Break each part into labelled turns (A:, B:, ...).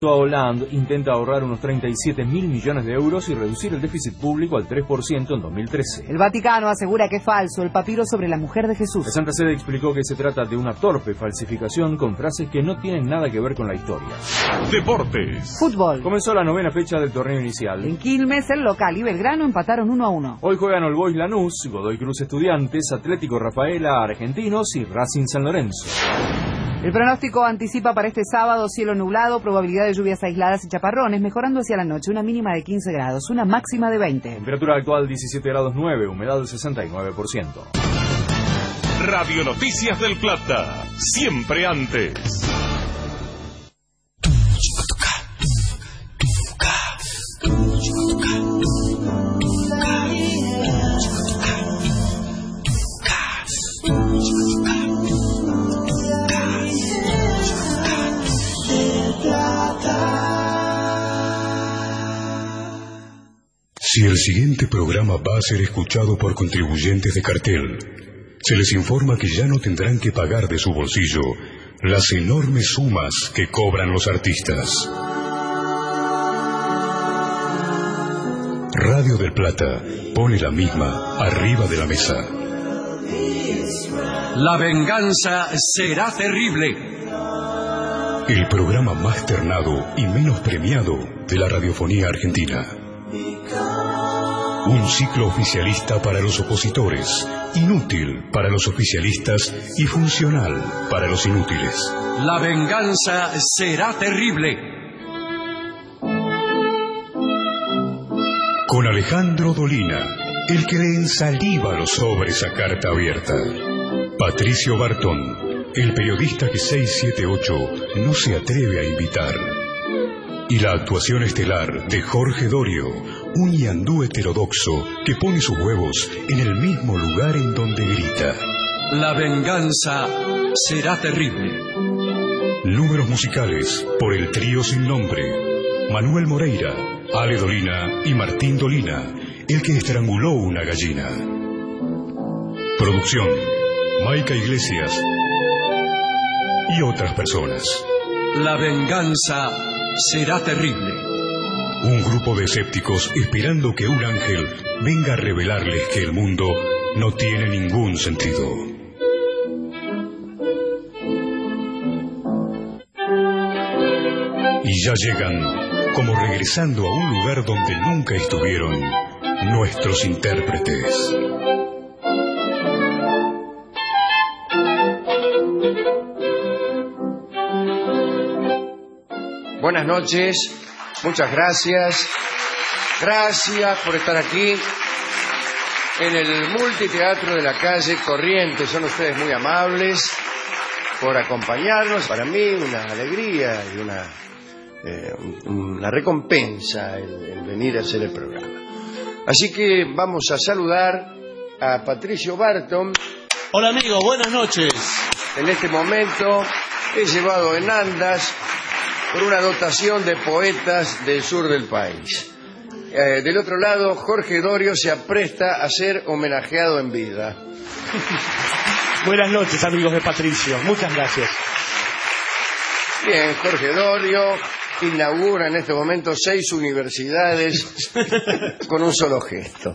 A: Hollande intenta ahorrar unos 37.000 millones de euros y reducir el déficit público al 3% en 2013.
B: El Vaticano asegura que es falso el papiro sobre la mujer de Jesús.
A: La Santa Sede explicó que se trata de una torpe falsificación con frases que no tienen nada que ver con la historia.
C: Deportes.
B: Fútbol.
A: Comenzó la 9ª fecha del torneo inicial.
B: En Quilmes, el local y Belgrano empataron 1-1.
A: Hoy juegan All Boys Lanús, Godoy Cruz Estudiantes, Atlético Rafaela Argentinos y Racing San Lorenzo.
B: El pronóstico anticipa para este sábado cielo nublado, probabilidad de lluvias aisladas y chaparrones, mejorando hacia la noche, una mínima de 15 grados, una máxima de 20.
A: Temperatura actual 17 grados 9, humedad del 69%.
C: Radio Noticias del Plata, siempre antes.
D: Si el siguiente programa va a ser escuchado por contribuyentes de cartel, se les informa que ya no tendrán que pagar de su bolsillo las enormes sumas que cobran los artistas. Radio del Plata pone la misma arriba de la mesa.
E: La venganza será terrible.
D: El programa más ternado y menos premiado de la radiofonía argentina. Un ciclo oficialista para los opositores, inútil para los oficialistas y funcional para los inútiles.
E: La venganza será terrible.
D: Con Alejandro Dolina, el que le ensaliva los sobres a carta abierta. Patricio Bartón, el periodista que 678 no se atreve a invitar. Y la actuación estelar de Jorge Dorio, un ñandú heterodoxo que pone sus huevos en el mismo lugar en donde grita.
E: La venganza será terrible.
D: Números musicales por el trío sin nombre. Manuel Moreira, Ale Dolina y Martín Dolina, el que estranguló una gallina. Producción, Maica Iglesias y otras personas.
E: La venganza será terrible.
D: Un grupo de escépticos esperando que un ángel venga a revelarles que el mundo no tiene ningún sentido. Y ya llegan, como regresando a un lugar donde nunca estuvieron, nuestros intérpretes.
F: Buenas noches, muchas gracias. Gracias por estar aquí en el multiteatro de la calle Corrientes. Son ustedes muy amables por acompañarnos. Para mí una alegría y una recompensa el venir a hacer el programa. Así que vamos a saludar a Patricio Bartón.
G: Hola amigos, buenas noches.
F: En este momento he llevado en andas por una dotación de poetas del sur del país. Del otro lado, Jorge Dorio se apresta a ser homenajeado en vida.
G: Buenas noches, amigos de Patricio. Muchas gracias.
F: Bien, Jorge Dorio inaugura en este momento 6 universidades con un solo gesto.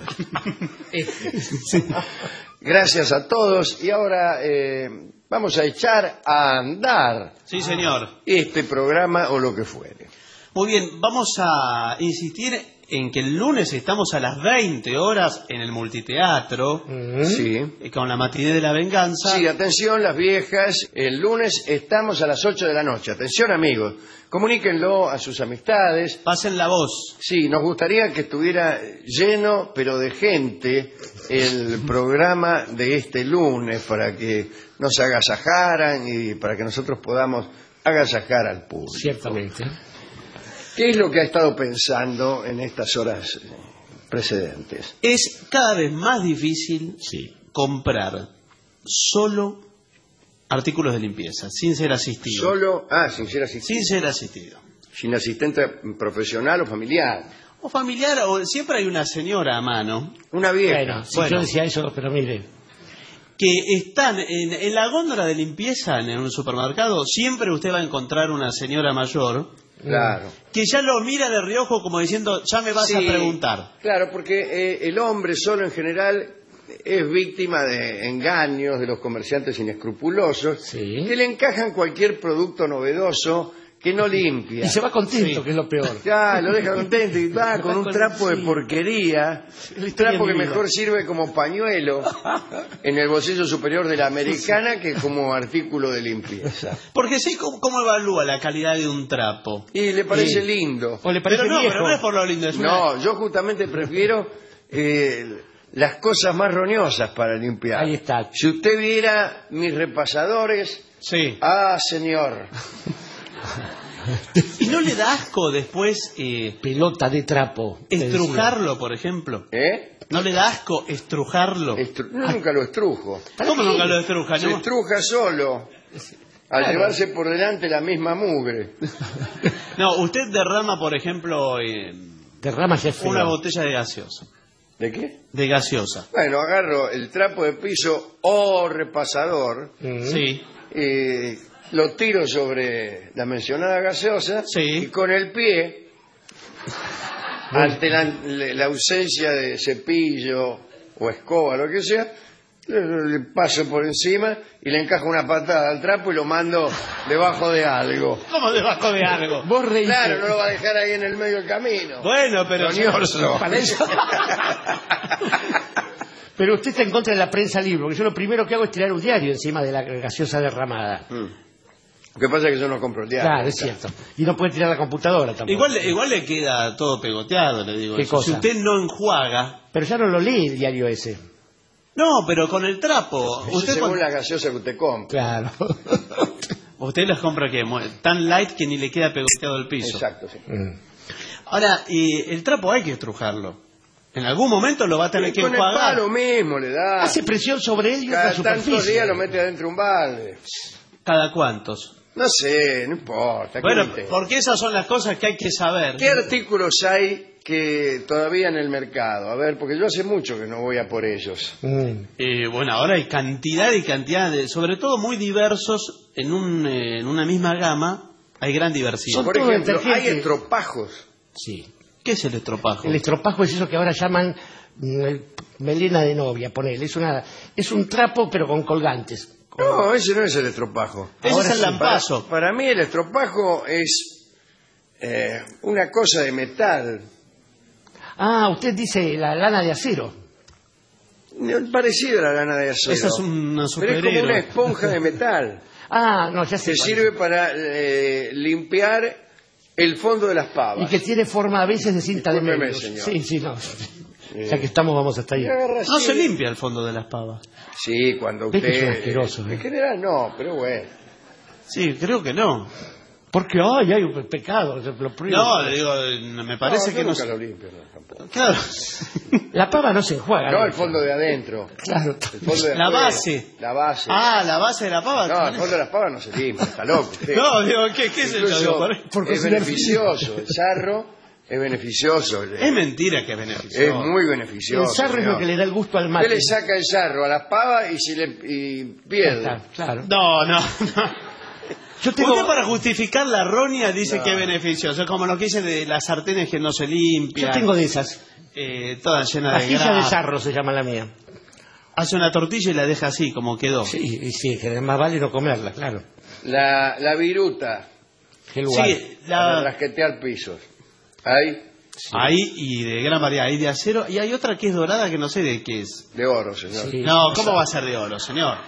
F: Gracias a todos. Y ahora vamos a echar a andar.
G: Sí, señor.
F: Este programa o lo que fuere.
G: Muy bien, vamos a insistir en que el lunes estamos a las 20 horas en el multiteatro.
F: Sí.
G: Con la matiné de la venganza.
F: Sí, atención las viejas, el lunes estamos a las 8 de la noche. Atención amigos, comuníquenlo a sus amistades.
G: Pasen la voz.
F: Sí, nos gustaría que estuviera lleno, pero de gente, el programa de este lunes para que nos agasajaran y para que nosotros podamos agasajar al público.
H: Ciertamente.
F: ¿Qué es lo que ha estado pensando en estas horas precedentes?
G: Es cada vez más difícil comprar solo artículos de limpieza, sin ser asistido.
F: Solo, sin ser asistido.
G: Sin ser asistido.
F: Sin asistente profesional o familiar.
G: O familiar, o siempre hay una señora a mano.
F: Una vieja.
H: Bueno, yo decía eso, pero mire.
G: Que están en la góndola de limpieza en un supermercado, siempre usted va a encontrar una señora mayor
F: Claro.
G: Que ya lo mira de reojo como diciendo, ya me vas a preguntar.
F: Claro, porque el hombre solo en general es víctima de engaños de los comerciantes inescrupulosos que le encajan cualquier producto novedoso que no limpia.
H: Y se va contento, que es lo peor.
F: Ya, lo deja contento y va con un trapo de porquería, un trapo que mejor sirve como pañuelo en el bolsillo superior de la americana que como artículo de limpieza.
G: Porque sí, ¿cómo evalúa la calidad de un trapo?
F: Y le parece lindo.
H: O le parece
G: Pero
H: viejo.
G: no es por lo lindo.
F: No, yo justamente prefiero las cosas más roñosas para limpiar.
H: Ahí está.
F: Si usted viera mis repasadores,
G: Sí.
F: ah, señor.
G: ¿Y no le da asco después
H: Pelota de trapo.
G: estrujarlo, por ejemplo? ¿No le da asco estrujarlo?
F: Nunca lo estrujo.
G: ¿Cómo nunca lo estruja?
F: Se
G: no?
F: estruja solo. Al llevarse por delante la misma mugre.
G: No, usted derrama, por ejemplo,
H: Derrama ya es feo.
G: una botella de gaseosa.
F: ¿De qué?
G: De gaseosa.
F: Bueno, agarro el trapo de piso o repasador,
G: Sí.
F: lo tiro sobre la mencionada gaseosa
G: Sí.
F: y con el pie, ante la ausencia de cepillo o escoba, lo que sea, le paso por encima y le encajo una patada al trapo y lo mando debajo de algo.
G: ¿Cómo debajo de algo?
H: Vos reíste.
F: Claro, no lo va a dejar ahí en el medio del camino.
G: Bueno, pero...
F: Roñoso.
H: Para eso. Pero usted está en contra de la prensa libre, porque yo lo primero que hago es tirar un diario encima de la gaseosa derramada.
F: Lo que pasa es que yo no compro el diario.
H: Claro, es cierto. Y no puede tirar la computadora tampoco.
G: Igual le queda todo pegoteado, le digo.
H: ¿Qué
G: eso.
H: cosa?
G: Si usted no enjuaga...
H: Pero ya no lo lee el diario ese.
G: No, pero con el trapo.
F: Eso
G: Usted,
F: según la gaseosa que usted compra.
H: Claro.
G: usted las compra que tan light que ni le queda pegoteado el piso.
F: Exacto, sí.
G: Ahora, el trapo hay que estrujarlo. En algún momento lo va a tener que
F: Con el
G: enjuagar.
F: palo mismo le da.
H: Hace presión sobre él y otra
F: Cada
H: superficie.
F: tantos días lo mete adentro de un balde.
G: ¿Cada cuántos?
F: No sé, no importa.
G: Bueno,
F: ¿qué me
G: porque esas son las cosas que hay que saber.
F: ¿Qué artículos hay que todavía en el mercado? A ver, porque yo hace mucho que no voy a por ellos.
G: Bueno, ahora hay cantidad y cantidad de, sobre todo muy diversos en una misma gama, hay gran diversidad.
H: Son
F: Por
H: todo
F: ejemplo,
H: detergente.
F: hay estropajos.
H: Sí.
G: ¿Qué es el estropajo?
H: El estropajo es eso que ahora llaman melena de novia, ponele. Es un trapo pero con colgantes.
F: No, ese no es el estropajo.
G: Ese
H: ahora
G: es el
H: sí,
G: lampazo.
F: Para mí el estropajo es una cosa de metal.
H: Ah, usted dice la lana de acero.
F: Parecido a la lana de acero.
G: Esa es una
F: Pero es como
G: superhéroe.
F: una esponja de metal.
H: Ah, no, ya sé.
F: Que
H: cuál
F: sirve para limpiar el fondo de las
H: es.
F: pavas.
H: Y que tiene forma a veces de cinta de
F: Discúlpeme,
H: medios.
F: señor.
H: Sí, sí, no. Ya que estamos, vamos hasta ahí.
F: Y agarra
G: No
F: así.
G: se limpia el fondo de las pavas.
F: Sí, cuando
H: Ve que
F: usted...
H: son asquerosos,
F: En general no, pero bueno.
G: Sí, creo que no.
H: Porque, ay, hay un pecado. Lo prohíbo.
G: No, le digo, me parece
F: yo
G: que no
F: nunca
G: se...
F: lo limpio, no, tampoco.
G: Claro.
H: La pava no se enjuaga.
F: No, el fondo de adentro.
H: Claro.
F: El fondo de
G: La
F: afuera.
G: base.
F: La base.
G: Ah, la base de la pava.
F: No, el fondo de las pavas no se limpia, está loco usted.
G: No, digo, ¿qué es eso?
F: Incluso
G: Digo,
H: porque
F: es
H: si no-
F: beneficioso, el sarro es beneficioso.
G: es mentira que es beneficioso.
F: Es muy beneficioso.
H: El sarro es lo
F: señor.
H: que le da el gusto al
F: Usted
H: mate.
F: le saca el sarro a las pavas y pierde.
H: Claro.
G: No.
H: Yo tengo...
G: Usted para justificar la roña dice
F: No.
G: que es beneficioso. Es como lo que dice de las sartenes que no se limpian.
H: Yo tengo de esas.
G: Todas llenas de
H: Vajilla de
G: grasa.
H: sarro se llama la mía.
G: Hace una tortilla y la deja así, como quedó.
H: Sí, y sí, que más vale no comerla, claro.
F: La viruta
H: Qué lugar.
G: Sí,
F: para rasquetear pisos. Ahí,
G: Ahí y de gran variedad. Hay de acero y hay otra que es dorada que no sé de qué es.
F: de oro, señor.
H: Sí.
G: No, ¿cómo va a ser de oro, señor?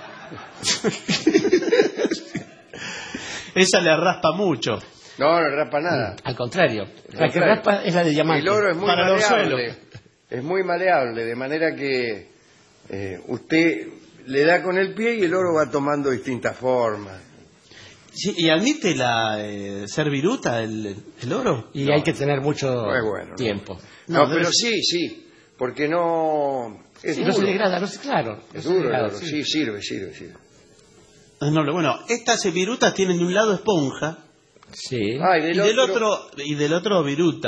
G: Esa le raspa mucho.
F: No, no raspa nada.
H: Al contrario. La que
F: Contrario.
H: raspa es la de diamante.
F: El oro es muy
G: Para los
F: maleable. Es muy maleable, de manera que usted le da con el pie y el oro va tomando distintas formas.
G: Sí, ¿y admite ser viruta el oro?
H: Y hay que tener mucho
F: No es bueno, no.
H: tiempo.
F: No,
G: No,
F: pero
G: debe-
F: sí, porque no... Es
H: Sí, no se
F: duro.
H: degrada, no sé, claro.
F: Es
H: no se
F: duro el
H: degrada,
F: oro,
H: sí.
F: sí, sirve.
G: Es noble. Bueno, estas virutas tienen de un lado esponja
H: Sí.
F: Ah,
G: y del otro viruta.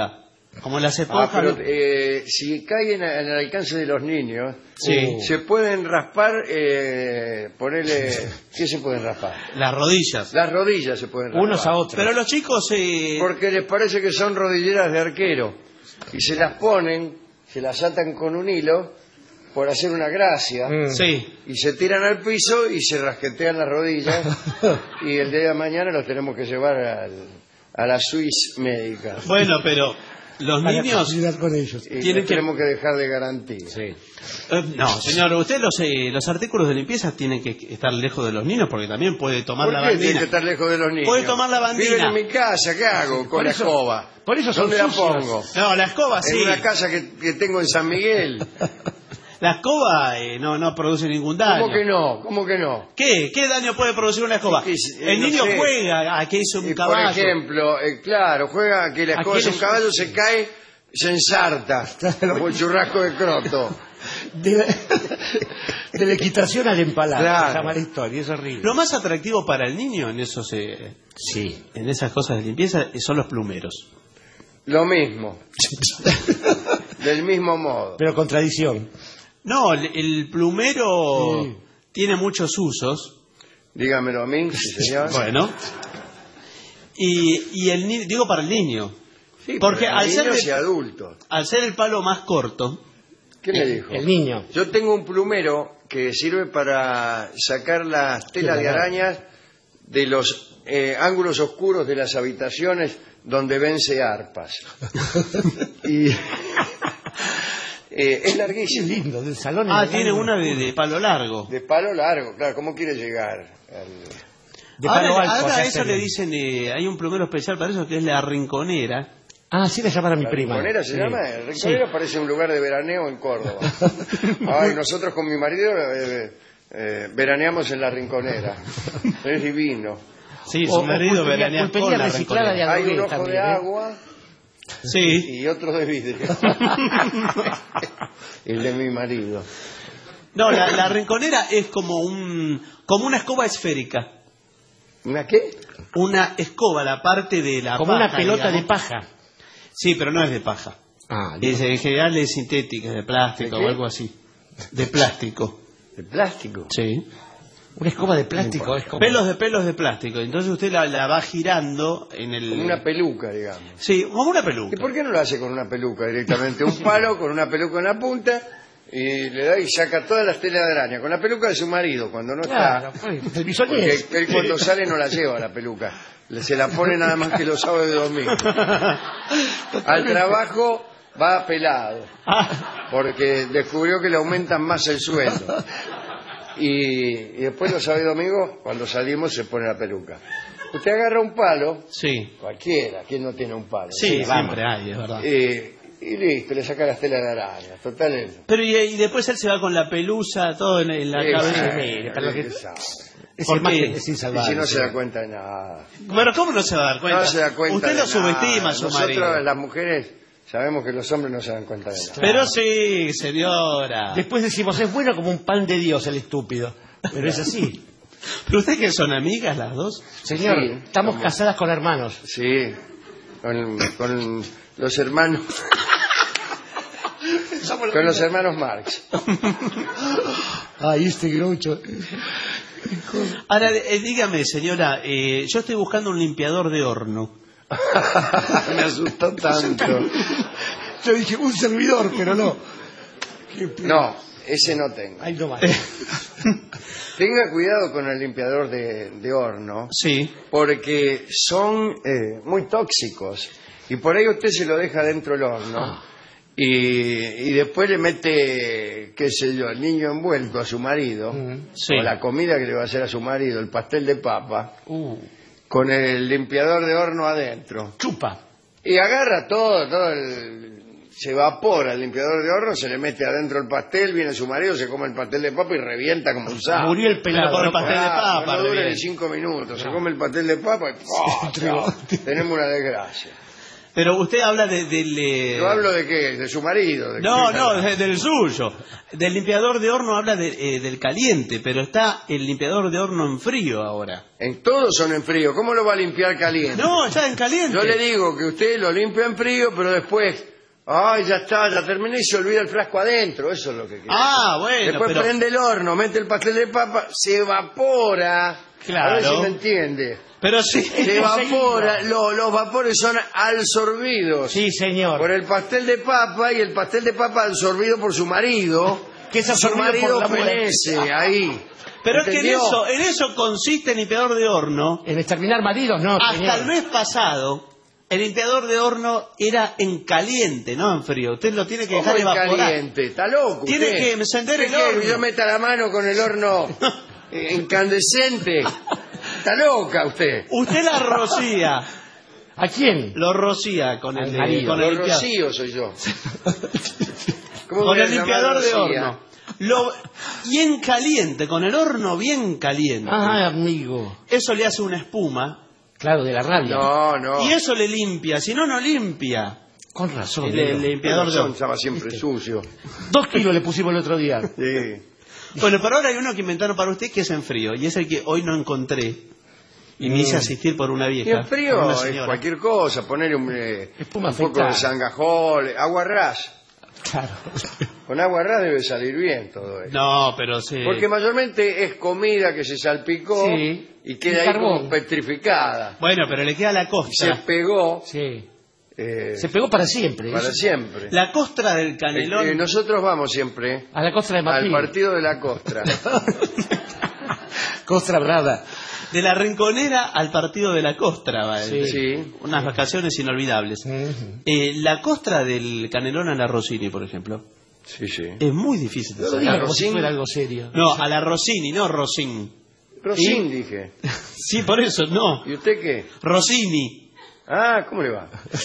G: Como las esponjas.
F: Pero si cae en el alcance de los niños,
G: Sí.
F: se pueden raspar, ponerle... ¿Qué se pueden raspar?
G: Las rodillas.
F: Las rodillas se pueden raspar.
H: Unos a otros.
G: Pero los chicos...
F: Porque les parece que son rodilleras de arquero. Y se las ponen, se las atan con un hilo, por hacer una gracia.
G: Sí.
F: Y se tiran al piso y se rasquetean las rodillas. Y el día de mañana los tenemos que llevar a la Swiss médica.
G: Bueno, pero los
H: Para
G: niños...
H: facilitar con ellos.
F: Y
G: tienen
F: los tenemos que dejar de garantía.
G: No, señor, usted los artículos de limpieza tienen que estar lejos de los niños porque también puede tomar
F: ¿Por
G: la
F: qué tiene
G: bandina.
F: que estar lejos de los niños?
G: Puede tomar la bandina.
F: Viven en mi casa, ¿qué hago con la escoba?
H: por eso son
F: ¿Dónde la
H: sucios.
F: pongo?
G: No, la escoba sí.
F: En una casa que tengo en San Miguel.
G: La escoba no produce ningún daño.
F: ¿Cómo que no? ¿Cómo que no?
G: ¿Qué daño puede producir una escoba? El
F: no
G: niño
F: sé.
G: juega a que hizo un
F: Por
G: caballo.
F: ejemplo, claro, juega a que la escoba es un caballo, se cae, se ensarta, como el churrasco de croto.
H: De la equitación al empalar.
F: Claro.
H: Se llama la historia, es horrible.
G: Lo más atractivo para el niño en esos
H: Sí.
G: en esas cosas de limpieza son los plumeros.
F: Lo mismo. Del mismo modo.
H: Pero con tradición.
G: No, el plumero tiene muchos usos.
F: Dígamelo a mí, sí, señor.
G: Bueno. Y el digo para el niño.
F: Sí,
G: porque
F: para
G: al ser
F: niños
G: de-
F: y adultos.
G: Al ser el palo más corto,
F: ¿Qué me dijo?
H: El niño.
F: Yo tengo un plumero que sirve para sacar las telas de arañas de los ángulos oscuros de las habitaciones donde vence arpas. Y es
H: Qué
F: larguísimo.
H: lindo, del salón.
G: tiene una de palo largo.
F: De palo largo, claro. ¿Cómo quiere llegar?
H: De palo alto.
G: Ahora
H: acá
G: a eso
H: se
G: le
H: ve.
G: dicen, hay un plumero especial para eso que es la rinconera.
H: Ah, sí le llaman a mi
F: ¿La
H: prima.
F: Rinconera se
H: Sí.
F: llama? Rinconera parece un lugar de veraneo en Córdoba. Ay, nosotros con mi marido veraneamos en la Rinconera. Es divino.
G: Sí,
H: O
G: su marido
H: pulpería-
G: veranea con
H: pulpería
G: la
H: reciclada
G: rinconera.
H: de
F: Hay un
H: adobe
F: ojo
H: también,
F: de
H: ¿eh?
F: agua
G: Sí.
F: y otro de vidrio. El de mi marido.
G: No, la rinconera es como una escoba esférica.
F: ¿Una qué?
G: Una escoba, la parte de la
H: Como
G: paja,
H: una pelota
G: digamos.
H: de paja.
G: Sí, pero no es de paja.
H: Ah,
G: En general es sintética, es de plástico
F: ¿De qué?
G: o algo así. De plástico.
F: ¿De plástico?
G: Sí.
H: una escoba de plástico. Es como...
G: Pelos de plástico. Entonces usted la va girando en el...
F: Como una peluca, digamos.
G: Sí, como una
F: ¿Y
G: peluca.
F: por qué no lo hace con una peluca directamente? Un palo con una peluca en la punta y le da y saca todas las telas de araña. Con la peluca de su marido, cuando no
H: Claro,
F: está.
H: pues, el
F: Porque
H: bisonés.
F: él cuando sale no la lleva la peluca. Se la pone nada más que los sábados y domingos. Al trabajo va pelado. Porque descubrió que le aumentan más el sueldo. Y después los sábados y domingos, cuando salimos, se pone la peluca. Usted agarra un palo,
G: Sí,
F: cualquiera, ¿quién no tiene un palo?
G: sí,
H: vamos.
G: siempre hay, es verdad.
F: Y listo, le saca las telas de araña. Total,
G: Pero y después él se va con la pelusa, todo en la cabeza.
H: mire, para lo que-
F: sabe.
H: Esa
G: ¿Por qué?
H: imagen es
F: Y
H: insalvable.
F: si no se
H: sí.
F: da cuenta de nada.
G: Pero ¿cómo no se va a dar cuenta?
F: No se da cuenta
G: Usted
F: de
G: lo
F: nada.
G: subestima a su
F: Nosotros,
G: marido.
F: las mujeres, sabemos que los hombres no se dan cuenta de nada.
G: Pero sí, señora.
H: Después decimos, es bueno como un pan de Dios el estúpido. Pero es así.
G: ¿Pero ustedes que son amigas las dos?
H: Señor,
F: Sí,
H: estamos
F: somos-
H: casadas con hermanos.
F: Sí, con los hermanos. Con los hermanos Marx.
H: Ay, este groucho.
G: Ahora, dígame, señora, yo estoy buscando un limpiador de horno.
F: Me asustó tanto.
H: Yo dije, un servidor, pero no.
F: No, ese no tengo.
H: Ay, no más.
F: Tenga cuidado con el limpiador de horno,
G: Sí.
F: porque son muy tóxicos. Y por ahí usted se lo deja dentro del horno. Y después le mete, qué sé yo, el niño envuelto a su marido,
G: Sí.
F: o la comida que le va a hacer a su marido, el pastel de papa, con el limpiador de horno adentro.
H: Chupa.
F: Y agarra todo se evapora el limpiador de horno, se le mete adentro el pastel, viene su marido, se come el pastel de papa y revienta como un sapo.
H: Murió el pelado.
G: Pero por el pastel de
F: Ah,
G: papa,
F: no dura
G: revienta.
F: ni 5 minutos, se come el pastel de papa y ¡pah! Chao. Tenemos una desgracia.
G: Pero usted habla del...
F: ¿Yo hablo de qué? ¿De su marido?
G: Del suyo. Del limpiador de horno habla del caliente, pero está el limpiador de horno en frío ahora.
F: En todos son en frío. ¿Cómo lo va a limpiar caliente?
G: No, ya en caliente.
F: Yo le digo que usted lo limpia en frío, pero después... Ay, ya está, ya terminé y se olvida el frasco adentro. Eso es lo que quiere.
G: Ah, bueno,
F: después
G: pero...
F: prende el horno, mete el pastel de papa, se evapora.
G: Claro.
F: A ver si me entiende.
G: Pero sí.
F: Se evapora, los vapores son absorbidos.
H: Sí, señor.
F: Por el pastel de papa, y el pastel de papa absorbido por su marido.
H: Que es
F: su
H: absorbido
F: marido
H: por la mujer.
F: fenece ahí.
G: Pero es que
F: ¿Entendió?
G: en eso consiste el limpiador de horno.
H: En exterminar maridos, no,
G: Hasta
H: señor.
G: el mes pasado, el limpiador de horno era en caliente, no en frío. Usted lo tiene que
F: ¿Cómo
G: dejar
F: en
G: evaporar.
F: caliente? ¿Está loco
G: Tiene
F: usted?
G: que encender el
F: ¿Qué quiere
G: horno.
F: que yo meta la mano con el horno incandescente? ¿Está loca usted?
G: Usted la rocía.
H: ¿A quién?
G: Lo rocía con el,
H: marido.
G: con el
F: Lo
G: limpiador.
F: rocío soy yo. ¿Cómo
G: Con
F: voy a
G: el
F: llamar
G: limpiador de
F: rocía?
G: horno. Bien caliente, con el horno bien caliente.
H: Ah, amigo.
G: Eso le hace una espuma.
H: Claro, de la rabia.
F: No.
G: Y eso le limpia, si no, no limpia.
H: Con razón.
G: El limpiador de horno.
F: Estaba siempre sucio.
H: 2 kilos le pusimos el otro día.
F: Sí.
G: Bueno, pero ahora hay uno que inventaron para usted que es en frío. Y es el que hoy no encontré. Y me hice asistir por una vieja.
F: Y en frío
G: por una
F: es
G: señora.
F: cualquier cosa, poner
H: Espuma
F: un poco
H: afeitada.
F: de sangajol, agua ras.
H: Claro.
F: Con agua ras debe salir bien todo eso.
G: No, pero sí.
F: Porque mayormente es comida que se salpicó
H: Sí.
F: y queda
H: Y
F: ahí
H: carbón.
F: como petrificada.
G: Bueno, pero le queda la
F: Se
G: costra.
F: pegó
H: Sí. Se pegó para siempre.
F: para
H: eso.
F: siempre.
G: La costra del canelón.
F: Nosotros vamos siempre
H: A la costra de
F: al
H: Martín.
F: partido de la costra.
H: Costra brava.
G: De la Rinconera al partido de la costra. Va,
F: Sí.
G: Unas vacaciones inolvidables. La costra del canelón a la Rossini, por ejemplo,
F: Sí, sí.
G: es muy difícil de
H: No lo
G: sacar.
H: diga como si
F: Rosín.
H: fuera algo serio.
G: No, a la Rossini, no Rosin.
F: Rosín, dije.
G: Sí, por eso, no.
F: ¿Y usted qué?
G: Rossini.
F: Ah, ¿cómo le va?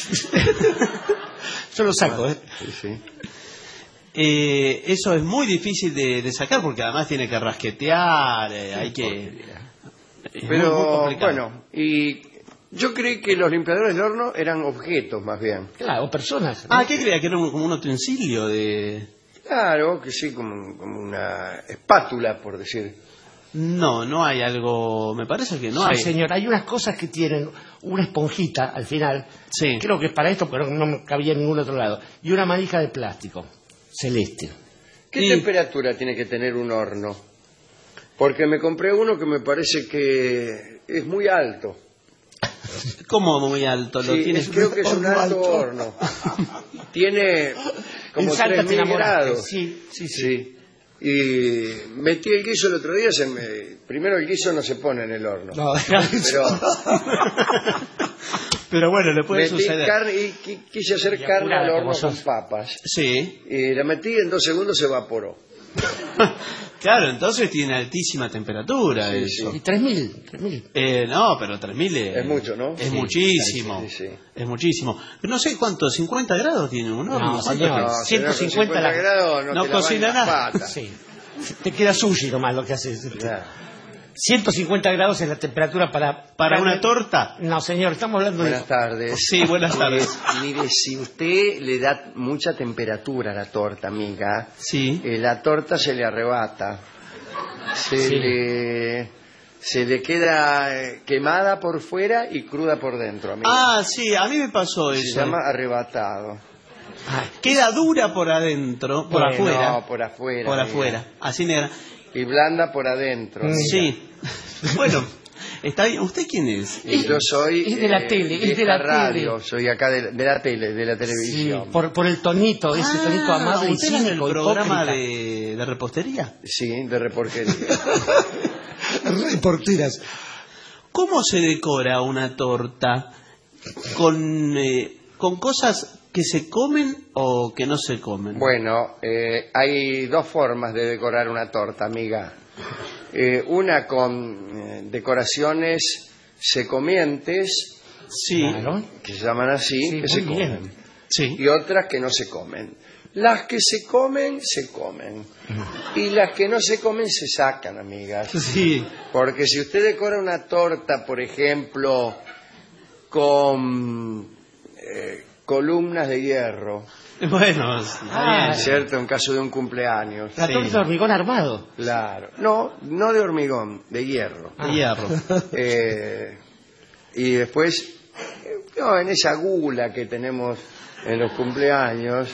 H: Yo lo saco, ¿eh?
F: Sí, sí.
G: Eso es muy difícil de sacar porque además tiene que rasquetear, hay que... es muy
F: Pero,
G: complicado.
F: bueno, y yo creí que los limpiadores de horno eran objetos, más bien.
H: Claro, o personas.
G: Ah, ¿qué creía? ¿Que era como un utensilio de...?
F: Claro, que sí, como una espátula, por decir.
G: No hay algo... Me parece que no
H: Sí,
G: hay...
H: señor, hay unas cosas que tienen una esponjita al final.
G: Sí.
H: Creo que es para esto, pero no me cabía en ningún otro lado. Y una manija de plástico, celeste.
F: ¿Qué
G: Y-
F: temperatura tiene que tener un horno? Porque me compré uno que me parece que es muy alto.
G: ¿Cómo muy alto? ¿Lo
F: Sí,
G: tienes?
F: creo que es un
H: horno
F: alto
H: alto.
F: horno. Tiene como
H: En Salta te
F: 3000
H: enamoraste.
F: grados.
H: Sí.
F: Y metí el guiso el otro día. Primero el guiso no se pone en el horno.
H: No,
F: Pero
G: Pero bueno, le puede
F: metí
G: suceder.
F: carne y quise hacer
H: Y
F: carne al
H: apurada,
F: horno
H: como
F: con
H: sos.
F: papas.
G: Sí.
F: Y la metí y en 2 segundos se evaporó.
G: Claro, entonces tiene altísima temperatura
F: Sí,
G: eso.
H: Y 3.000.
G: No, pero 3.000
F: Es mucho, ¿no?
G: Es
F: Sí,
G: muchísimo.
F: sí, sí.
G: Es muchísimo. Pero no sé cuánto, 50 grados tiene un horno.
H: No,
G: ¿Cuánto
H: señor.
G: es?
F: No,
H: 150
F: señor, con 50 grados
G: no
F: no te
G: cocina
F: lavan las
G: nada.
F: patas.
H: Sí. Te queda sushi nomás lo que haces.
F: Claro.
H: 150 grados es la temperatura
G: ¿Para una torta?
H: No, señor, estamos hablando
F: Buenas tardes.
G: Sí, buenas tardes.
F: Mire, si usted le da mucha temperatura a la torta, amiga,
G: Sí.
F: la torta se le arrebata. Se
H: Sí.
F: le queda quemada por fuera y cruda por dentro, amiga.
G: Ah, sí, a mí me pasó
F: Se
G: eso.
F: llama arrebatado.
G: Queda dura por adentro, por
H: Bueno,
G: afuera.
F: No, por afuera.
G: Por
F: amiga.
G: afuera, así negra.
F: Y blanda por adentro. amiga.
G: Sí. Bueno, está bien. ¿Usted quién es?
F: Y yo soy
H: es de la tele, es de
F: esta
H: la
F: radio,
H: tele.
F: soy acá de la tele, de la
H: Sí,
F: televisión.
H: por el tonito, ese tonito amable y
G: ¿usted era en el
H: cínico,
G: programa
H: hipócrita.
G: de repostería?
F: Sí, de reporquería.
H: Reporteras.
G: ¿Cómo se decora una torta? ¿Con cosas que se comen o que no se comen?
F: Bueno, hay 2 formas de decorar una torta, amiga. Una con decoraciones secomientes,
G: Sí,
H: Claro.
F: que se llaman así,
H: Sí,
F: que se
H: muy bien.
F: comen.
G: sí.
F: Y otras que no se comen. Las que se comen, se comen. Y las que no se comen, se sacan, amigas.
G: Sí.
F: Porque si usted decora una torta, por ejemplo, con columnas de hierro,
G: Bueno,
F: ¿cierto? En caso de un cumpleaños.
H: La torta de hormigón armado.
F: Claro. No de hormigón, de hierro.
G: de hierro.
F: Y después, en esa gula que tenemos en los cumpleaños,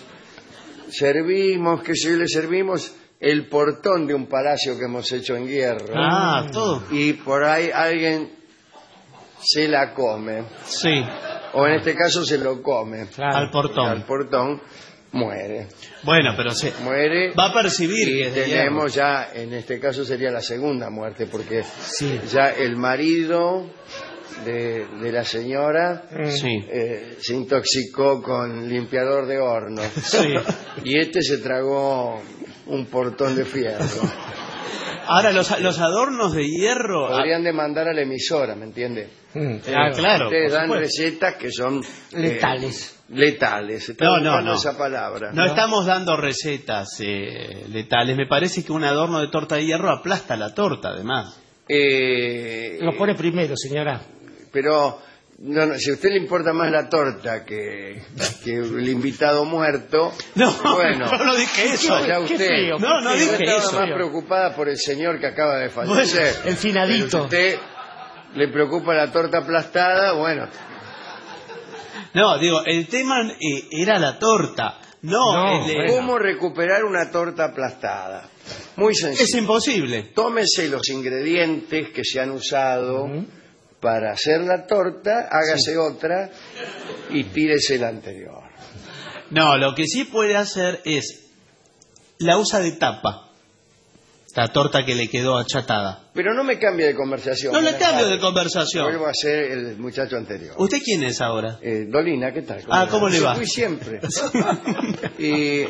F: le servimos el portón de un palacio que hemos hecho en hierro.
G: Todo.
F: Y por ahí alguien se la come.
G: Sí,
F: O en este caso se lo come.
H: Claro.
G: al portón.
F: Al portón muere.
G: Bueno, pero
F: Muere.
G: va a percibir
F: Y
G: que es de
F: tenemos ya, en este caso sería la segunda muerte, porque
H: Sí.
F: ya el marido de la señora
G: hierro. Sí.
F: se intoxicó con limpiador de horno.
G: Sí.
F: Y este se tragó un portón de fierro.
G: Ahora, los adornos de hierro...
F: Podrían demandar a la emisora, ¿me entiende?
G: claro.
F: Ustedes
G: por
F: dan
G: supuesto.
F: recetas que son
H: Letales.
F: letales. Estoy buscando esa palabra.
G: No estamos dando recetas letales. Me parece que un adorno de torta de hierro aplasta la torta, además.
H: Lo pone primero, señora.
F: Pero si a usted le importa más la torta que el invitado muerto,
G: No,
F: bueno,
G: no dije eso.
F: allá
H: Qué
F: usted.
H: feo,
G: No, no
H: qué feo.
G: dije
F: Yo estaba
G: eso.
F: más preocupada por el señor que acaba de fallecer.
H: El finadito.
F: Pero si a usted le preocupa la torta aplastada, bueno.
G: No, digo, el tema era la torta.
H: No,
F: ¿Cómo recuperar una torta aplastada? Muy sencillo.
G: Es imposible.
F: Tómese los ingredientes que se han usado para hacer la torta, hágase otra y tírese la anterior.
G: No, lo que sí puede hacer es la usa de tapa. La torta que le quedó achatada.
F: Pero no me cambie de conversación.
G: No le
F: buenas
G: cambio de
F: tardes.
G: conversación.
F: Vuelvo a ser el muchacho anterior.
G: ¿Usted quién es ahora?
F: Dolina, ¿qué tal?
G: ¿Cómo le va?
F: Fui siempre. Y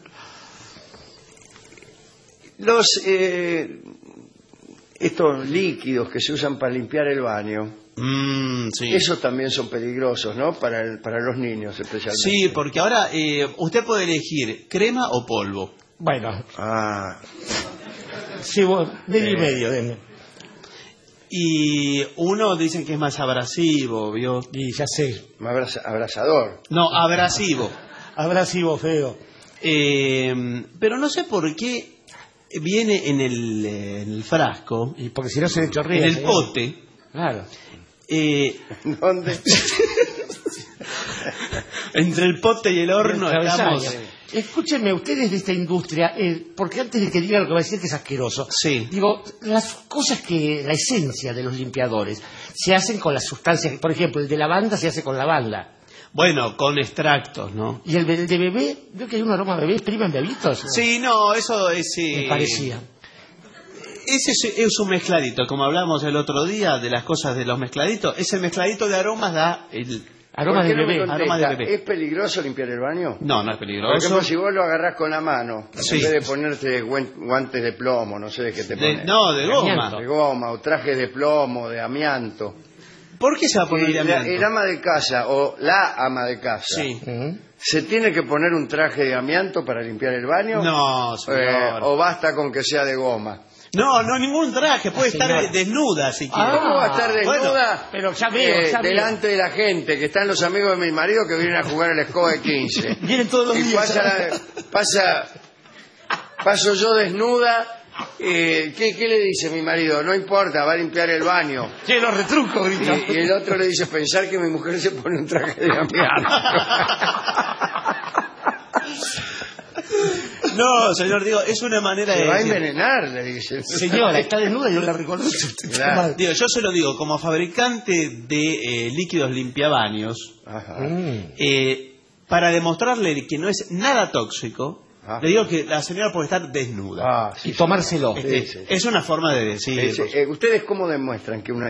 F: estos líquidos que se usan para limpiar el baño,
G: Sí.
F: esos también son peligrosos, ¿no? Para los niños especialmente.
G: Sí, porque ahora usted puede elegir crema o polvo.
H: Bueno,
F: Ah,
H: sí, vos, medio y medio, denme.
G: Y uno dicen que es más abrasivo, ¿vio?
H: Y ya sé.
F: abrasador.
G: No, abrasivo.
H: Abrasivo feo.
G: Pero no sé por qué viene en el frasco,
H: Y porque si no se le chorrea.
G: en el
H: señor.
G: pote.
H: Claro.
F: ¿Dónde?
G: Entre el pote y el horno
H: El
G: estamos.
H: travesaño. Escúcheme, ustedes de esta industria, porque antes de que diga lo que va a decir que es asqueroso,
G: Sí.
H: digo, las cosas la esencia de los limpiadores se hacen con las sustancias, por ejemplo, el de lavanda se hace con lavanda.
G: Bueno, con extractos, ¿no?
H: Y el de bebé, veo que hay un aroma a bebé, prima en bebitos.
G: Sí, no, eso es...
H: Me parecía.
G: Ese es un mezcladito, como hablamos el otro día de las cosas de los mezcladitos. Ese mezcladito de aromas da el...
H: Aroma
F: ¿Por
H: de
F: qué no me
H: bebé.
F: contesta?
G: Aroma de bebé.
F: ¿Es peligroso limpiar el baño?
G: No, no es
F: Por
G: peligroso.
F: ejemplo, si vos lo agarrás con la mano,
G: Sí.
F: en vez de ponerte guantes de plomo, no sé de qué te pones.
G: No, de goma.
H: amianto.
F: De goma, o trajes de plomo, de amianto.
G: ¿Por qué se va a poner de amianto?
F: El ama de casa o la ama de casa,
G: Sí.
F: ¿se tiene que poner un traje de amianto para limpiar el baño?
G: No, señor.
F: ¿O basta con que sea de goma?
G: No, ningún traje. Puede estar
H: Señora.
G: desnuda si quiere.
F: ¿Cómo va a estar desnuda
G: bueno,
H: pero ya veo, ya veo.
F: delante de la gente? Que están los amigos de mi marido que vienen a jugar el escoba de 15.
H: Vienen todos los
F: Y
H: días.
F: paso yo desnuda. ¿Qué le dice mi marido? No importa, va a limpiar el baño.
H: Che, los retrucos, grita.
F: Y el otro le dice, pensar que mi mujer se pone un traje de amianto.
G: no, señor, digo, es una manera
F: Se
G: de
F: va a
G: decir.
F: envenenar, le dice.
H: Señora, está desnuda y yo la reconozco.
F: Claro.
G: Digo, yo se lo digo, como fabricante de líquidos limpiabaños,
F: Ajá.
G: para demostrarle que no es nada tóxico,
F: Ah.
G: le digo que la señora puede estar desnuda.
F: Ah,
H: Y tomárselo.
F: sí, sí.
G: Es una forma de decir.
F: ¿Ustedes cómo demuestran que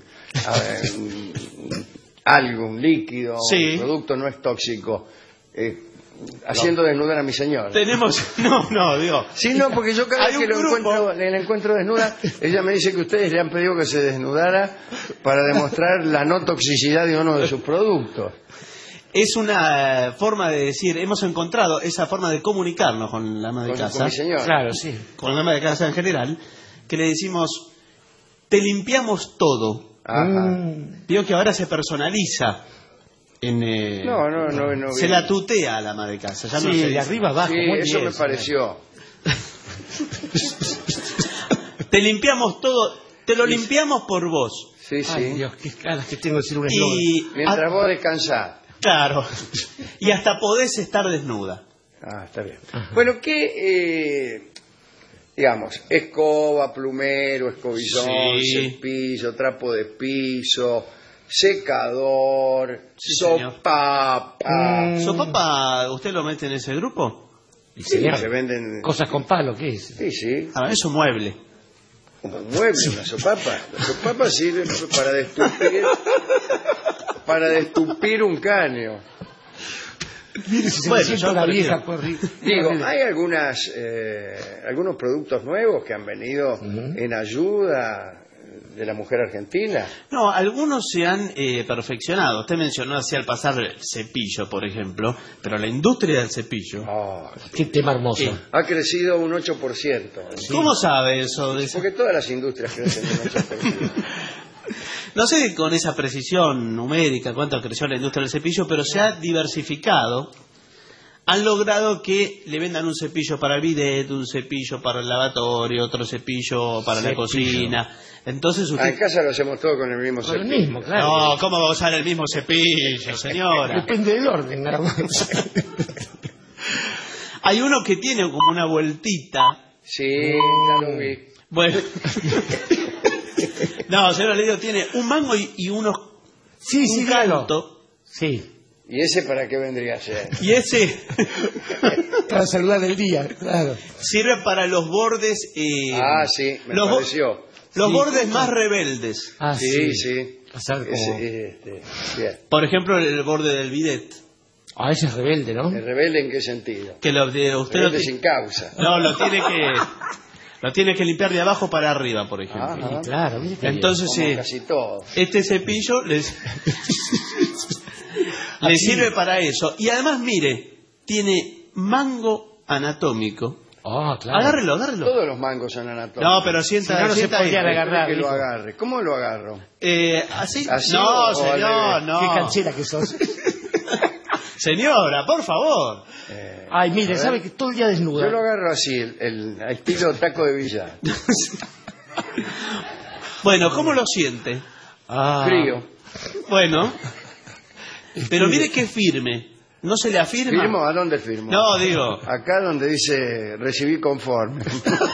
F: algo, un líquido,
G: Sí.
F: un producto no es tóxico? Haciendo desnudar a mi señor.
G: Tenemos... No, digo...
F: Sí, no, porque yo cada
G: Hay
F: vez que
G: un grupo.
F: la encuentro desnuda, ella me dice que ustedes le han pedido que se desnudara para demostrar la no toxicidad de uno de sus productos.
G: Es una forma de decir, hemos encontrado esa forma de comunicarnos con la ama de
F: Con
G: casa,
F: mi señor.
H: Claro, sí.
G: con la ama de casa en general, que le decimos, te limpiamos todo.
F: Ajá.
G: Digo que ahora se personaliza
F: No.
G: Se la tutea a la ama de casa. Ya
H: Sí,
G: no se
H: de
G: dice.
H: arriba abajo.
F: Sí,
H: muy
F: eso
H: bien,
F: me pareció.
G: Te limpiamos todo, te lo limpiamos por vos.
F: Sí, sí.
H: Ay, Dios, qué ganas que tengo de decir un eslogan.
G: Y
F: Mientras vos descansás.
G: claro. Y hasta podés estar desnuda.
F: Ah, está bien. Bueno, ¿qué, digamos, escoba, plumero, escobillón,
G: Sí.
F: cepillo, trapo de piso, secador,
G: Sí, señor.
F: sopapa?
G: ¿Sopapa usted lo mete en ese grupo?
H: Y
F: Sí,
H: señor,
F: se venden...
H: cosas con palo, ¿qué es?
F: Sí, sí,
G: Ah, es un mueble.
F: como un mueble, una sopapa. La sopapa sirve para destupir un caño.
H: Mire, si se
G: Bueno,
H: me sienta
G: yo
H: la
G: prefiero.
H: vieja corri...
F: Digo, hay algunos productos nuevos que han venido en ayuda de la mujer argentina.
G: No, algunos se han perfeccionado. Usted mencionó así al pasar el cepillo, por ejemplo, pero la industria del cepillo.
F: Oh,
H: Qué tema hermoso.
G: Sí.
F: ha crecido un 8%.
G: ¿Cómo sabe eso?
F: Porque todas las industrias crecen un 8%.
G: No sé con esa precisión numérica cuánto creció la industria del cepillo, pero se ha diversificado. Han logrado que le vendan un cepillo para el bidet, un cepillo para el lavatorio, otro cepillo para la cocina. Entonces
F: En
G: usted...
F: casa lo hacemos todo con el mismo
H: Con el
F: cepillo.
H: mismo, claro.
G: No, ¿cómo va a usar el mismo cepillo, señora?
H: Depende del orden, nada más.
G: Hay uno que tiene como una vueltita.
F: Sí, ya lo vi.
G: Bueno. No, señora, le digo, tiene un mango y unos...
H: Sí,
G: un
H: claro.
G: canto.
H: Sí,
F: ¿Y ese para qué vendría a ser?
G: Y ese
H: para saludar el día, claro.
G: sirve para los bordes...
F: Sí, me
G: los
F: pareció.
G: Los
H: Sí.
G: bordes más rebeldes.
H: Ah,
F: Sí.
H: Pasar como...
F: Bien.
G: Por ejemplo, el borde del bidet.
H: Ah, ese es rebelde, ¿no?
F: ¿El rebelde en qué sentido?
G: Que usted lo
F: Rebelde sin causa.
G: No, lo tiene que limpiar de abajo para arriba, por ejemplo.
F: Ajá.
H: Claro, mire qué
G: Entonces,
F: Como casi todo.
G: este cepillo le sirve para eso. Y además, mire, tiene mango anatómico.
H: bien. Ah, claro.
G: Agárrelo.
F: Todos los mangos son anatómicos.
G: No, pero sienta,
H: Si no, no se
G: sienta ahí.
H: podrían agarrar.
F: Que lo
H: hijo.
F: agarre. ¿Cómo lo agarro?
G: ¿Así?
F: ¿Así
G: No,
F: o
G: señor,
F: al
G: no.
H: Qué canchera que sos.
G: Señora, por favor.
H: Ay, mire, sabe que todo el día desnuda.
F: Yo lo agarro así, el estilo taco de billar.
G: Bueno, ¿cómo lo siente?
H: Ah,
F: Frío.
G: Bueno, pero mire qué firme. ¿No se le afirma?
F: ¿Firmo? ¿A dónde firmo?
G: No, digo,
F: Acá donde dice recibí conforme.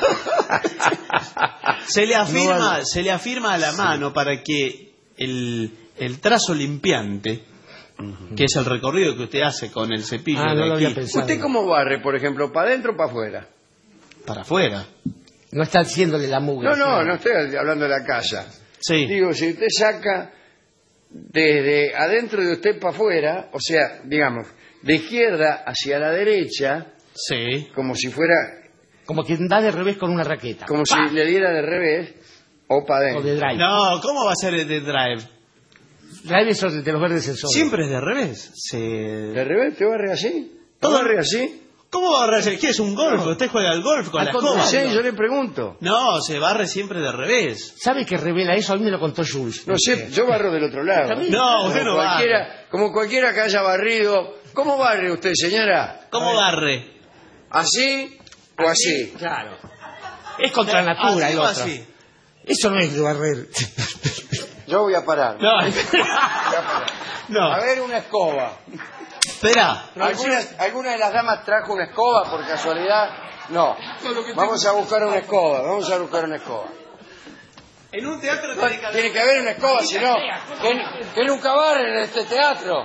G: se le afirma a la mano para que el trazo limpiante, que es el recorrido que usted hace con el cepillo
H: Ah, no
G: de
H: lo
G: aquí
H: había pensado.
F: ¿Usted cómo barre, por ejemplo? ¿Para adentro o para afuera?
G: para afuera.
H: No está haciéndole la mugre.
F: No estoy hablando de la casa.
G: Sí.
F: Digo, si usted saca desde adentro de usted para afuera, o sea, digamos, de izquierda hacia la derecha,
G: Sí.
F: como si fuera,
H: Como quien da de revés con una raqueta.
F: como
H: ¡Pah!
F: si le diera de revés o para
H: O de
F: adentro.
H: drive.
G: No, ¿cómo va a ser el de drive?
H: Drive es de los verdes sensores.
G: Siempre es de revés.
F: ¿De revés? ¿Te barre así? ¿Te
G: Todo-
F: barre así?
G: ¿Cómo va a barrer? ¿Qué es un golf? ¿Usted juega al golf con
H: Al
G: la
H: contrario.
G: escoba?
F: Sí, yo le pregunto.
G: No, se barre siempre de revés.
H: ¿Sabe que revela eso? A mí me lo contó Jules.
F: No sé, yo barro del otro lado.
H: También.
G: No, usted no barre.
F: Como cualquiera que haya barrido. ¿Cómo barre usted, señora?
G: ¿Cómo barre?
F: ¿Así o así?
H: Claro. Es contra natura
G: ¿Así
H: el
G: o
H: otro.
G: así?
H: Eso no es de barrer.
F: Yo voy a parar.
G: No.
F: Voy a parar.
G: No.
F: A ver, una escoba.
G: Espera.
F: ¿Alguna de las damas trajo una escoba por casualidad? No. Vamos a buscar una escoba. Vamos a buscar una escoba.
G: En un teatro
F: Tiene que haber una escoba, si no, que nunca barren en este teatro.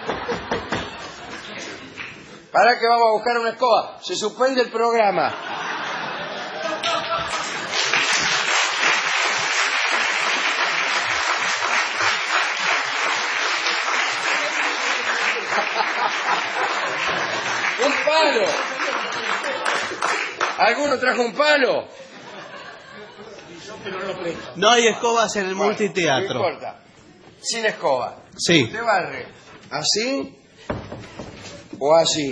F: ¿Para qué vamos a buscar una escoba? Se suspende el programa. ¡Un palo! ¿Alguno trajo un palo?
G: No hay escobas en el
F: Bueno,
G: multiteatro.
F: No importa. Sin escoba.
G: Sí.
F: ¿Usted barre así o así?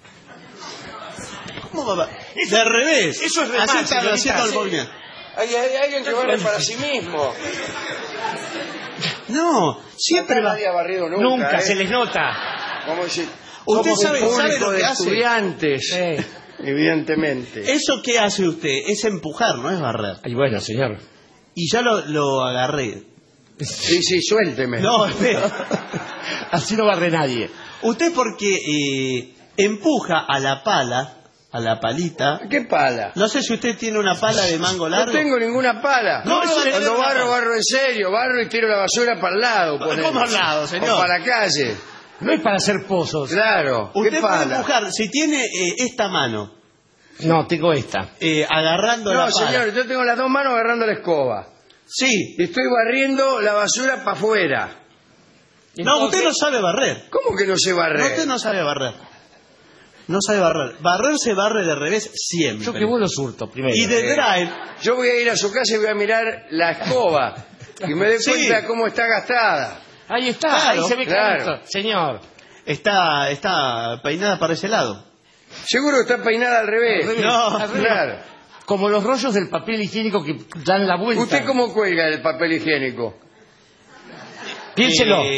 G: ¿Cómo va? De revés.
H: Eso es de
G: Así
H: mal,
G: está
H: señorita,
G: haciendo el
H: sí.
G: movimiento.
F: Hay alguien que barre para sí mismo.
G: No, siempre va.
F: Nadie ha barrido nunca.
H: Nunca se les nota.
F: Como si
G: Usted
F: somos un
G: sabe
F: público
G: lo
F: de
G: que hace.
F: estudiantes, evidentemente.
G: ¿Eso qué hace usted? Es empujar, no es barrer.
H: Ay, bueno, señor.
G: Y ya lo agarré.
F: Sí, suélteme.
G: No, espera.
H: Así no barre nadie.
G: Usted porque empuja a la pala, a la palita.
F: ¿Qué pala?
G: No sé si usted tiene una pala de mango largo.
F: No tengo ninguna pala.
G: No,
F: Cuando barro en serio. Barro y tiro la basura para el lado.
G: ¿Cómo al lado, señor?
F: O para la calle.
H: No es para hacer pozos.
F: Claro. ¿Qué
G: Usted puede
F: pala?
G: empujar, si tiene esta mano
H: No, tengo esta.
G: agarrando la
F: No,
G: pala.
F: señor, yo tengo las dos manos agarrando la escoba.
G: Sí.
F: Y estoy barriendo la basura para afuera.
G: No, usted no sabe barrer.
F: ¿Cómo que no sé barrer?
G: No, usted no sabe barrer. No sabe barrer. Barrer se barre de revés siempre.
H: Yo que vos lo surto primero.
G: Y de drive.
F: Yo voy a ir a su casa y voy a mirar la escoba. Y me doy
G: Sí.
F: cuenta cómo está gastada.
H: Ahí está,
G: Claro,
H: ahí se ve
F: claro.
H: clarito. Señor.
G: Está peinada para ese lado.
F: Seguro que está peinada al revés.
G: No,
F: Claro.
H: Como los rollos del papel higiénico que dan la vuelta.
F: ¿Usted cómo cuelga el papel higiénico?
H: Piénselo.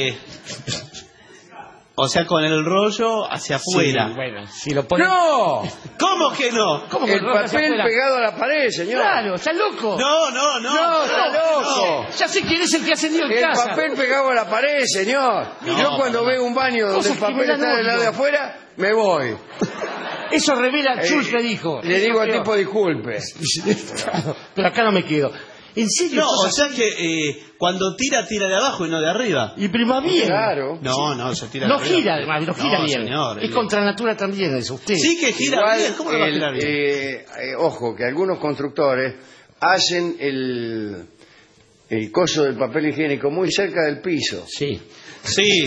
G: O sea, con el rollo hacia afuera.
H: Sí, bueno, si lo pone...
F: ¡No!
G: ¿Cómo que no?
H: ¿Cómo que
F: El
H: rollo hacia
F: papel
H: afuera?
F: pegado a la pared, señor.
H: Claro, está loco.
G: No.
F: No, está loco.
H: Ya sé quién es el que ha ascendido en
F: El
H: casa.
F: papel pegado a la pared, señor.
G: No,
F: Yo cuando veo un baño donde
H: Cosas
F: el
H: que me
F: papel
H: dan
F: está del lado de
H: odio.
F: afuera, me voy.
H: Eso revela, Schultz me dijo.
F: Le digo al tipo disculpe.
H: Claro, pero acá no me quedo. ¿En serio?
G: No, o
H: cosas
G: sea
H: así?
G: que cuando tira de abajo y no de arriba.
H: Y prima bien.
F: Claro.
G: No, se tira
H: No
G: de arriba.
H: gira, además, no gira bien.
G: Señor,
H: es contra natura también eso, usted.
G: Sí que gira
F: Igual,
G: bien. ¿Cómo lo va a girar bien?
F: ojo, que algunos constructores hacen el coso del papel higiénico muy cerca del piso.
H: Sí.
G: Sí.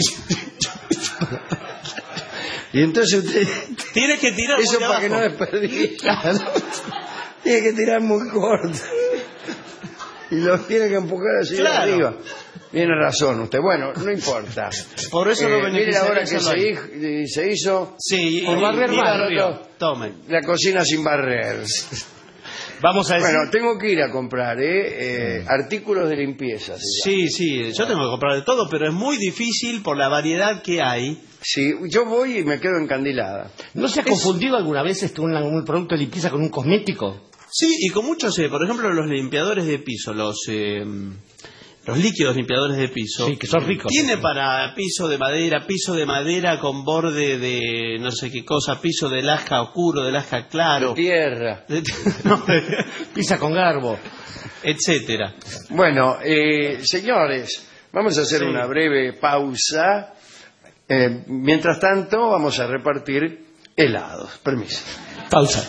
F: Y entonces usted...
G: Tiene que tirar
F: Eso
G: muy
F: para que no
G: abajo.
F: desperdicie. Tiene que tirar muy corto. Y lo tiene que empujar así de
G: Claro.
F: arriba. Tiene razón usted. Bueno, no importa.
G: Por eso lo
F: Mire la hora que
G: beneficiaría hacerlo ahí.
F: se hizo
G: Sí,
H: Por barrer
G: y
H: mal,
G: barrió. Tome.
F: la cocina sin barrer.
H: Vamos a decir...
F: Bueno, tengo que ir a comprar artículos de limpieza.
G: Sí, yo tengo que comprar de todo, pero es muy difícil por la variedad que hay.
F: Sí, yo voy y me quedo encandilada.
H: ¿No se ha confundido alguna vez un producto de limpieza con un cosmético?
G: Sí, y con muchos, por ejemplo, los limpiadores de piso, los líquidos limpiadores de piso.
H: Sí, que son ricos.
G: Tiene para piso de madera con borde de no sé qué cosa, piso de lasca oscuro, de lasca claro,
F: Tierra.
G: no,
H: Pisa con garbo.
G: etcétera.
F: Bueno, señores, vamos a hacer
G: Sí.
F: una breve pausa. Mientras tanto, vamos a repartir helados. Permiso.
H: Pausa.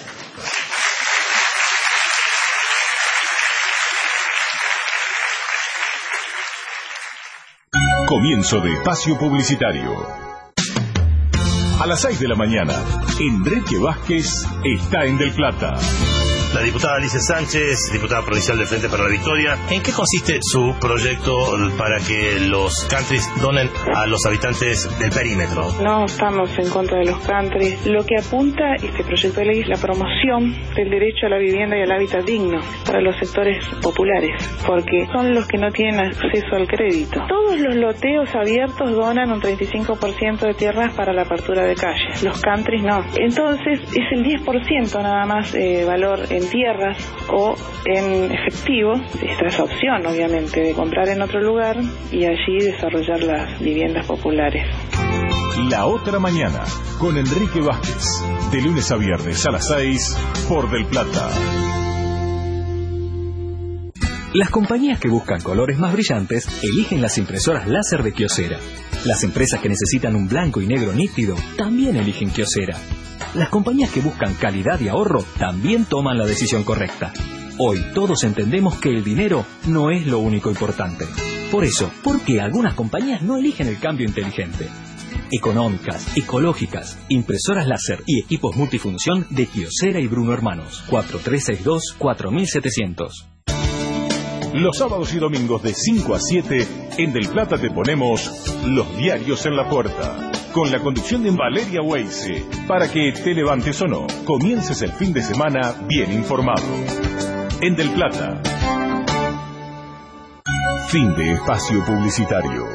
C: Comienzo de espacio publicitario. A las 6 de la mañana, Enrique Vázquez está en Del Plata.
I: La diputada Alicia Sánchez, diputada provincial del Frente para la Victoria. ¿En qué consiste su proyecto para que los countries donen a los habitantes del perímetro?
J: No estamos en contra de los countries. Lo que apunta este proyecto de ley es la promoción del derecho a la vivienda y al hábitat digno para los sectores populares, porque son los que no tienen acceso al crédito. Todos los loteos abiertos donan un 35% de tierras para la apertura de calles. Los countries no. Entonces es el 10% nada más valor en tierras o en efectivo. Está esa opción, obviamente, de comprar en otro lugar y allí desarrollar las viviendas populares.
C: La otra mañana, con Enrique Vázquez. De lunes a viernes a las 6 por Del Plata.
K: Las compañías que buscan colores más brillantes eligen las impresoras láser de Kyocera. Las empresas que necesitan un blanco y negro nítido también eligen Kyocera. Las compañías que buscan calidad y ahorro también toman la decisión correcta. Hoy todos entendemos que el dinero no es lo único importante. Por eso, ¿por qué algunas compañías no eligen el cambio inteligente? Económicas, ecológicas, impresoras láser y equipos multifunción de Kyocera y Bruno Hermanos. 4362-4700.
C: Los sábados y domingos de 5 a 7, en Del Plata te ponemos Los Diarios en la Puerta, con la conducción de Valeria Weise, para que te levantes o no, comiences el fin de semana bien informado. En Del Plata. Fin de espacio publicitario.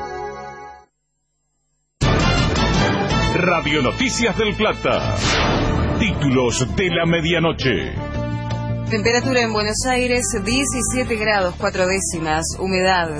C: Radio Noticias del Plata. Títulos de la medianoche.
L: Temperatura en Buenos Aires, 17 grados 4 décimas, humedad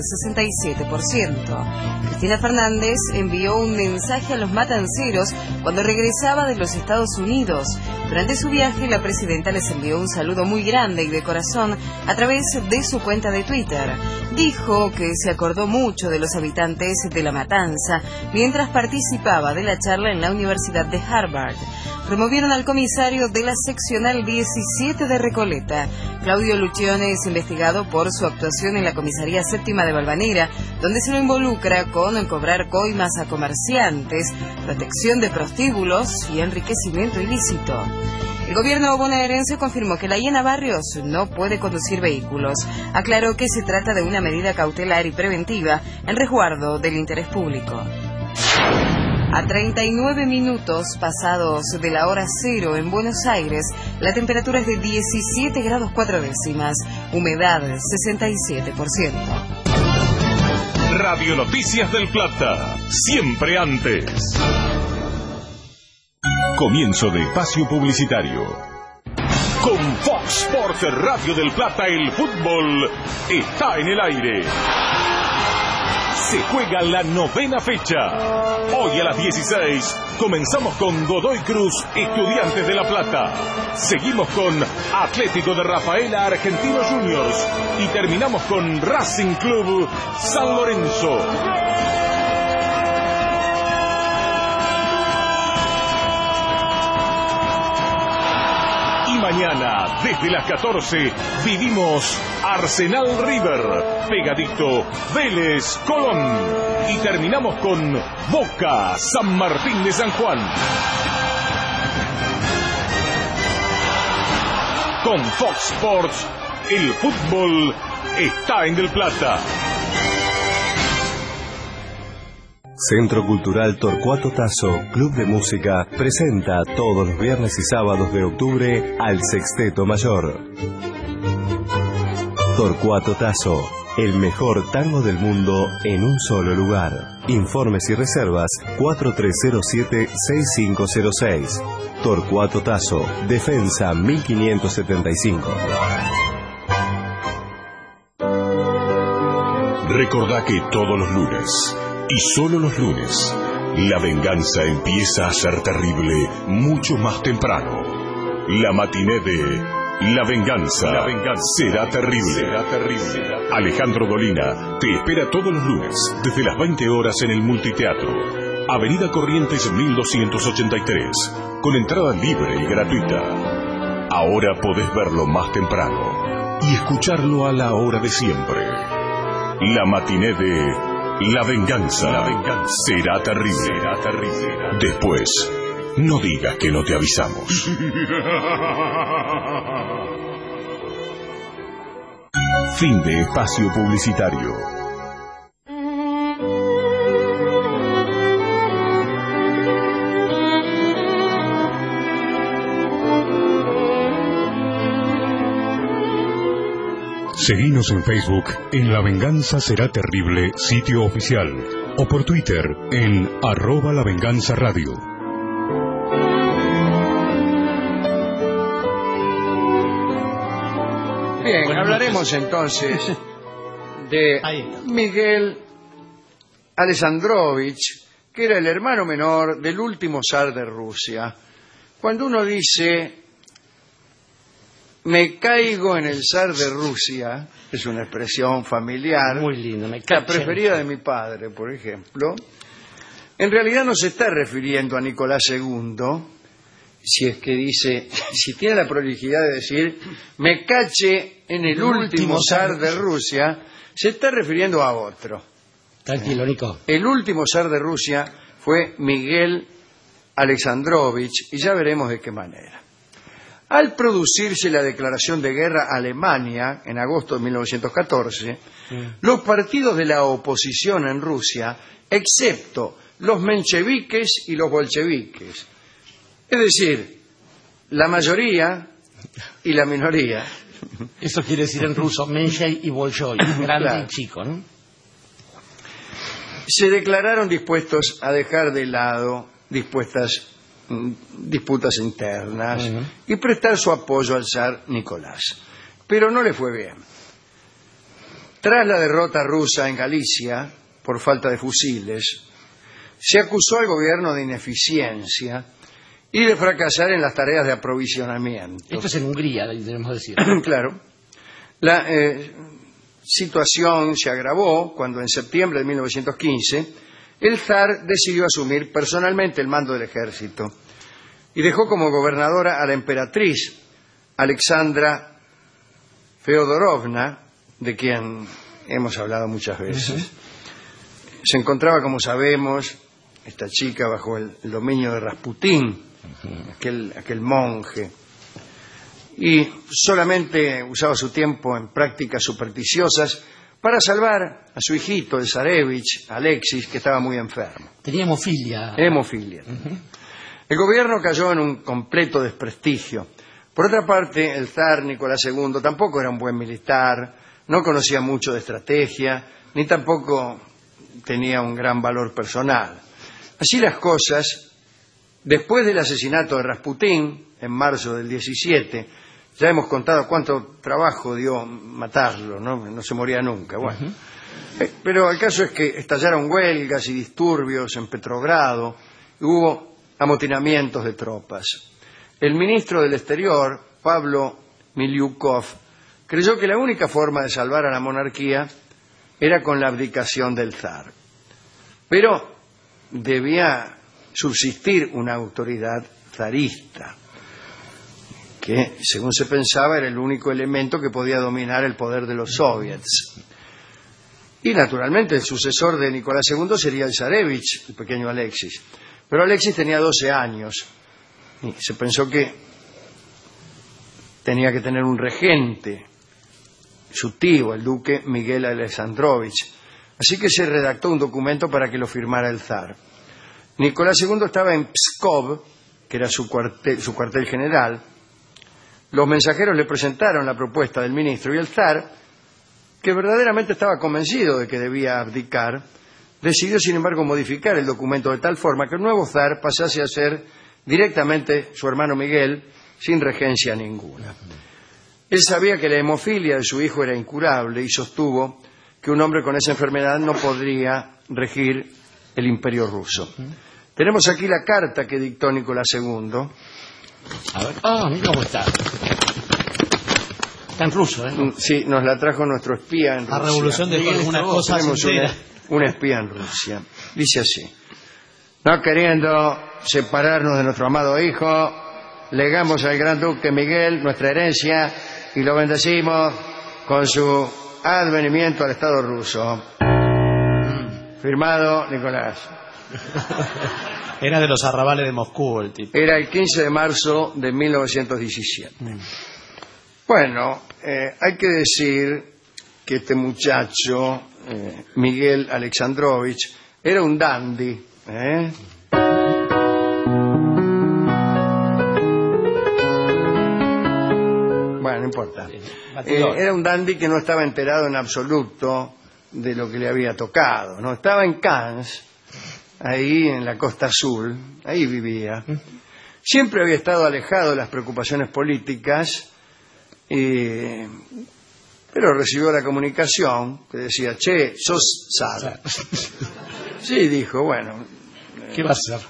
L: 67%. Cristina Fernández envió un mensaje a los matanceros cuando regresaba de los Estados Unidos. Durante su viaje, la presidenta les envió un saludo muy grande y de corazón a través de su cuenta de Twitter. Dijo que se acordó mucho de los habitantes de La Matanza mientras participaba de la charla en la Universidad de Harvard. Removieron al comisario de la seccional 17 de Recoleta. Claudio Lucione es investigado por su actuación en la comisaría séptima de Valvanera, donde se lo involucra con cobrar coimas a comerciantes, protección de prostíbulos y enriquecimiento ilícito. El gobierno bonaerense confirmó que la Hiena Barrios no puede conducir vehículos. Aclaró que se trata de una medida cautelar y preventiva en resguardo del interés público. A 39 minutos pasados de la hora cero en Buenos Aires, la temperatura es de 17 grados 4 décimas, humedad 67%.
C: Radio Noticias del Plata, siempre antes. Comienzo de espacio publicitario. Con Fox Sports Radio del Plata, el fútbol está en el aire. Se juega la 9ª fecha. Hoy a las 16 comenzamos con Godoy Cruz, Estudiantes de La Plata. Seguimos con Atlético de Rafaela, Argentinos Juniors. Y terminamos con Racing Club San Lorenzo. Mañana, desde las 14, vivimos Arsenal River, pegadito Vélez Colón. Y terminamos con Boca San Martín de San Juan. Con Fox Sports, el fútbol está en Del Plata.
M: Centro Cultural Torcuato Tasso, Club de Música, presenta todos los viernes y sábados de octubre al Sexteto Mayor. Torcuato Tasso, el mejor tango del mundo en un solo lugar. Informes y reservas 4307-6506. Torcuato Tasso, Defensa 1575.
C: Recordá que todos los lunes, y solo los lunes, la venganza empieza a ser terrible mucho más temprano. La matiné de La Venganza, será terrible. Alejandro Dolina te espera todos los lunes desde las 20 horas en el Multiteatro, Avenida Corrientes 1283, con entrada libre y gratuita. Ahora podés verlo más temprano y escucharlo a la hora de siempre. La matiné de La Venganza, será terrible. Después, no digas que no te avisamos. Fin de espacio publicitario.
D: Seguinos en Facebook en La Venganza Será Terrible, sitio oficial, o por Twitter en @lavenganzaradio.
F: Bien, hablaremos entonces de Miguel Alexandrovich, que era el hermano menor del último zar de Rusia. Cuando uno dice me caigo en el zar de Rusia, es una expresión familiar,
H: muy linda,
F: la preferida de mi padre, por ejemplo, en realidad no se está refiriendo a Nicolás II, si es que dice, si tiene la prolijidad de decir me caché en el último zar de Rusia, se está refiriendo a otro.
H: Tranquilo, Nico.
F: El último zar de Rusia fue Miguel Alexandrovich, y ya veremos de qué manera. Al producirse la declaración de guerra a Alemania en agosto de 1914, los partidos de la oposición en Rusia, excepto los mencheviques y los bolcheviques, es decir, la mayoría y la minoría.
H: Eso quiere decir en ruso Menshei y Bolshoi, grande y chico, ¿no?
F: se declararon dispuestos a dejar de lado disputas internas y prestar su apoyo al zar Nicolás. Pero no le fue bien. Tras la derrota rusa en Galicia, por falta de fusiles, se acusó al gobierno de ineficiencia y de fracasar en las tareas de aprovisionamiento.
H: Esto es en Hungría, debemos decir.
F: Claro. La situación se agravó cuando en septiembre de 1915 el zar decidió asumir personalmente el mando del ejército y dejó como gobernadora a la emperatriz Alexandra Feodorovna, de quien hemos hablado muchas veces. Se encontraba, como sabemos, esta chica bajo el dominio de Rasputín, aquel monje, y solamente usaba su tiempo en prácticas supersticiosas para salvar a su hijito, el zarevich, Alexis, que estaba muy enfermo.
H: Tenía hemofilia.
F: Hemofilia. El gobierno cayó en un completo desprestigio. Por otra parte, el zar Nicolás II tampoco era un buen militar, no conocía mucho de estrategia, ni tampoco tenía un gran valor personal. Así las cosas, después del asesinato de Rasputín, en marzo del 17, ya hemos contado cuánto trabajo dio matarlo, no se moría nunca. Bueno. Pero el caso es que estallaron huelgas y disturbios en Petrogrado, y hubo amotinamientos de tropas. El ministro del Exterior, Pablo Miliukov, creyó que la única forma de salvar a la monarquía era con la abdicación del zar. Pero debía subsistir una autoridad zarista, que, según se pensaba, era el único elemento que podía dominar el poder de los soviets. Y, naturalmente, el sucesor de Nicolás II sería el zarevich, el pequeño Alexis. Pero Alexis tenía 12 años y se pensó que tenía que tener un regente, su tío, el duque Miguel Alexandrovich. Así que se redactó un documento para que lo firmara el zar. Nicolás II estaba en Pskov, que era su cuartel general. Los mensajeros le presentaron la propuesta del ministro y el zar, que verdaderamente estaba convencido de que debía abdicar, decidió sin embargo modificar el documento de tal forma que el nuevo zar pasase a ser directamente su hermano Miguel, sin regencia ninguna. Él sabía que la hemofilia de su hijo era incurable y sostuvo que un hombre con esa enfermedad no podría regir el imperio ruso. Tenemos aquí la carta que dictó Nicolás II.
H: A ver. Mira cómo está. Está en ruso, ¿eh?
F: Sí, nos la trajo nuestro espía en Rusia.
G: La revolución dejó algunas cosas enteras.
F: Un espía en Rusia. Dice así: no queriendo separarnos de nuestro amado hijo, legamos al gran duque Miguel nuestra herencia y lo bendecimos con su advenimiento al Estado ruso. Firmado Nicolás.
G: Era de los arrabales de Moscú el tipo.
F: Era el 15 de marzo de 1917. Bueno, hay que decir que este muchacho, Miguel Alexandrovich, era un dandy. Bueno, no importa. Era un dandy que no estaba enterado en absoluto de lo que le había tocado, ¿no? Estaba en Cannes, ahí en la Costa Azul, ahí vivía. Siempre había estado alejado de las preocupaciones políticas, pero recibió la comunicación que decía: che, sos zar. Sí, dijo, bueno.
H: ¿Qué va a hacer?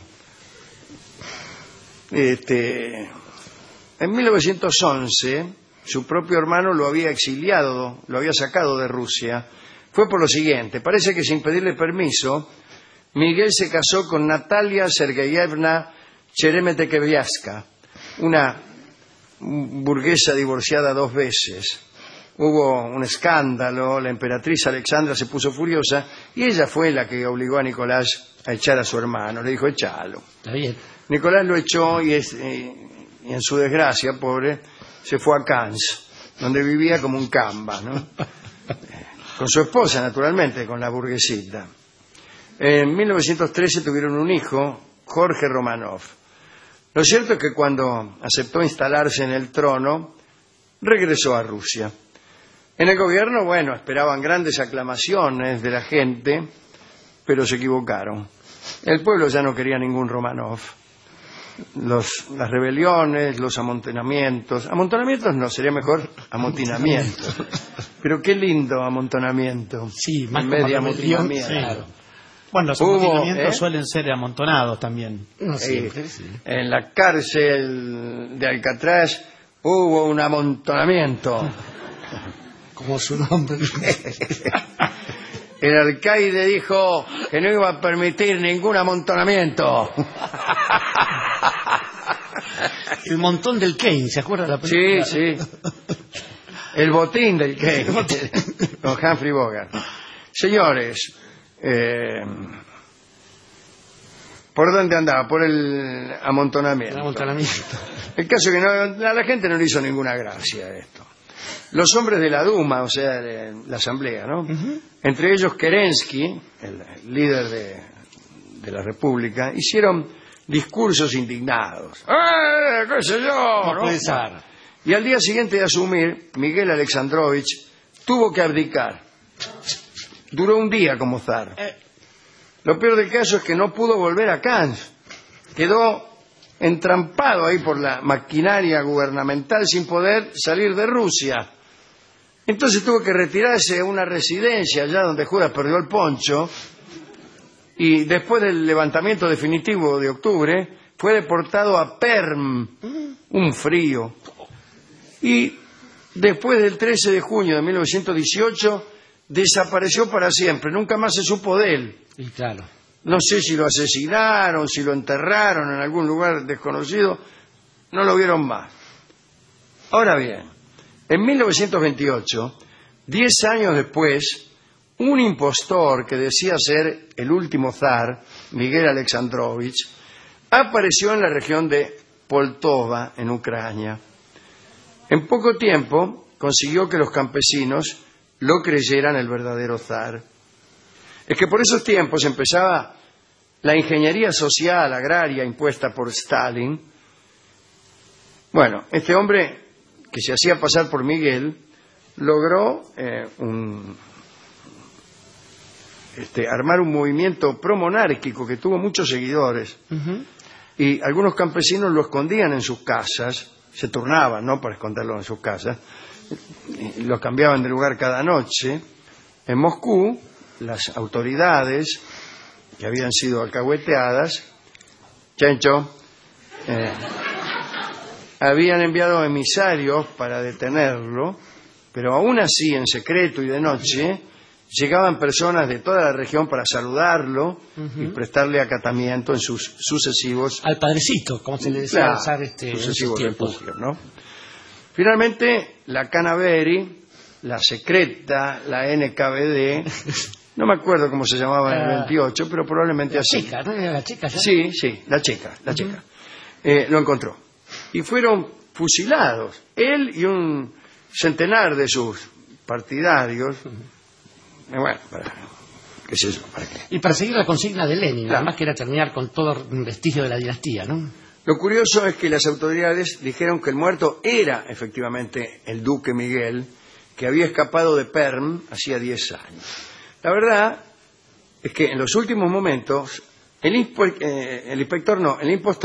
F: En 1911, su propio hermano lo había exiliado, lo había sacado de Rusia. Fue por lo siguiente: parece que sin pedirle permiso, Miguel se casó con Natalia Sergeyevna Cheremetekeviaska, una burguesa divorciada 2 veces. Hubo un escándalo, la emperatriz Alexandra se puso furiosa y ella fue la que obligó a Nicolás a echar a su hermano. Le dijo: échalo.
H: Está bien.
F: Nicolás lo echó y en su desgracia, pobre, se fue a Cannes, donde vivía como un camba, ¿no? Con su esposa, naturalmente, con la burguesita. En 1913 tuvieron un hijo, Jorge Romanov. Lo cierto es que cuando aceptó instalarse en el trono, regresó a Rusia. En el gobierno, bueno, esperaban grandes aclamaciones de la gente, pero se equivocaron. El pueblo ya no quería ningún Romanov. Las rebeliones, los amontonamientos. Amontonamientos no, sería mejor amotinamientos. Pero qué lindo amontonamiento.
H: Sí, más
F: en vez de
H: como rebelión,
F: amotinamiento.
H: claro.
G: Bueno, los amotinamientos suelen ser amontonados también.
H: No siempre, sí.
F: En la cárcel de Alcatraz hubo un amontonamiento.
H: Como su nombre.
F: El alcaide dijo que no iba a permitir ningún amontonamiento.
H: El montón del Kane, ¿se acuerda de la película?
F: Sí, sí. El botín del Kane, con Humphrey Bogart. Señores, ¿por dónde andaba? Por el amontonamiento.
H: El amontonamiento.
F: El caso es que a la gente no le hizo ninguna gracia esto. Los hombres de la Duma, o sea, de la Asamblea, ¿no? Entre ellos Kerensky, el líder de la República, hicieron discursos indignados. ¿Qué sé yo?
H: No puede ser.
F: Y al día siguiente de asumir, Miguel Alexandrovich tuvo que abdicar. Duró un día como zar. Lo peor del caso es que no pudo volver a Cannes. Quedó entrampado ahí por la maquinaria gubernamental sin poder salir de Rusia. Entonces tuvo que retirarse a una residencia allá donde Judas perdió el poncho, y después del levantamiento definitivo de octubre fue deportado a Perm, un frío. Y después del 13 de junio de 1918 desapareció para siempre, nunca más se supo de él.
H: Y claro.
F: No sé si lo asesinaron, si lo enterraron en algún lugar desconocido, no lo vieron más. Ahora bien, en 1928, 10 años después, un impostor que decía ser el último zar, Miguel Alexandrovich, apareció en la región de Poltova, en Ucrania. En poco tiempo consiguió que los campesinos lo creyeran el verdadero zar. Es que por esos tiempos empezaba la ingeniería social agraria impuesta por Stalin. Bueno, este hombre que se hacía pasar por Miguel logró armar un movimiento promonárquico que tuvo muchos seguidores. Y algunos campesinos lo escondían en sus casas, se turnaban, ¿no?, para esconderlo en sus casas, y lo cambiaban de lugar cada noche. En Moscú, las autoridades que habían sido alcahueteadas, habían enviado emisarios para detenerlo, pero aún así, en secreto y de noche, llegaban personas de toda la región para saludarlo y prestarle acatamiento en sus sucesivos...
H: Al padrecito, como se le decía,
F: sucesivos refugios, ¿no? Finalmente, la Canaveri, la secreta, la NKVD, no me acuerdo cómo se llamaba en el 28, pero probablemente así.
H: Checa, ¿no? ¿Era la checa ya?
F: Sí, la checa. Lo encontró. Y fueron fusilados, él y un centenar de sus partidarios. Bueno, qué sé yo, ¿para qué?
H: Y para seguir la consigna de Lenin, además que era terminar con todo vestigio de la dinastía, ¿no?
F: Lo curioso es que las autoridades dijeron que el muerto era efectivamente el duque Miguel, que había escapado de Perm hacía 10 años. La verdad es que en los últimos momentos el impostor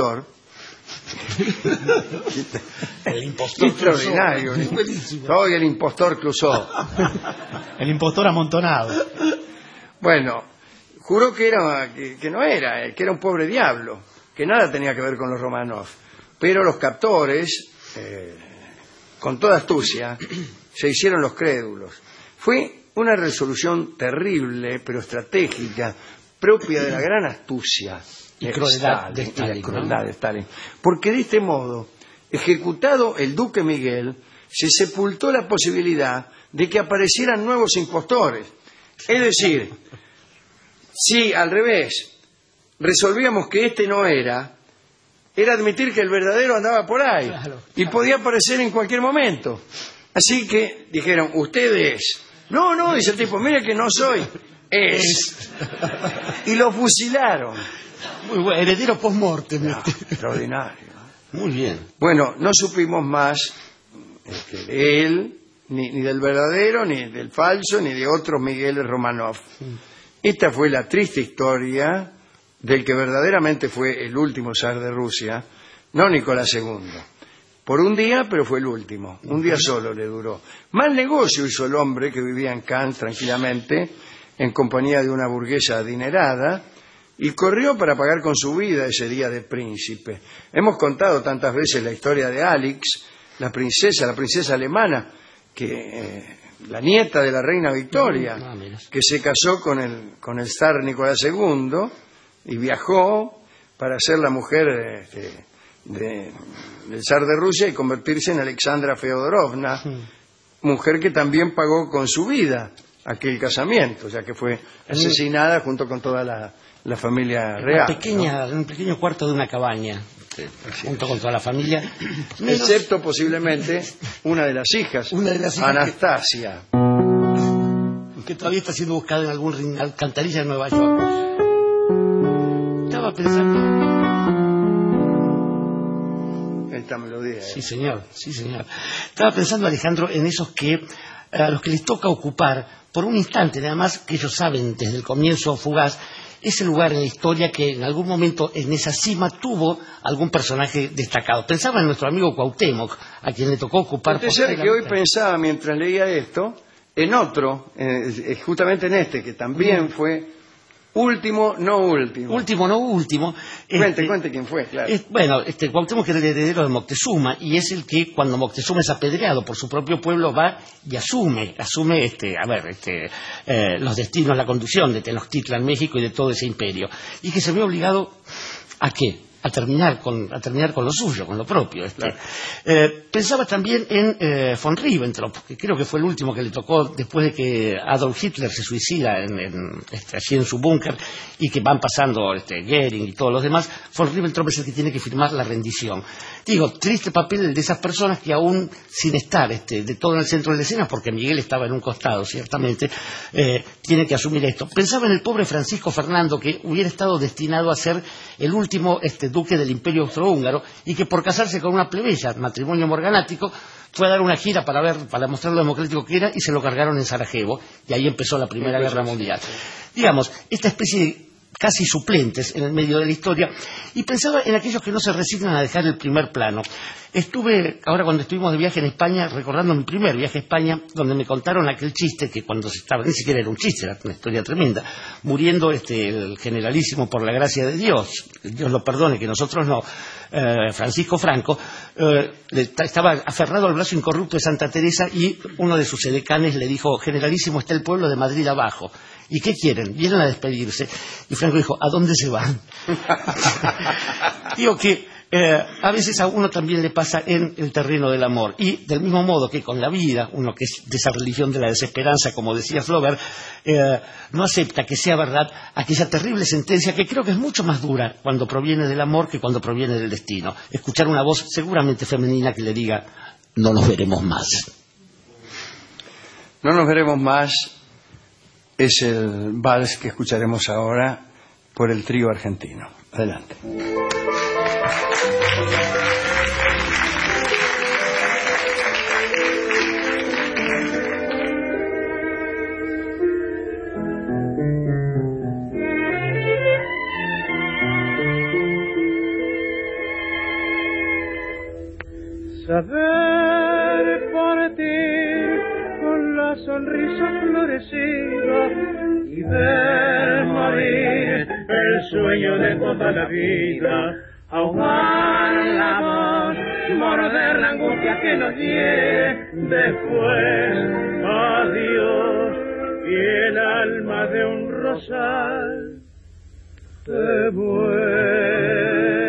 H: el impostor
F: extraordinario. Soy el impostor Clouseau.
G: El impostor amontonado.
F: Bueno, juró que no era, que era un pobre diablo, que nada tenía que ver con los Romanov. Pero los captores, con toda astucia, se hicieron los crédulos. Fue una resolución terrible, pero estratégica, propia de la gran astucia
H: y crueldad de
F: Stalin. Porque de este modo, ejecutado el duque Miguel, se sepultó la posibilidad de que aparecieran nuevos impostores. Es decir, si al revés resolvíamos que este no era admitir que el verdadero andaba por ahí, y podía aparecer en cualquier momento. Así que dijeron, usted es. No, dice el tipo, mire que no soy, es. Y lo fusilaron.
H: Muy bueno, heredero post-mortem.
F: Extraordinario.
H: Muy bien.
F: Bueno, no supimos más de él, ni del verdadero, ni del falso, ni de otros Migueles Romanov. Esta fue la triste historia del que verdaderamente fue el último zar de Rusia, no Nicolás II. Por un día, pero fue el último. Un día solo le duró. Mal negocio hizo el hombre que vivía en Cannes tranquilamente, en compañía de una burguesa adinerada, y corrió para pagar con su vida ese día de príncipe. Hemos contado tantas veces la historia de Alix, la princesa alemana, que la nieta de la reina Victoria, que se casó con el zar Nicolás II y viajó para ser la mujer del zar de Rusia y convertirse en Alexandra Feodorovna, mujer que también pagó con su vida aquel casamiento, ya que fue asesinada junto con toda la familia real.
H: En un pequeño cuarto de una cabaña, junto con toda la familia.
F: Excepto posiblemente una de las hijas, Anastasia.
H: Que todavía está siendo buscada en algún alcantarilla de Nueva York. Estaba pensando...
F: Esta melodía.
H: Sí, señor. Estaba pensando, Alejandro, en esos que a los que les toca ocupar por un instante, nada más, que ellos saben desde el comienzo fugaz, ese lugar en la historia que en algún momento en esa cima tuvo algún personaje destacado. Pensaba en nuestro amigo Cuauhtémoc, a quien le tocó ocupar...
F: Usted sabe que hoy pensaba, mientras leía esto, en otro, justamente en este, que también fue último, no último.
H: Último, no último.
F: Cuente quién fue, claro.
H: Cuauhtémoc era el heredero de Moctezuma, y es el que, cuando Moctezuma es apedreado por su propio pueblo, va y asume los destinos, la conducción de Tenochtitlan, México, y de todo ese imperio. Y que se ve obligado ¿a qué? A terminar con lo suyo, con lo propio.
F: Claro.
H: Pensaba también en von Ribbentrop, que creo que fue el último que le tocó después de que Adolf Hitler se suicida allí en su búnker, y que van pasando Goering y todos los demás. Von Ribbentrop es el que tiene que firmar la rendición. Digo, triste papel de esas personas que aún sin estar de todo en el centro de la escena, porque Miguel estaba en un costado, ciertamente, tiene que asumir esto. Pensaba en el pobre Francisco Fernando, que hubiera estado destinado a ser el último duque del Imperio Austrohúngaro, y que por casarse con una plebeya, matrimonio morganático, fue a dar una gira para mostrar lo democrático que era, y se lo cargaron en Sarajevo, y ahí empezó la Primera Guerra Mundial. Digamos, esta especie de casi suplentes en el medio de la historia, y pensaba en aquellos que no se resignan a dejar el primer plano. Ahora cuando estuvimos de viaje en España, recordando mi primer viaje a España, donde me contaron aquel chiste, que cuando se estaba, ni siquiera era un chiste, era una historia tremenda, muriendo el generalísimo por la gracia de Dios lo perdone, que nosotros no, Francisco Franco, estaba aferrado al brazo incorrupto de Santa Teresa, y uno de sus edecanes le dijo: generalísimo, está el pueblo de Madrid abajo. ¿Y qué quieren? Vienen a despedirse. Y Franco dijo: ¿a dónde se van? Digo que a veces a uno también le pasa en el terreno del amor. Y del mismo modo que con la vida, uno que es de esa religión de la desesperanza, como decía Flaubert, no acepta que sea verdad aquella terrible sentencia, que creo que es mucho más dura cuando proviene del amor que cuando proviene del destino. Escuchar una voz seguramente femenina que le diga: no nos veremos más.
F: No nos veremos más es el vals que escucharemos ahora por el trío argentino. Adelante.
N: Saber partir con la sonrisa florecida y ver morir el sueño de toda la vida, ahogar la voz, morder la angustia que nos hiere, después adiós, y el alma de un rosal se muere.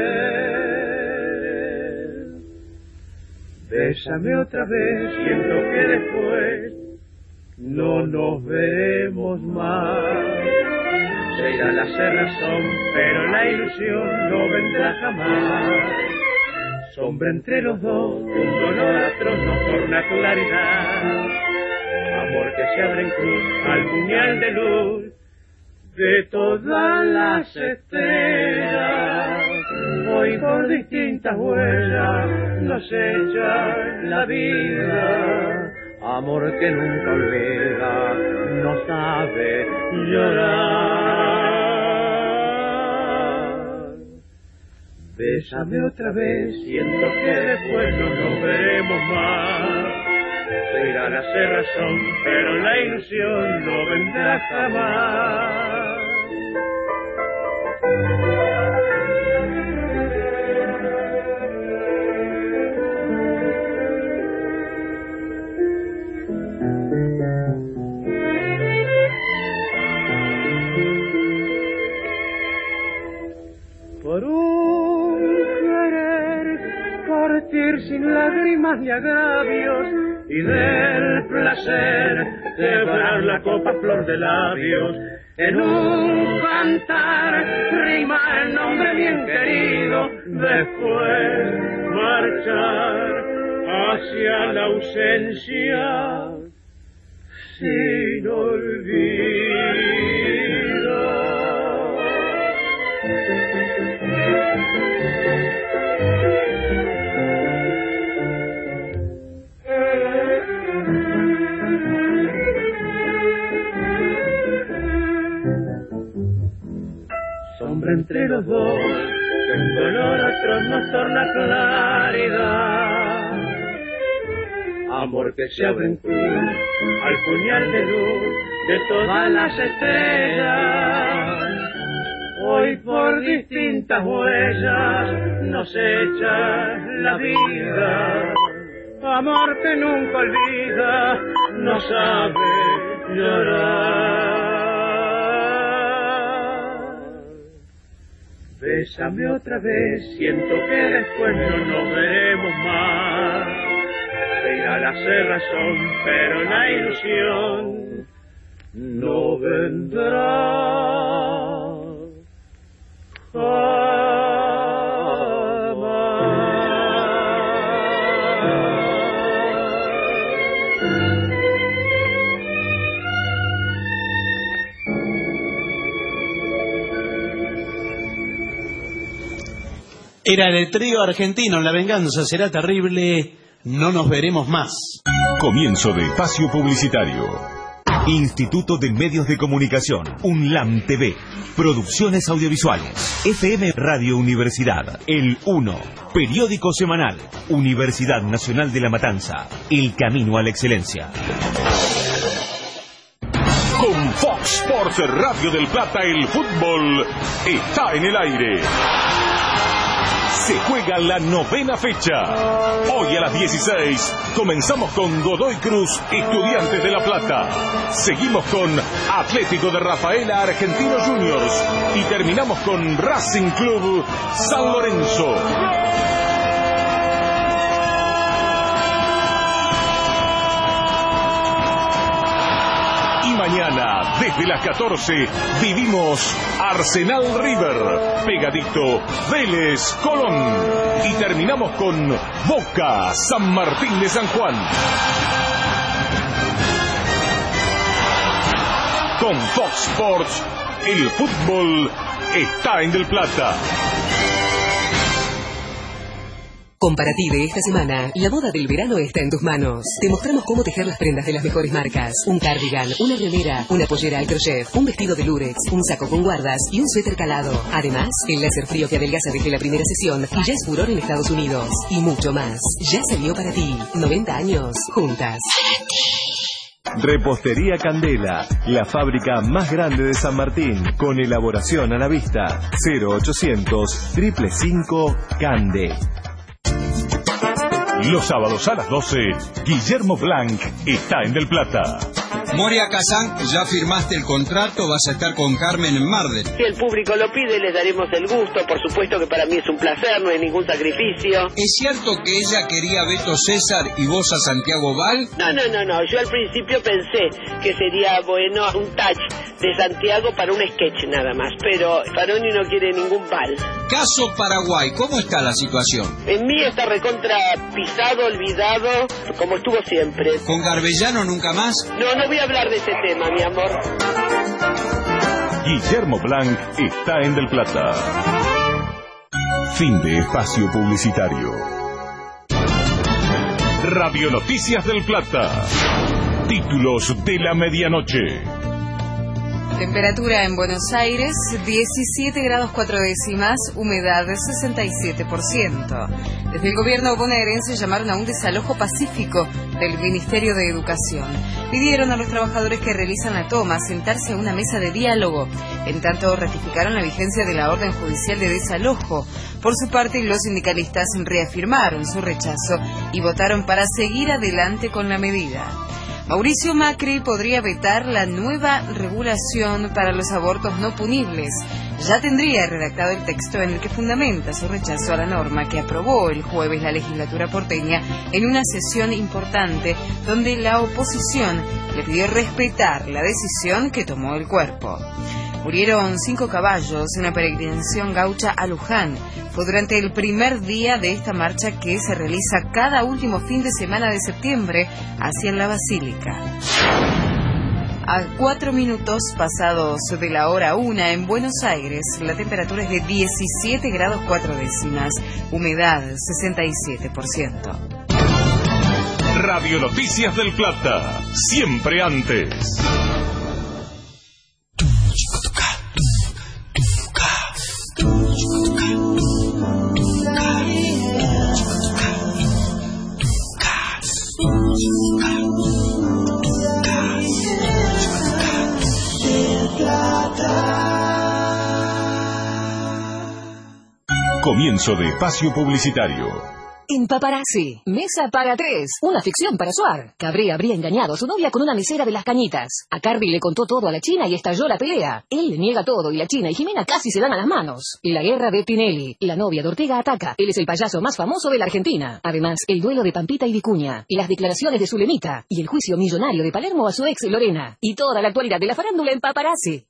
N: Bésame otra vez, siento que después no nos veremos más. Se irá la cerrazón, pero la ilusión no vendrá jamás. Sombra entre los dos, un dolor atroz nos torna claridad. Amor que se abre en cruz al puñal de luz de todas las estrellas. Hoy por distintas huellas nos echa la vida amor que nunca olvida, no sabe llorar. Bésame otra vez, siento que después no nos veremos más. Se irá la cerrazón, pero la ilusión no vendrá jamás. Por un querer partir sin lágrimas ni agravios, y del placer quebrar la copa flor de labios, en un cantar rimar el nombre bien querido, después marchar hacia la ausencia sin olvido. Sombra entre los dos, que un dolor atroz nos torna claridad. Amor que se abre en cruz, al puñal de luz de todas las estrellas. Hoy por distintas huellas nos echa la vida. Amor que nunca olvida, no sabe llorar. Bésame otra vez, siento que después no nos veremos más. Se irá la cerrazón, pero la ilusión no vendrá.
G: Era el trío argentino, La venganza será terrible, no nos veremos más.
C: Comienzo de espacio publicitario.
O: Instituto de Medios de Comunicación, UNLAM TV, Producciones Audiovisuales, FM Radio Universidad, El 1, Periódico Semanal, Universidad Nacional de La Matanza, El Camino a la Excelencia.
C: Con Fox Sports Radio del Plata, el fútbol está en el aire. Se juega la 9ª fecha. Hoy a las 16 comenzamos con Godoy Cruz, Estudiantes de La Plata. Seguimos con Atlético de Rafaela, Argentinos Juniors. Y terminamos con Racing Club San Lorenzo. Mañana, desde las 14, vivimos Arsenal River, pegadito Vélez Colón. Y terminamos con Boca San Martín de San Juan. Con Fox Sports, el fútbol está en Del Plata.
P: Comparative esta semana, la moda del verano está en tus manos. Te mostramos cómo tejer las prendas de las mejores marcas. Un cardigan, una remera, una pollera al crochet, un vestido de lurex, un saco con guardas y un suéter calado. Además, el láser frío que adelgaza desde la primera sesión y ya es furor en Estados Unidos. Y mucho más. Ya salió para ti. 90 años, juntas.
M: Repostería Candela, la fábrica más grande de San Martín, con elaboración a la vista. 0800 555 Cande.
C: Los sábados a las 12, Guillermo Blanc está en Del Plata.
Q: Moria Kazan, ya firmaste el contrato, vas a estar con Carmen en Marden.
R: Si el público lo pide, les daremos el gusto. Por supuesto que para mí es un placer, no es ningún sacrificio.
Q: ¿Es cierto que ella quería a Beto César y vos a Santiago Val?
R: No. Yo al principio pensé que sería bueno un touch de Santiago para un sketch nada más. Pero Faroni no quiere ningún Val.
Q: Caso Paraguay, ¿cómo está la situación?
R: En mí está recontra pisado, olvidado, como estuvo siempre.
Q: ¿Con Garbellano nunca más?
R: No voy a hablar de ese tema, mi amor.
C: Guillermo Blanc está en Del Plata. Fin de espacio publicitario. Radio Noticias del Plata. Títulos de la medianoche.
L: Temperatura en Buenos Aires, 17 grados 4 décimas, humedad 67%. Desde el gobierno bonaerense llamaron a un desalojo pacífico del Ministerio de Educación. Pidieron a los trabajadores que realizan la toma sentarse a una mesa de diálogo. En tanto, ratificaron la vigencia de la orden judicial de desalojo. Por su parte, los sindicalistas reafirmaron su rechazo y votaron para seguir adelante con la medida. Mauricio Macri podría vetar la nueva regulación para los abortos no punibles. Ya tendría redactado el texto en el que fundamenta su rechazo a la norma que aprobó el jueves la legislatura porteña en una sesión importante donde la oposición le pidió respetar la decisión que tomó el cuerpo. Murieron 5 caballos en una peregrinación gaucha a Luján. Fue durante el primer día de esta marcha que se realiza cada último fin de semana de septiembre hacia la Basílica. A 4 minutos pasados de la hora 1 en Buenos Aires, la temperatura es de 17 grados 4 décimas, humedad 67%.
C: Radio Noticias del Plata, siempre antes. Comienzo de espacio publicitario.
P: En Paparazzi, mesa para 3, una ficción para Suar. Cabré habría engañado a su novia con una mesera de las Cañitas. A Cardi le contó todo a la China y estalló la pelea. Él le niega todo y la China y Jimena casi se dan a las manos. La guerra de Tinelli. La novia de Ortega ataca. Él es el payaso más famoso de la Argentina. Además, el duelo de Pampita y Vicuña. Y las declaraciones de Zulemita. Y el juicio millonario de Palermo a su ex Lorena. Y toda la actualidad de la farándula en Paparazzi.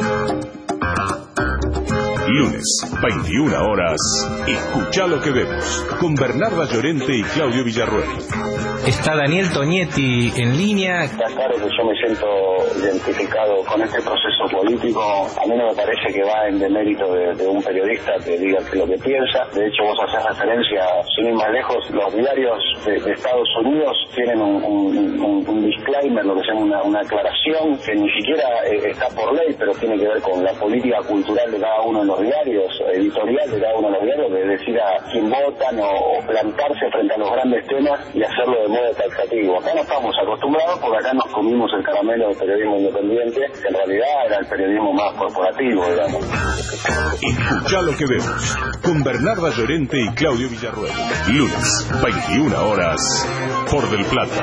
C: Lunes, 21 horas, Escucha lo que vemos, con Bernarda Llorente y Claudio Villarruel.
S: Está Daniel Tonietti en línea.
T: Las tardes que yo me siento identificado con este proceso político, a mí no me parece que va en demérito de un periodista que diga lo que piensa. De hecho, vos haces referencia, sin ir más lejos, los diarios de Estados Unidos tienen un disclaimer, lo que se llama una aclaración, que ni siquiera está por ley, pero tiene que ver con la política cultural de cada uno de los diarios, editorial de cada uno de los diarios, de decir a quién votan o plantarse frente a los grandes temas y hacerlo de modo taxativo. Acá no estamos acostumbrados porque acá nos comimos el caramelo del periodismo independiente, que en realidad era el periodismo más corporativo, digamos.
C: Escucha lo que vemos, con Bernarda Llorente y Claudio Villarruel. Lunes, 21 horas, por Del Plata.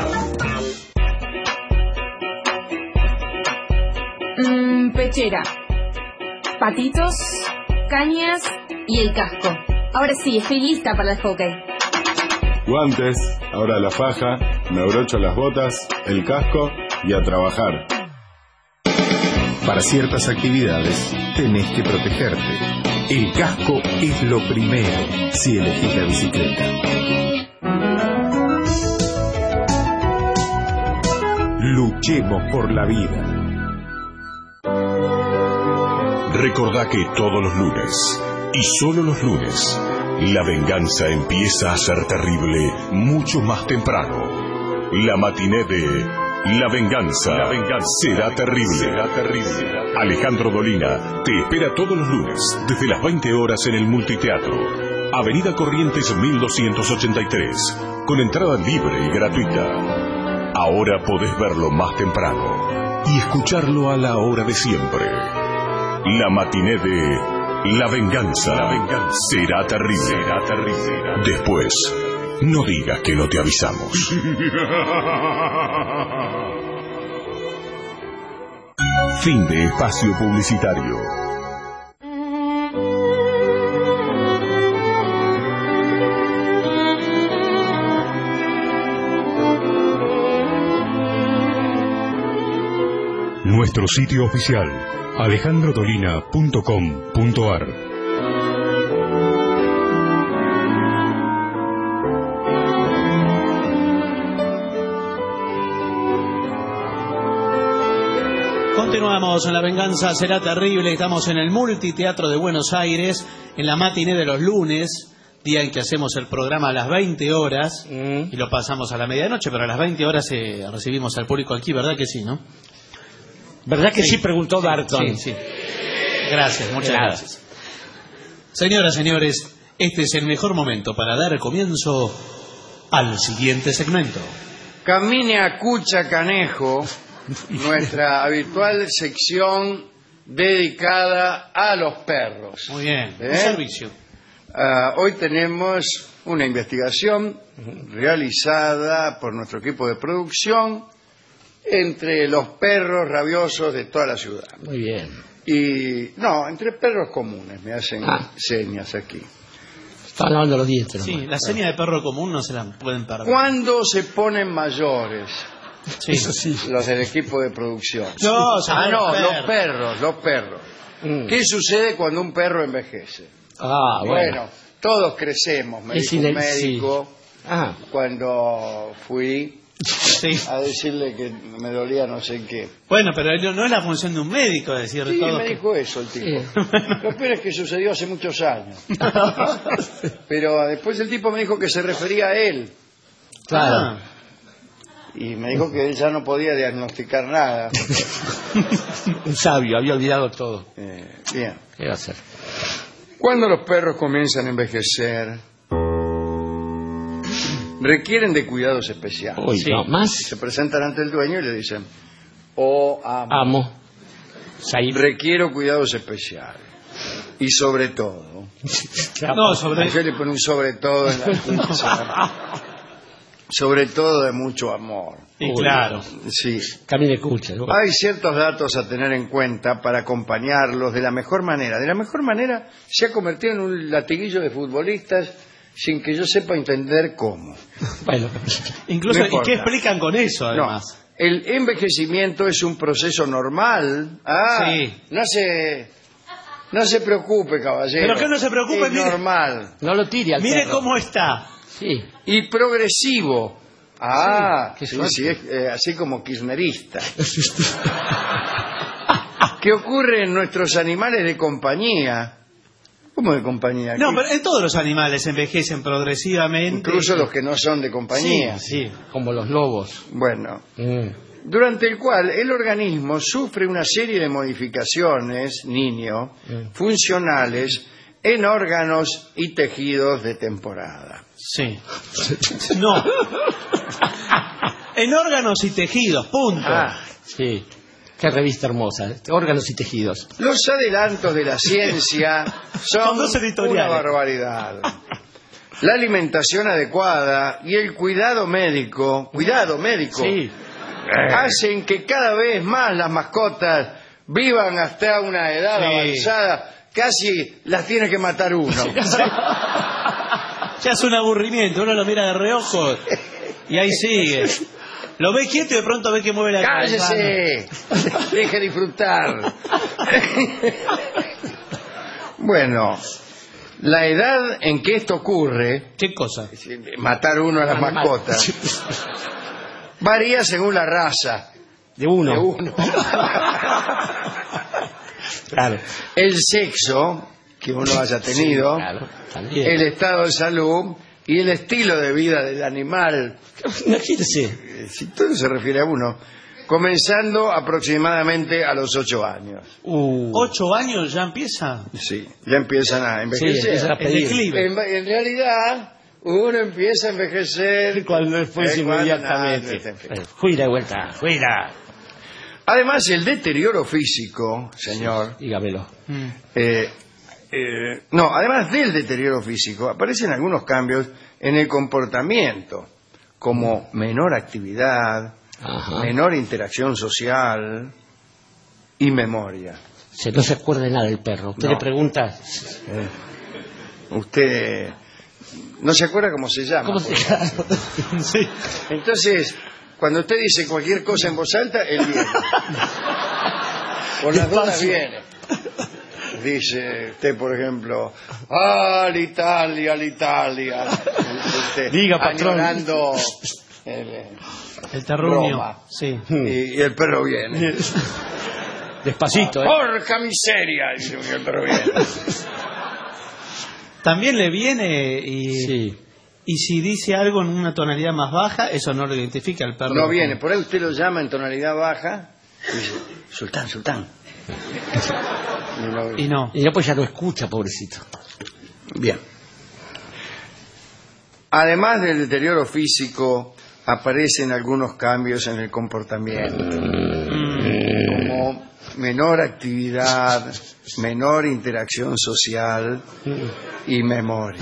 U: Pechera, patitos, cañas y el casco. Ahora sí, estoy lista para el hockey.
V: Guantes, ahora la faja, me abrocho las botas, el casco y a trabajar.
W: Para ciertas actividades tenés que protegerte. El casco es lo primero si elegís la bicicleta. Luchemos por la vida.
C: Recordá que todos los lunes, y solo los lunes, la venganza empieza a ser terrible mucho más temprano. La matiné de La Venganza, será terrible. Alejandro Dolina te espera todos los lunes, desde las 20 horas en el Multiteatro. Avenida Corrientes 1283, con entrada libre y gratuita. Ahora podés verlo más temprano y escucharlo a la hora de siempre. La matiné de La Venganza, será terrible. Después, no digas que no te avisamos. Fin de espacio publicitario.
D: Nuestro sitio oficial, alejandrodolina.com.ar.
G: Continuamos en La Venganza será terrible. Estamos en el Multiteatro de Buenos Aires, en la matiné de los lunes, día en que hacemos el programa a las 20 horas y lo pasamos a la medianoche, pero a las 20 horas recibimos al público aquí, ¿verdad que sí, no?
H: ¿Verdad que sí? Preguntó Barton.
G: Sí. Gracias, muchas gracias. Señoras, señores, este es el mejor momento para dar comienzo al siguiente segmento.
F: Camine a Cucha Canejo, nuestra habitual sección dedicada a los perros.
G: Muy bien, un servicio.
F: Hoy tenemos una investigación realizada por nuestro equipo de producción entre los perros rabiosos de toda la ciudad.
H: Muy bien.
F: Entre perros comunes, me hacen señas aquí.
H: Están lavando los dientes.
G: Sí, la seña de perro común no se la pueden perder.
F: ¿Cuándo se ponen mayores?
G: Sí.
H: Eso sí.
F: Los del equipo de producción.
G: No,
F: los perros. ¿Qué sucede cuando un perro envejece?
H: Bueno,
F: todos crecemos, me dijo un médico cuando fui a decirle que me dolía no sé qué.
G: Bueno, pero no es la función de un médico decir
F: sí,
G: todo.
F: Me dijo eso el tipo. Lo peor es que sucedió hace muchos años. Pero después el tipo me dijo que se refería a él.
H: Claro.
F: Y me dijo que él ya no podía diagnosticar nada.
H: Un sabio, había olvidado todo.
F: Bien.
H: ¿Qué va a hacer?
F: Cuando los perros comienzan a envejecer, requieren de cuidados especiales.
H: Uy, no, más.
F: Se presentan ante el dueño y le dicen, amo. Requiero cuidados especiales. Y sobre todo. Yo le pone un sobre todo en la pizza. Sobre todo de mucho amor.
G: Y claro.
F: Sí.
H: Camine Cucha.
F: Hay ciertos datos a tener en cuenta para acompañarlos de la mejor manera. De la mejor manera se ha convertido en un latiguillo de futbolistas sin que yo sepa entender cómo.
H: Bueno,
G: incluso,
F: no
G: ¿y qué explican con eso, además?
F: No, el envejecimiento es un proceso normal.
G: Sí.
F: No se preocupe, caballero.
G: ¿Pero qué no se preocupe?
F: Es normal.
H: No lo tire al
G: Mire
H: perro.
G: cómo está.
H: Sí.
F: Y progresivo.
H: Sí,
F: así como kirchnerista. ¿Qué ocurre en nuestros animales de compañía? ¿Cómo de compañía?
G: No, pero en todos los animales envejecen progresivamente.
F: Incluso los que no son de compañía.
H: Sí, como los lobos.
F: Bueno, durante el cual el organismo sufre una serie de modificaciones, funcionales, en órganos y tejidos de temporada.
G: Sí. No. En órganos y tejidos, punto.
H: Sí. Qué revista hermosa. Órganos y tejidos.
F: Los adelantos de la ciencia son una barbaridad. La alimentación adecuada y el cuidado médico,
H: sí,
F: hacen que cada vez más las mascotas vivan hasta una edad avanzada. Casi las tiene que matar uno.
G: Ya es un aburrimiento, uno lo mira de reojo y ahí sigue. Lo ve quieto y de pronto ve que mueve la cabeza.
F: ¡Cállese! Deje disfrutar. Bueno, la edad en que esto ocurre...
G: ¿Qué cosa?
F: Matar uno a las mascotas. Varía según la raza.
H: De uno. Claro.
F: El sexo que uno haya tenido, el estado de salud y el estilo de vida del animal.
H: Imagínese.
F: Si todo se refiere a uno, comenzando aproximadamente a los 8 años.
G: 8 años ya empieza.
F: Sí, ya empiezan a envejecer.
H: Sí,
F: en realidad, uno empieza a envejecer
H: cuando después inmediatamente. Fuera de vuelta, fuera.
F: Además, el deterioro físico, señor.
H: Dígamelo.
F: Además del deterioro físico, aparecen algunos cambios en el comportamiento, como menor actividad, menor interacción social y memoria.
H: No se acuerda de nada del perro. Usted le pregunta.
F: Usted no se acuerda cómo se llama.
H: ¿Cómo se llama?
F: Sí. Entonces, cuando usted dice cualquier cosa en voz alta, él viene. Por las dudas viene. Dice usted, por ejemplo, l'Italia.
H: Diga, patrón.
F: Añorando
G: el terruño.
F: Roma.
G: Sí.
F: Y el perro viene.
H: Despacito,
F: ¡Porca miseria! Dice el perro viene.
G: También le viene y si dice algo en una tonalidad más baja, eso no lo identifica el perro.
F: No viene, por ahí usted lo llama en tonalidad baja y dice, Sultán, Sultán.
H: Y no, pues ya lo escucha, pobrecito.
F: Bien. Además del deterioro físico, aparecen algunos cambios en el comportamiento, como menor actividad, menor interacción social y memoria.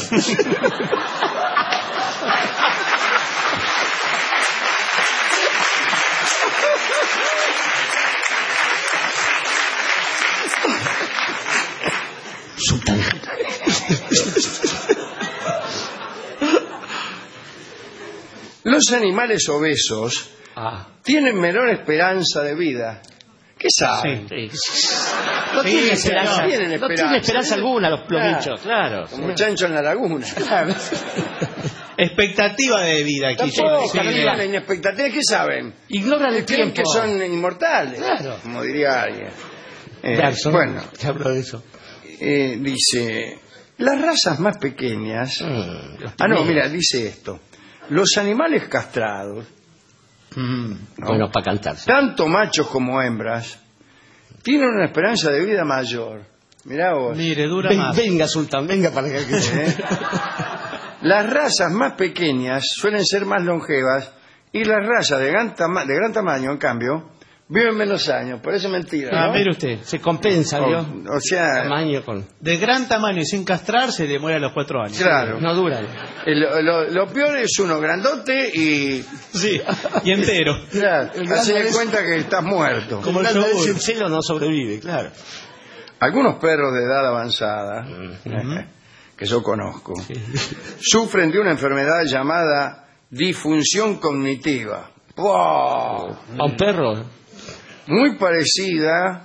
F: Los animales obesos tienen menor esperanza de vida. ¿Qué saben?
H: No tienen esperanza.
F: No tienen
H: esperanza alguna los bichos, claro.
F: Como chancho en la laguna.
H: Claro.
G: Expectativa de vida.
F: Tampoco, tienen expectativa. ¿Qué saben?
H: Ignoran el
F: tiempo. Que son inmortales, como diría alguien. Bueno,
H: te hablo de eso.
F: Dice, las razas más pequeñas... dice esto. Los animales castrados,
H: bueno, para cantarse,
F: tanto machos como hembras, tienen una esperanza de vida mayor. Mirá vos.
G: Mire, dura más.
H: Venga, Sultán, venga para que...
F: Las razas más pequeñas suelen ser más longevas y las razas de gran tamaño, en cambio, viven menos años. Parece mentira, ¿no?
G: Mire usted.
H: Se compensa, ¿vio?
F: O sea...
H: Tamaño con...
G: De gran tamaño y sin castrar se le muere a los 4 años.
F: Claro.
H: No duran.
F: Lo peor es uno grandote y...
G: Sí, y entero.
F: Claro, hace cuenta que estás muerto.
H: Como el celo no sobrevive, claro.
F: Algunos perros de edad avanzada, que yo conozco, sufren de una enfermedad llamada disfunción cognitiva. ¡Wow!
H: ¿A un perro?
F: Muy parecida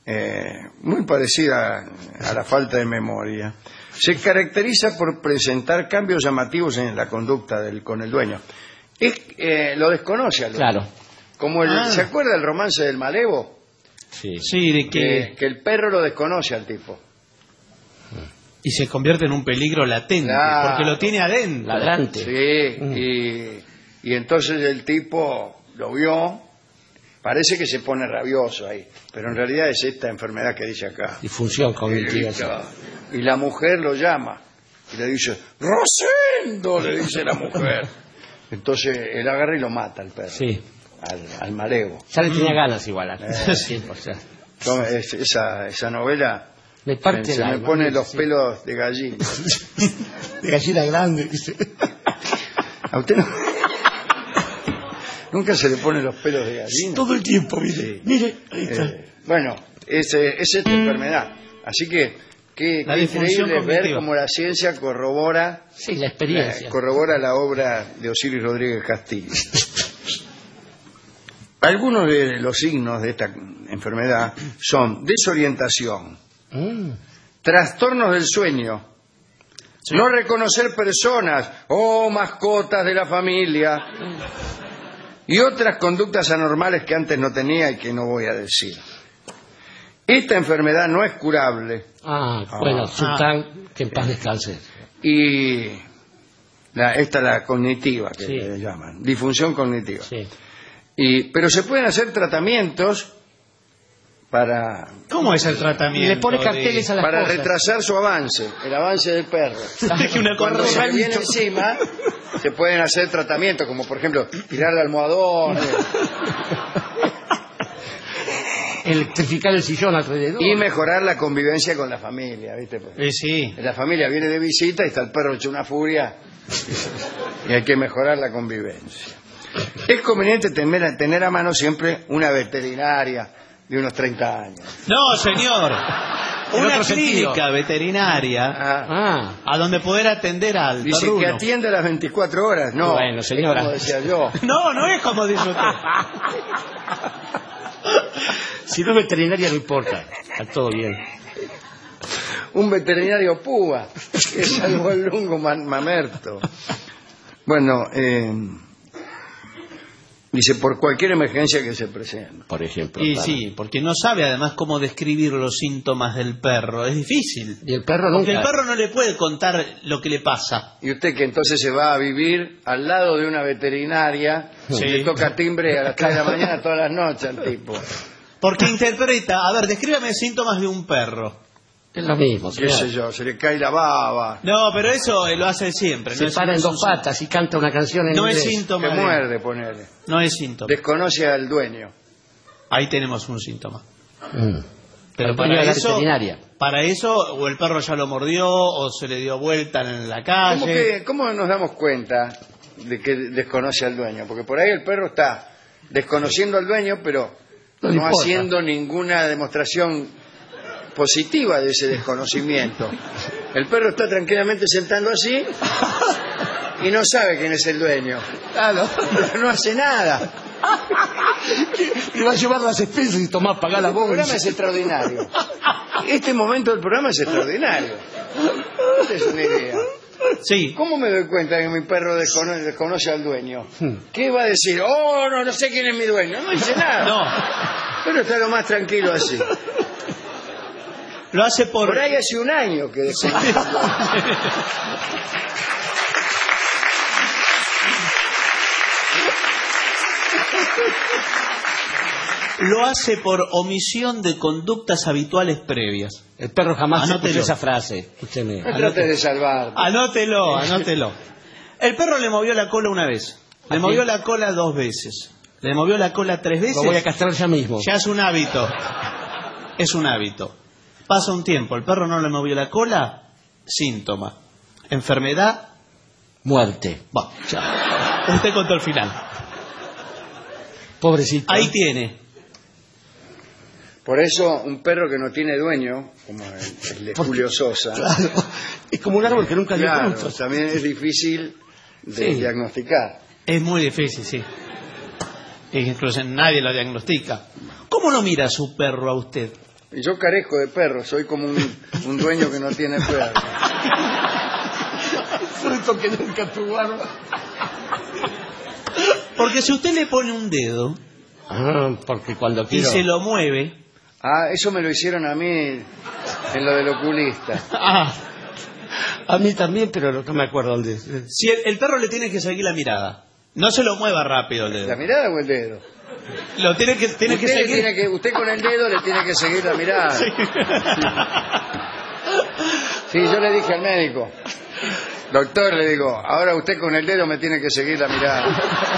F: a la falta de memoria. Se caracteriza por presentar cambios llamativos en la conducta con el dueño. Lo desconoce al dueño.
H: Claro.
F: Como ¿se acuerda el romance del Malevo?
G: Sí, de que
F: el perro lo desconoce al tipo.
G: Y se convierte en un peligro latente, porque lo tiene adentro.
H: Ladrante.
F: Sí, y entonces el tipo lo vio, parece que se pone rabioso ahí, pero en realidad es esta enfermedad que dice acá.
H: Disfunción cognitiva.
F: Y la mujer lo llama y le dice, ¡Rosendo! Le dice la mujer. Entonces él agarra y lo mata al perro.
H: Sí.
F: Al Malevo.
H: Ya le tenía ganas igual.
F: Sí. O sea, esa novela
H: me parte
F: se me pone los pelos de gallina.
H: De gallina grande.
F: ¿A usted no? ¿Nunca se le ponen los pelos de gallina?
H: Todo el tiempo, mire.
F: Sí.
H: Mire, ahí está.
F: Bueno, es esta enfermedad. Así que qué increíble ver cómo la ciencia corrobora
H: la experiencia.
F: Corrobora la obra de Osiris Rodríguez Castillo. Algunos de los signos de esta enfermedad son desorientación, trastornos del sueño, no reconocer personas o mascotas de la familia y otras conductas anormales que antes no tenía y que no voy a decir. Esta enfermedad no es curable.
H: Bueno, Sultán, que en paz descanse.
F: Y esta es la cognitiva, que le llaman, disfunción cognitiva.
H: Sí.
F: Pero se pueden hacer tratamientos para...
G: ¿Cómo es el tratamiento?
H: Le pone carteles a las
F: para
H: cosas.
F: retrasar su avance, el avance del perro. Cuando se le viene encima, se pueden hacer tratamientos, como por ejemplo, tirarle almohadón,
H: electrificar el sillón alrededor.
F: y mejorar la convivencia con la familia, ¿viste?
G: Sí.
F: La familia viene de visita y está el perro hecho una furia y hay que mejorar la convivencia. Es conveniente tener a mano siempre una veterinaria de unos 30 años.
G: No, señor. Una clínica veterinaria a donde poder atender al
F: Dice
G: perruno.
F: que atiende a las 24 horas. No,
H: bueno, señora.
F: como decía yo.
G: No es como dice usted.
H: Si no es veterinaria no importa, está todo bien.
F: Un veterinario púa que salvó el lungo mamerto. Bueno, Dice, por cualquier emergencia que se presente.
H: Por ejemplo.
G: Y
H: claro.
G: sí, porque no sabe además cómo describir los síntomas del perro. Es difícil.
H: Y el perro
G: Porque
H: nunca...
G: el perro no le puede contar lo que le pasa.
F: Y usted que entonces se va a vivir al lado de una veterinaria,
G: Sí.
F: le toca timbre a las 3 de la mañana todas las noches al tipo.
G: Porque interpreta... A ver, descríbame síntomas de un perro.
H: Es lo mismo,
F: ¿Qué
H: señor.
F: sé yo? Se le cae la baba.
G: No, pero eso lo hace siempre.
H: Se
G: no es-
H: para
G: no
H: en
G: es
H: dos
G: un-
H: patas y canta una canción en
G: No es
H: inglés.
G: síntoma.
F: Que
G: de-
F: muerde, ponele.
G: No es síntoma.
F: Desconoce al dueño.
G: Ahí tenemos un síntoma.
H: Pero
G: Pero
H: para la
G: eso,
H: veterinaria.
G: para eso, o el perro ya lo mordió, o se le dio vuelta en la calle.
F: ¿Cómo nos damos cuenta de que desconoce al dueño? Porque por ahí el perro está desconociendo al dueño, pero
H: No le
F: no
H: importa.
F: haciendo ninguna demostración positiva de ese desconocimiento. El perro está tranquilamente sentando así y no sabe quién es el dueño.
H: Claro.
F: Pero no hace nada.
H: Le va a llevar las especies y tomar, pagar la
F: El programa
H: bolsa.
F: es extraordinario. Este momento del programa es extraordinario. Esta es una idea.
G: Sí.
F: ¿Cómo me doy cuenta que mi perro desconoce al dueño? ¿Qué va a decir? Oh, no sé quién es mi dueño. No dice nada.
G: No.
F: Pero está lo más tranquilo así.
G: Lo hace
F: Por ahí hace un año que desconoce.
G: Lo hace por omisión de conductas habituales previas.
H: El perro jamás
G: Anótelo.
H: escuchó esa frase. Escúcheme.
F: No trate de salvar.
G: Anótelo, anótelo. El perro le movió la cola una vez. Le movió la cola 2 veces. Le movió la cola 3 veces.
H: Lo voy a castrar ya mismo.
G: Ya es un hábito. Es un hábito. Pasa un tiempo, el perro no le movió la cola, síntoma. Enfermedad,
H: Muerte.
G: va, ya. Usted contó el final.
H: Pobrecito.
G: Ahí tiene.
F: Por eso un perro que no tiene dueño, como el de Julio Sosa,
H: Claro. Es como un árbol que nunca dio
F: claro,
H: frutos.
F: también es difícil de
G: Sí.
F: diagnosticar.
G: Es muy difícil, sí. Incluso nadie lo diagnostica. ¿Cómo lo mira su perro a usted?
F: Y yo carezco de perro, soy como un dueño que no tiene perro.
H: Fruto que nunca tuvo árbol.
G: Porque si usted le pone un dedo
H: Porque cuando
G: y
H: quiero...
G: se lo mueve...
F: Ah, eso me lo hicieron a mí en lo del oculista.
H: A mí también, pero no me acuerdo dónde.
G: Si el perro le tiene que seguir la mirada. No se lo mueva rápido el dedo.
F: ¿La mirada o el dedo?
G: Lo tiene que seguir.
F: Usted con el dedo le tiene que seguir la mirada. Sí, yo le dije al médico, doctor, le digo, ahora usted con el dedo me tiene que seguir la mirada.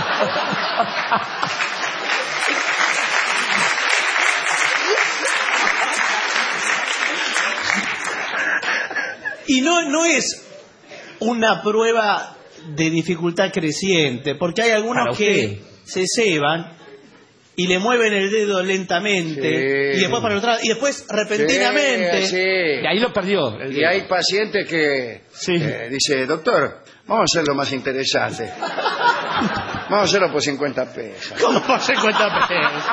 G: Y no es una prueba de dificultad creciente, porque hay algunos
H: Para
G: que se ceban y le mueven el dedo lentamente
F: Sí.
G: y después para el otro lado, y después repentinamente.
F: Sí.
H: Y ahí lo perdió.
F: Y hay pacientes que dice, doctor, vamos a hacerlo más interesante. Vamos a hacerlo por 50 pesos.
G: ¿Cómo por 50 pesos?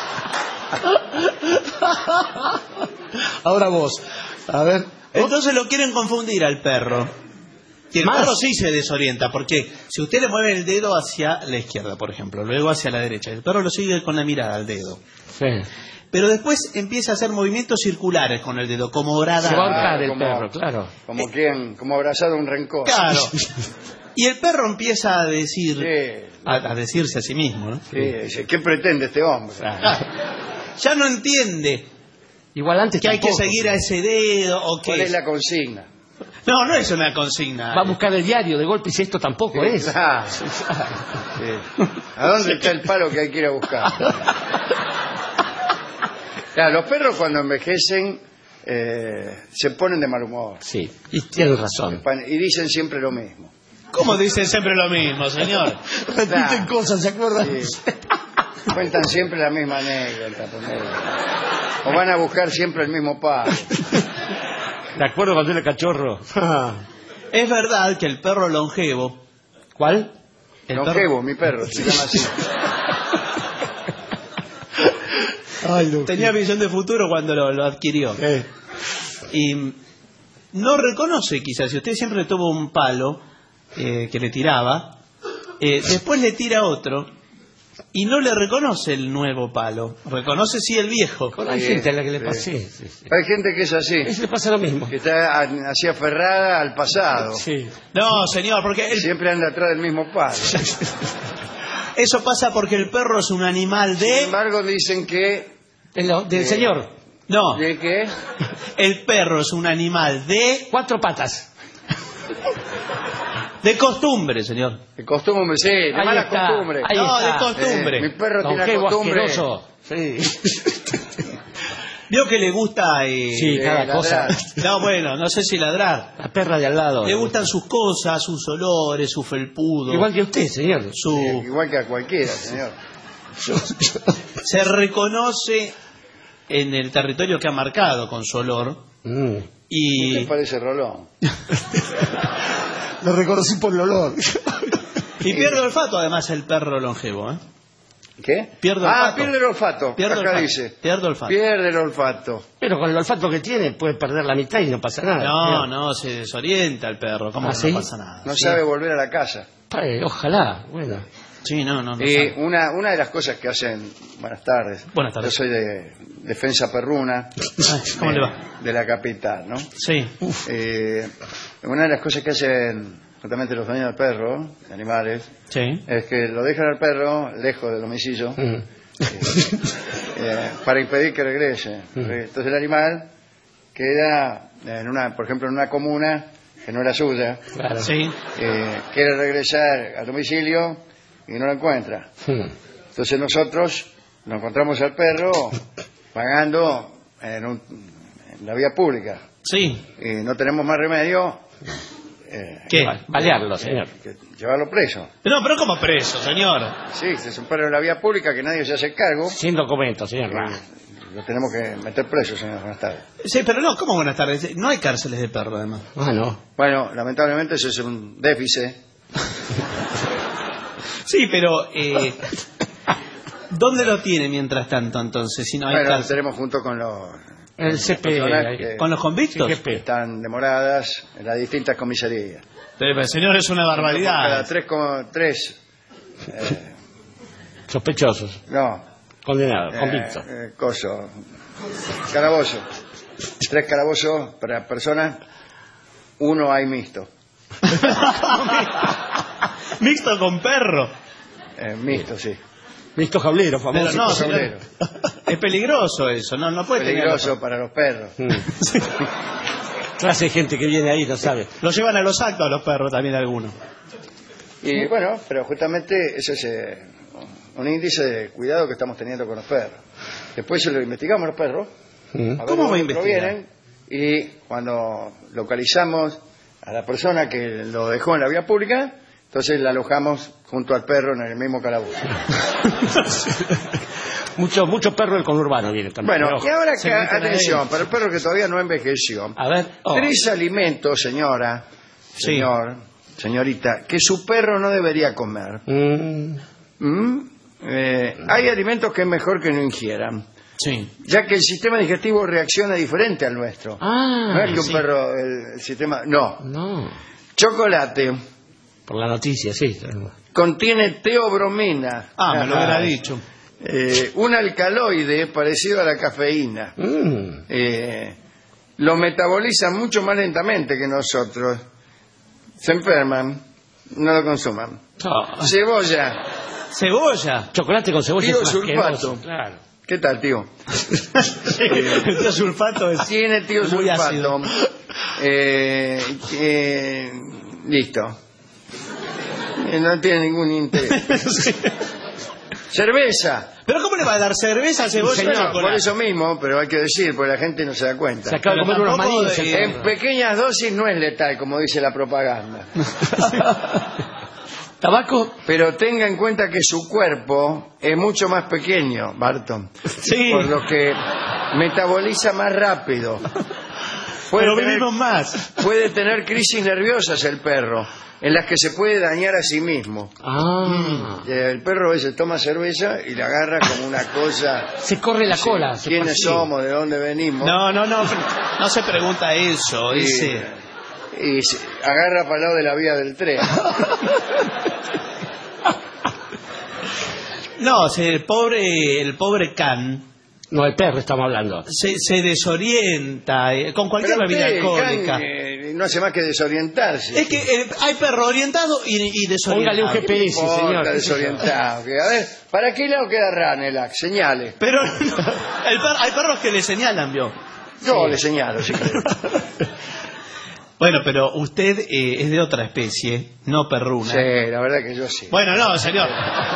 H: Ahora vos. A ver.
G: Entonces lo quieren confundir al perro. Y el
H: Más.
G: perro sí se desorienta, porque si usted le mueve el dedo hacia la izquierda, por ejemplo, luego hacia la derecha, el perro lo sigue con la mirada al dedo.
H: Sí.
G: Pero después empieza a hacer movimientos circulares con el dedo, como horadar.
H: Se va a ahorcar el
F: como-
H: perro, claro.
F: Como abrazado a un rencor.
G: Claro. Y el perro empieza a decir,
F: Sí.
G: a decirse a sí mismo, ¿no?
F: Sí, dice, ¿qué pretende este hombre?
G: Ya no entiende
H: Igual antes
G: que hay que
H: tampoco.
G: seguir a ese dedo o
F: ¿Cuál
G: que
F: es la consigna?
G: No es una consigna.
H: Va a buscar el diario de golpe y si esto tampoco
F: Sí,
H: es.
F: claro. Sí. ¿A dónde está el palo que hay que ir a buscar? Claro, los perros cuando envejecen se ponen de mal humor.
H: Sí, y tienen razón.
F: Y dicen siempre lo mismo.
G: ¿Cómo dicen siempre lo mismo, señor?
H: Repiten cosas, ¿se acuerdan?
F: Sí. Cuentan siempre la misma anécdota. ponele. O van a buscar siempre el mismo palo.
H: ¿De acuerdo cuando era cachorro?
G: Es verdad que el perro longevo...
H: ¿Cuál?
G: El
F: Longevo, mi perro, se llama así.
G: Tenía visión de futuro cuando lo adquirió. Y no reconoce quizás, si usted siempre tuvo un palo que le tiraba, después le tira otro y no le reconoce el nuevo palo, reconoce sí el viejo.
H: Hay gente a la que le pasa. Sí.
F: Hay gente que es así.
H: A le pasa lo mismo.
F: Que está así aferrada al pasado.
H: Sí.
G: No, señor, porque
F: siempre anda atrás del mismo palo.
G: Eso pasa porque el perro es un animal de...
F: Sin embargo, dicen que...
H: del señor.
G: No.
F: ¿De qué?
G: El perro es un animal de...
H: 4 patas.
G: De costumbre, señor.
F: De costumbre, sí, de
H: Ahí
F: mala
H: está,
F: costumbre.
H: ahí
G: No,
H: está.
G: de costumbre.
F: Mi perro tiene la costumbre.
H: Asqueroso. Sí.
G: Vio que le gusta...
H: Sí, cada cosa.
G: No, bueno, no sé si ladrar.
H: La perra de al lado.
G: Le gustan sus cosas, sus olores, su felpudo.
H: Igual que usted, señor.
F: Igual que a cualquiera, señor.
G: Se reconoce en el territorio que ha marcado con su olor. Y...
F: ¿Qué parece Rolón?
H: Lo reconocí por el olor.
G: Y pierde olfato, además, el perro longevo, ¿eh?
F: ¿Qué?
G: Pierde olfato.
F: Pierde el olfato.
G: Pierde
F: Acá
G: olfato.
F: dice.
G: Pierde olfato.
F: Pierde el olfato.
H: Pero con el olfato que tiene puede perder la mitad y no pasa nada.
G: No, se desorienta el perro. ¿Cómo que
H: ¿sí?
G: no pasa nada?
F: No sabe volver a la casa.
H: Ojalá, bueno.
G: Sí, no
F: Y una de las cosas que hacen... Buenas tardes.
G: Buenas tardes.
F: Yo soy de Defensa Perruna.
G: ¿Cómo le va?
F: De la capital, ¿no?
G: Sí.
F: Una de las cosas que hacen justamente los dueños del perro, de animales,
G: sí,
F: es que lo dejan al perro lejos del domicilio para impedir que regrese. Entonces el animal queda, por ejemplo, en una comuna que no era suya.
H: Claro.
G: Sí.
F: Quiere regresar al domicilio y no lo encuentra. Entonces nosotros lo encontramos al perro pagando en la vía pública.
G: Sí.
F: Y no tenemos más remedio.
G: ¿Qué?
H: Balearlo, señor.
F: Llevarlo preso.
G: No, pero ¿cómo preso, señor?
F: Sí, es un perro en la vía pública que nadie se hace cargo.
H: Sin documentos, señor.
F: Lo tenemos que meter preso, señor. Buenas tardes.
G: Sí, pero no, ¿cómo buenas tardes? No hay cárceles de perro, además.
H: No.
F: Bueno, lamentablemente eso es un déficit.
G: Sí, pero... ¿dónde lo tiene mientras tanto, entonces, si no hay
F: lo tenemos junto con
H: el CP,
G: con los convictos
F: que están demoradas en las distintas comisarías.
G: Pero, señor, es una barbaridad.
F: Cada tres
H: sospechosos.
F: No.
H: Condenados, convictos.
F: Calabozo. 3 calabozos para personas. 1 hay mixto.
G: ¿Mixto con perro?
F: Mixto, sí.
H: Mixto jaulero, famoso.
G: Pero no, jaulero. Es peligroso eso, no puede
F: peligroso para los perros.
H: Clase de gente que viene ahí, no sabe.
G: Lo llevan a los actos a los perros también algunos.
F: Y bueno, pero justamente eso es un índice de cuidado que estamos teniendo con los perros. Después se lo investigamos a los perros.
G: ¿Cómo va a investigar?
F: Y cuando localizamos a la persona que lo dejó en la vía pública, entonces la alojamos junto al perro en el mismo calabozo.
H: Mucho perro del conurbano viene también.
F: Bueno, y ahora acá, atención, para el perro que todavía no envejeció.
H: A ver.
F: 3 alimentos, señor, señorita, que su perro no debería comer. Hay alimentos que es mejor que no ingieran.
G: Sí.
F: Ya que el sistema digestivo reacciona diferente al nuestro. No es que un perro, el sistema... No. Chocolate.
H: Por la noticia, sí.
F: Contiene teobromina.
G: Me lo hubiera dicho.
F: Un alcaloide parecido a la cafeína. Lo metabolizan mucho más lentamente que nosotros. Se enferman, no lo consuman. Cebolla.
H: Chocolate con cebolla.
F: Tío sulfato.
H: Claro.
F: ¿Qué tal, tío?
G: El tío sulfato es...
F: Tiene tío
G: muy
F: sulfato. Listo. No tiene ningún interés. Cerveza.
G: ¿Pero cómo le va a dar cerveza a cebolla?
F: Señor, por eso mismo, pero hay que decir, porque la gente no se da cuenta.
H: Se acaba de comer unos maíz.
F: En pequeñas dosis no es letal, como dice la propaganda.
H: ¿Tabaco?
F: Pero tenga en cuenta que su cuerpo es mucho más pequeño, Barton.
G: Sí.
F: Por lo que metaboliza más rápido.
G: Pero vivimos más.
F: Puede tener crisis nerviosas el perro, en las que se puede dañar a sí mismo. El perro a veces toma cerveza y la agarra como una cosa...
H: Se corre la cola.
F: ¿Quiénes somos? ¿De dónde venimos?
G: No se pregunta eso.
F: Y se agarra para el lado de la vía del tren.
G: No, el pobre can.
H: No, el perro estamos hablando.
G: Se desorienta con cualquier bebida alcohólica.
F: No hace más que desorientarse.
G: Es que hay perro orientado y desorientado.
H: Póngale un GPS, señor.
F: Desorientado. A ver, ¿para qué lado queda Ranelac? Señale.
G: Pero hay perros que le señalan, ¿vio?
F: Yo le señalo, sí.
G: Bueno, pero usted es de otra especie, no perruna.
F: Sí, la verdad que yo sí.
G: Bueno, no, señor.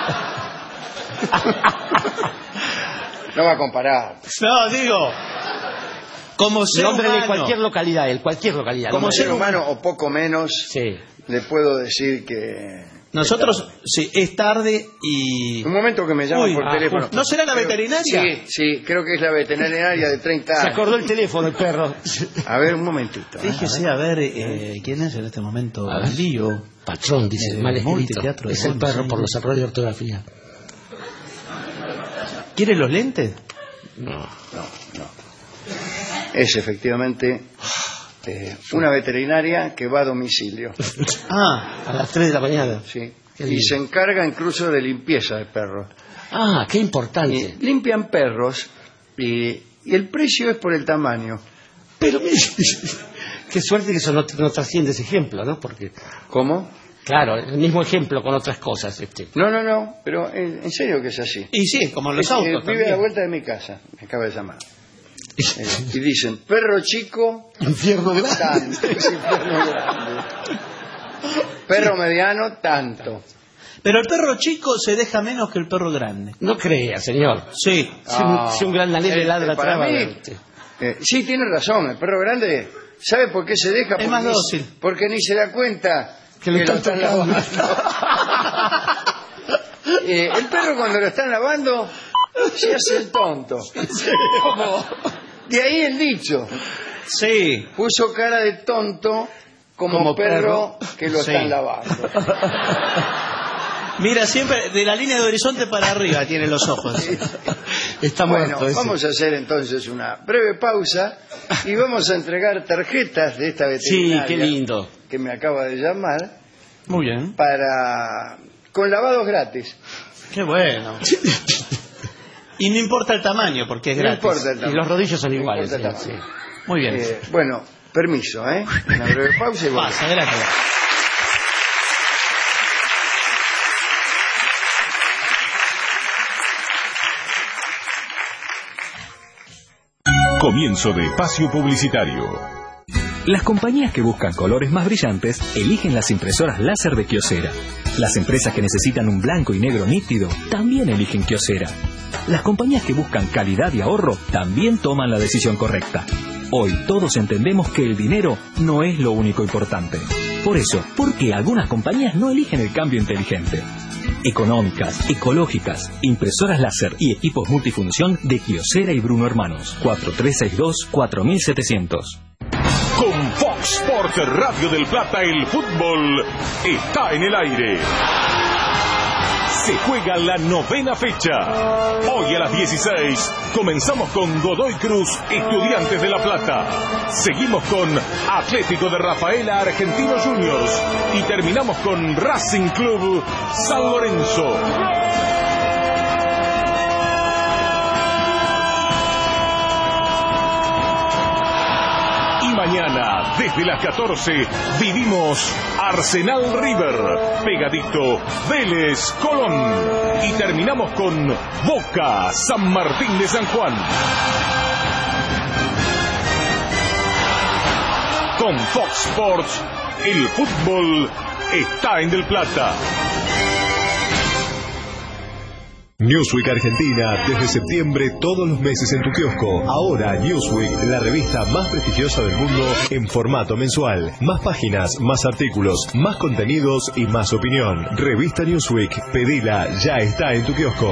F: No va a comparar.
G: No, digo, como ser
H: nombre
G: humano.
H: De cualquier localidad,
F: Como ser humano o poco menos, sí. Le puedo decir que...
G: Nosotros, sí, es tarde y...
F: Un momento que me llaman por teléfono.
G: ¿No será la veterinaria?
F: Sí, creo que es la veterinaria de 30 años.
H: Se acordó el teléfono el perro.
F: A ver, un momentito.
G: Fíjese, a ver, ¿quién es en este momento? Lío.
H: Patrón, dice, mal escrito. Es el perro por los errores de ortografía.
G: ¿Quiere los lentes?
F: No. Es efectivamente una veterinaria que va a domicilio.
H: A las 3 de la mañana.
F: Sí. Y se encarga incluso de limpieza de perros.
H: Qué importante.
F: Limpian perros y el precio es por el tamaño.
H: Pero qué suerte que eso no trasciende ese ejemplo, ¿no? Porque...
F: ¿Cómo?
H: Claro, el mismo ejemplo con otras cosas.
F: No, pero en serio que es así.
G: Y sí, como los autos.
F: Vive a la vuelta de mi casa, me acaba de llamar. Y dicen, perro chico,
H: infierno grande.
F: Tanto, infierno grande. Perro mediano, tanto.
G: Pero el perro chico se deja menos que el perro grande.
H: No crea, señor.
G: Sí.
H: Si un gran danés le ladra
F: para mí, sí, tiene razón. El perro grande, ¿sabe por qué se deja?
G: Es más dócil.
F: Porque ni se da cuenta
H: que lo están lavando.
F: El perro cuando lo están lavando se hace el tonto. De ahí el dicho.
G: Sí.
F: Puso cara de tonto como perro que lo están lavando.
G: Mira, siempre de la línea de horizonte para arriba tiene los ojos.
H: Está muerto.
F: Bueno, vamos a hacer entonces una breve pausa y vamos a entregar tarjetas de esta veterinaria.
H: Sí, qué lindo.
F: Que me acaba de llamar.
G: Muy bien.
F: Con lavados gratis.
G: Qué bueno. Y no importa el tamaño, porque es gratis.
F: No importa el tamaño.
H: Y los rodillos son iguales.
G: Sí. Muy bien.
F: Bueno, permiso, una breve pausa y volvemos.
G: Pasa, gracias.
C: Comienzo de espacio publicitario.
K: Las compañías que buscan colores más brillantes eligen las impresoras láser de Kyocera. Las empresas que necesitan un blanco y negro nítido también eligen Kyocera. Las compañías que buscan calidad y ahorro también toman la decisión correcta. Hoy todos entendemos que el dinero no es lo único importante. Por eso, ¿por qué algunas compañías no eligen el cambio inteligente? Económicas, ecológicas, impresoras láser y equipos multifunción de Kyocera y Bruno Hermanos. 4362-4700.
C: Con Fox Sports Radio del Plata, el fútbol está en el aire. Se juega la 9ª fecha. Hoy a las 16 comenzamos con Godoy Cruz, Estudiantes de La Plata. Seguimos con Atlético de Rafaela, Argentinos Juniors. Y terminamos con Racing Club San Lorenzo. Mañana, desde las 14, vivimos Arsenal River, pegadito Vélez Colón. Y terminamos con Boca San Martín de San Juan. Con Fox Sports, el fútbol está en Del Plata.
M: Newsweek Argentina, desde septiembre todos los meses en tu kiosco. Ahora Newsweek, la revista más prestigiosa del mundo en formato mensual. Más páginas, más artículos, más contenidos y más opinión. Revista Newsweek, pedila, ya está en tu kiosco.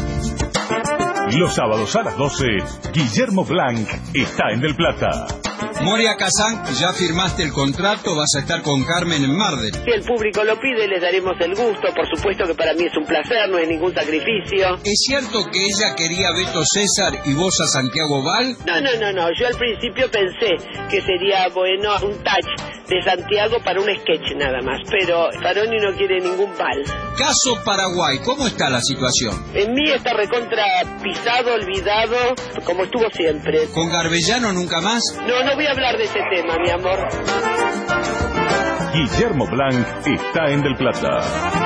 C: Los sábados a las 12, Guillermo Blanc está en Del Plata.
Q: Moria Kazan, ya firmaste el contrato, vas a estar con Carmen en Marden.
R: Si el público lo pide, les daremos el gusto. Por supuesto que para mí es un placer, no es ningún sacrificio.
Q: ¿Es cierto que ella quería a Beto César y vos a Santiago Val?
R: No. Yo al principio pensé que sería bueno un touch de Santiago para un sketch nada más. Pero Faroni no quiere ningún Val.
Q: Caso Paraguay, ¿cómo está la situación?
R: En mí está recontra pisado, olvidado, como estuvo siempre.
Q: ¿Con Garbellano nunca más?
R: No voy a hablar de ese tema, mi amor.
C: Guillermo Blanc está en Del Plata.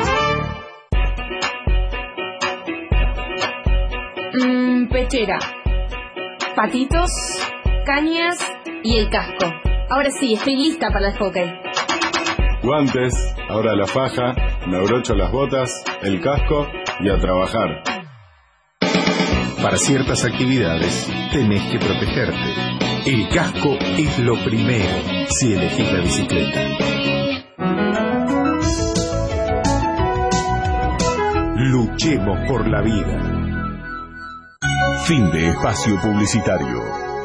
U: Pechera, patitos, cañas y el casco. Ahora sí, estoy lista para el hockey.
V: Guantes, ahora la faja, me abrocho las botas, el casco y a trabajar.
W: Para ciertas actividades tenés que protegerte. El casco es lo primero si elegís la bicicleta. Luchemos por la vida.
C: Fin de espacio publicitario.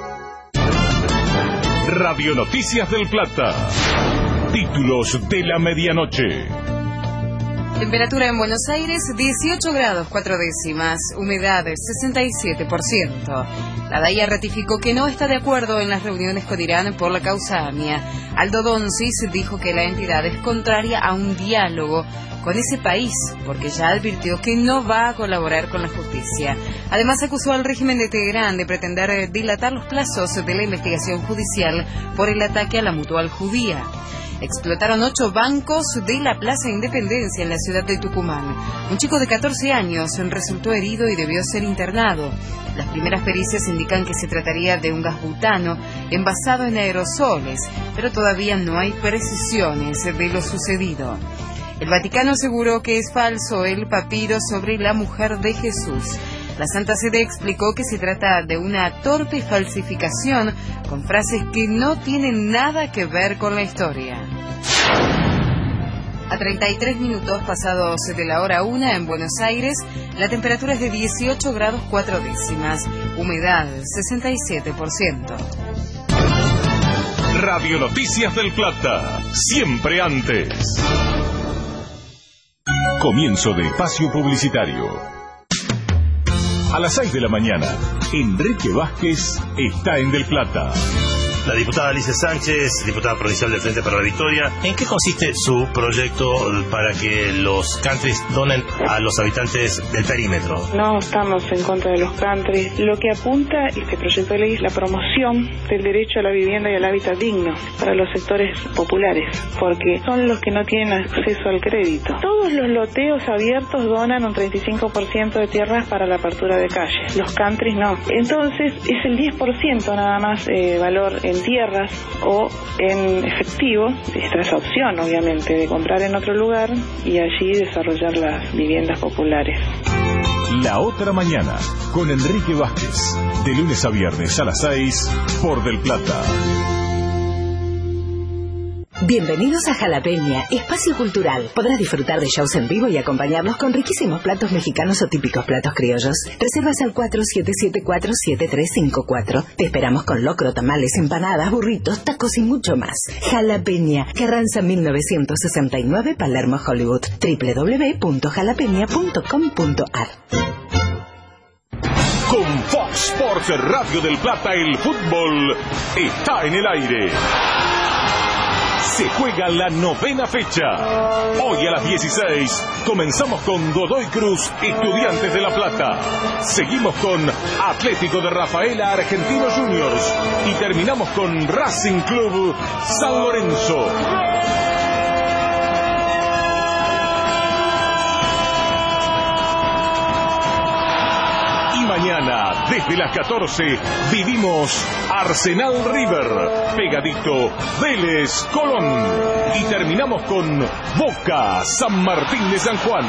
C: Radio Noticias del Plata. Títulos de la medianoche.
L: Temperatura en Buenos Aires, 18 grados 4 décimas, humedad 67%. La DAIA ratificó que no está de acuerdo en las reuniones con Irán por la causa AMIA. Aldo Donsis dijo que la entidad es contraria a un diálogo con ese país, porque ya advirtió que no va a colaborar con la justicia. Además, acusó al régimen de Teherán de pretender dilatar los plazos de la investigación judicial por el ataque a la Mutual Judía. Explotaron 8 bancos de la Plaza Independencia en la ciudad de Tucumán. Un chico de 14 años resultó herido y debió ser internado. Las primeras pericias indican que se trataría de un gas butano envasado en aerosoles, pero todavía no hay precisiones de lo sucedido. El Vaticano aseguró que es falso el papiro sobre la mujer de Jesús. La Santa Sede explicó que se trata de una torpe falsificación con frases que no tienen nada que ver con la historia. A 33 minutos pasados de la hora 1 en Buenos Aires, la temperatura es de 18 grados 4 décimas, humedad 67%.
C: Radio Noticias del Plata, siempre antes. Comienzo de espacio publicitario. A las 6 de la mañana, Enrique Vázquez está en Del Plata.
I: La diputada Alicia Sánchez, diputada provincial del Frente para la Victoria, ¿en qué consiste su proyecto para que los countries donen a los habitantes del perímetro?
J: No estamos en contra de los countries. Lo que apunta este proyecto de ley es la promoción del derecho a la vivienda y al hábitat digno para los sectores populares, porque son los que no tienen acceso al crédito. Todos los loteos abiertos donan un 35% de tierras para la apertura de calles. Los countries no. Entonces es el 10% nada más valor en tierras o en efectivo. Está esa opción, obviamente, de comprar en otro lugar y allí desarrollar las viviendas populares.
C: La otra mañana, con Enrique Vázquez, de lunes a viernes a las 6 por Del Plata.
A: Bienvenidos a Jalapeña, espacio cultural. Podrás disfrutar de shows en vivo y acompañarnos con riquísimos platos mexicanos o típicos platos criollos. Reservas al 4774-7354. Te esperamos con locro, tamales, empanadas, burritos, tacos y mucho más. Jalapeña, Carranza 1969, Palermo, Hollywood. www.jalapeña.com.ar.
C: Con Fox Sports Radio del Plata, el fútbol está en el aire. Se juega la 9ª fecha. Hoy a las 16 comenzamos con Godoy Cruz, Estudiantes de La Plata. Seguimos con Atlético de Rafaela, Argentinos Juniors. Y terminamos con Racing Club San Lorenzo. Mañana, desde las 14, vivimos Arsenal River, pegadito Vélez Colón. Y terminamos con Boca San Martín de San Juan.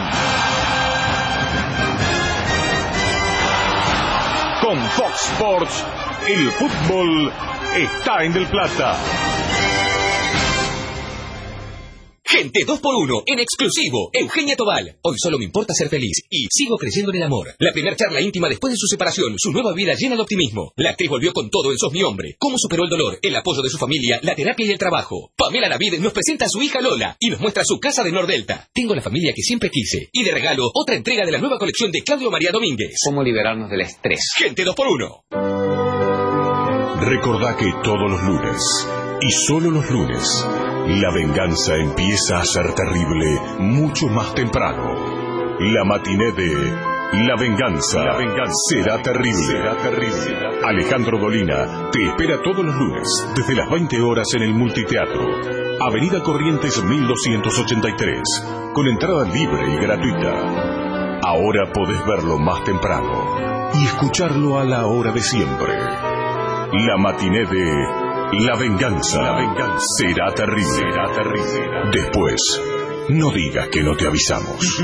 C: Con Fox Sports, el fútbol está en Del Plata.
B: Gente 2x1 en exclusivo. Eugenia Tobal. Hoy solo me importa ser feliz y sigo creyendo en el amor. La primera charla íntima después de su separación, su nueva vida llena de optimismo. La actriz volvió con todo en Sos mi hombre. Cómo superó el dolor, el apoyo de su familia, la terapia y el trabajo. Pamela Navid nos presenta a su hija Lola y nos muestra su casa de Nordelta. Tengo la familia que siempre quise. Y de regalo, otra entrega de la nueva colección de Claudio María Domínguez.
E: Cómo liberarnos del estrés.
B: Gente 2x1.
C: Recordá que todos los lunes, y solo los lunes, la venganza empieza a ser terrible mucho más temprano. La matiné de La Venganza será terrible. Alejandro Dolina te espera todos los lunes desde las 20 horas en el Multiteatro, Avenida Corrientes 1283, con entrada libre y gratuita. Ahora podés verlo más temprano y escucharlo a la hora de siempre. La matiné de La Venganza será terrible. Después, no digas que no te avisamos.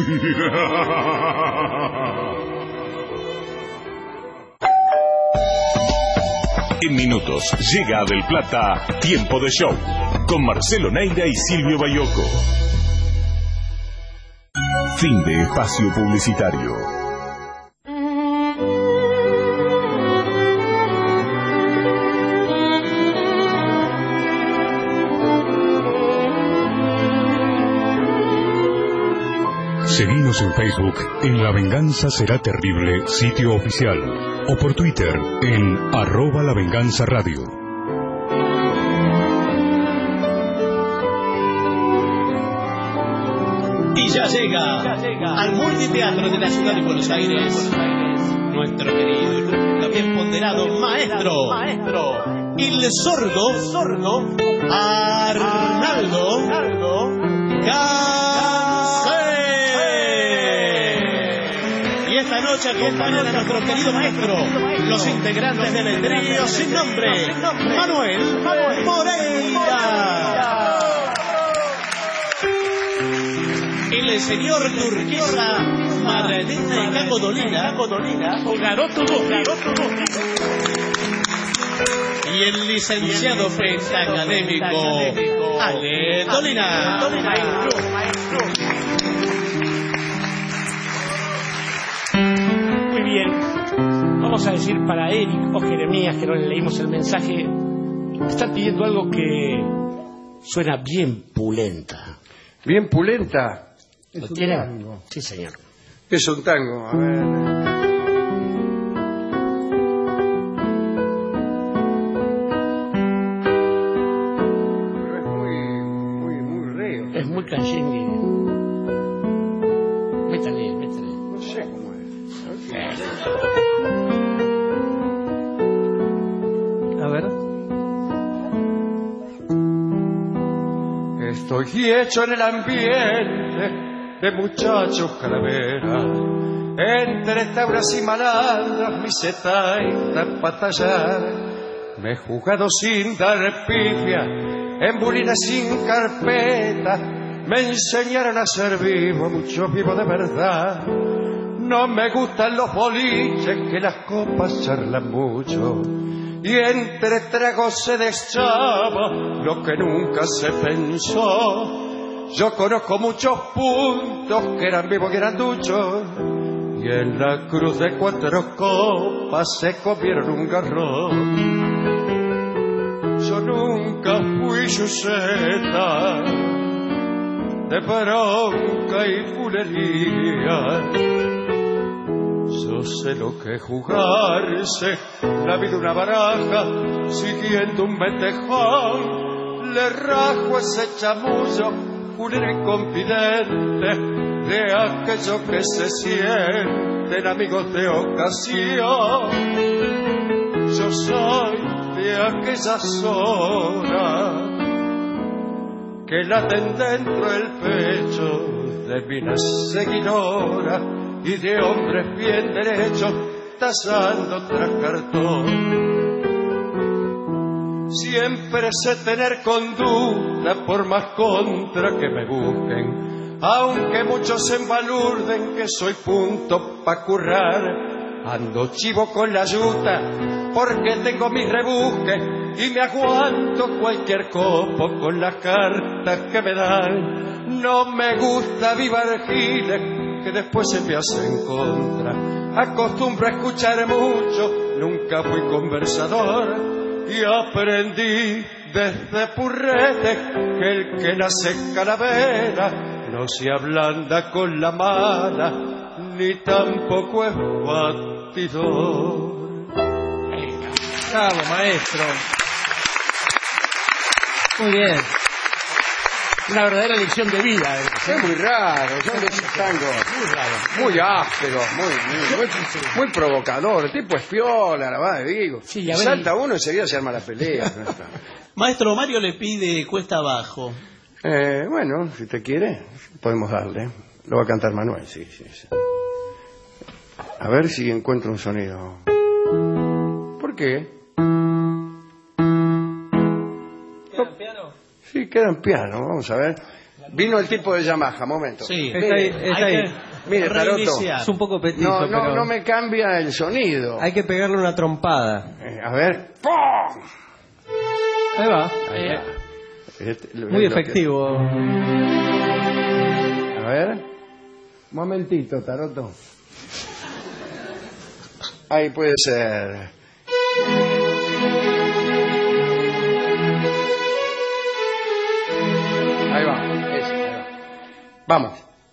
C: En minutos llega a Del Plata Tiempo de Show con Marcelo Neira y Silvio Bayoco. Fin de espacio publicitario.
D: Seguinos en Facebook en La Venganza Será Terrible, sitio oficial, o por Twitter en @lavenganzaradio.
G: Y ya llega al Multiteatro de la Ciudad de Buenos Aires nuestro querido y nunca bien ponderado maestro, el sordo Arnaldo Esta noche acompañan a nuestro querido maestro, los integrantes del trío sin nombre, Manuel Moreira, el señor Turquesa, Marlene y Caco Dolina, Garoto y el licenciado pentacadémico Ale Dolina.
H: Muy bien, vamos a decir para Eric o Jeremías, que no le leímos el mensaje, están pidiendo algo que suena bien pulenta.
F: ¿Bien pulenta?
H: ¿Lo tiene? Sí, señor.
F: Es un tango, a ver.
H: Es muy canchengue. Métale.
F: No sé cómo es.
H: A ver.
F: Estoy hecho en el ambiente de muchachos calavera, entre tauras y malandras, miseta y batallar. Me he jugado sin dar pifia, en bulines sin carpeta. Me enseñaron a ser vivo, mucho vivo de verdad. No me gustan los boliches, que las copas charlan mucho, y entre tragos se deschaba lo que nunca se pensó. Yo conozco muchos puntos que eran vivos y eran duchos, y en la cruz de 4 copas se comieron un garrón. Yo nunca fui chucheta de bronca y fulería. Yo sé lo que es jugarse la vida una baraja, siguiendo un metejón. Le rajo ese chamullo, fulero y confidente, de aquellos que se sienten amigos de ocasión. Yo soy de aquellas horas que laten dentro del pecho de minas seguidoras y de hombres bien derechos tasando tras cartón. Siempre sé tener conducta por más contra que me busquen, aunque muchos se embalurden que soy punto pa' currar. Ando chivo con la yuta porque tengo mis rebusques y me aguanto cualquier copo con las cartas que me dan. No me gusta vivar giles que después se me hacen contra. Acostumbro a escuchar mucho, nunca fui conversador. Y aprendí desde Purrete que el que nace calavera no se ablanda con la mala, ni tampoco es batidor.
E: Bravo, maestro. Muy bien.
H: Una verdadera lección de vida.
F: Es muy raro, son de esos tangos.
H: Muy raro.
F: Muy áspero, muy provocador. El tipo es piola, la verdad, digo.
H: Sí,
F: salta uno y enseguida se arma la pelea.
G: Maestro, Mario le pide cuesta abajo.
F: Bueno, si te quiere, podemos darle. Lo va a cantar Manuel, sí. A ver si encuentro un sonido. ¿Por qué? Sí, queda en piano, vamos a ver. Vino el tipo de Yamaha, momento.
E: Sí, está ahí.
F: Mire, Taroto,
E: es un poco petizo, pero
F: no me cambia el sonido.
E: hay que pegarle una trompada.
F: A ver. ¡Pum!
E: Ahí va. Muy efectivo.
F: A ver. Momentito, Taroto. Ahí puede ser. Ahí va. Vamos.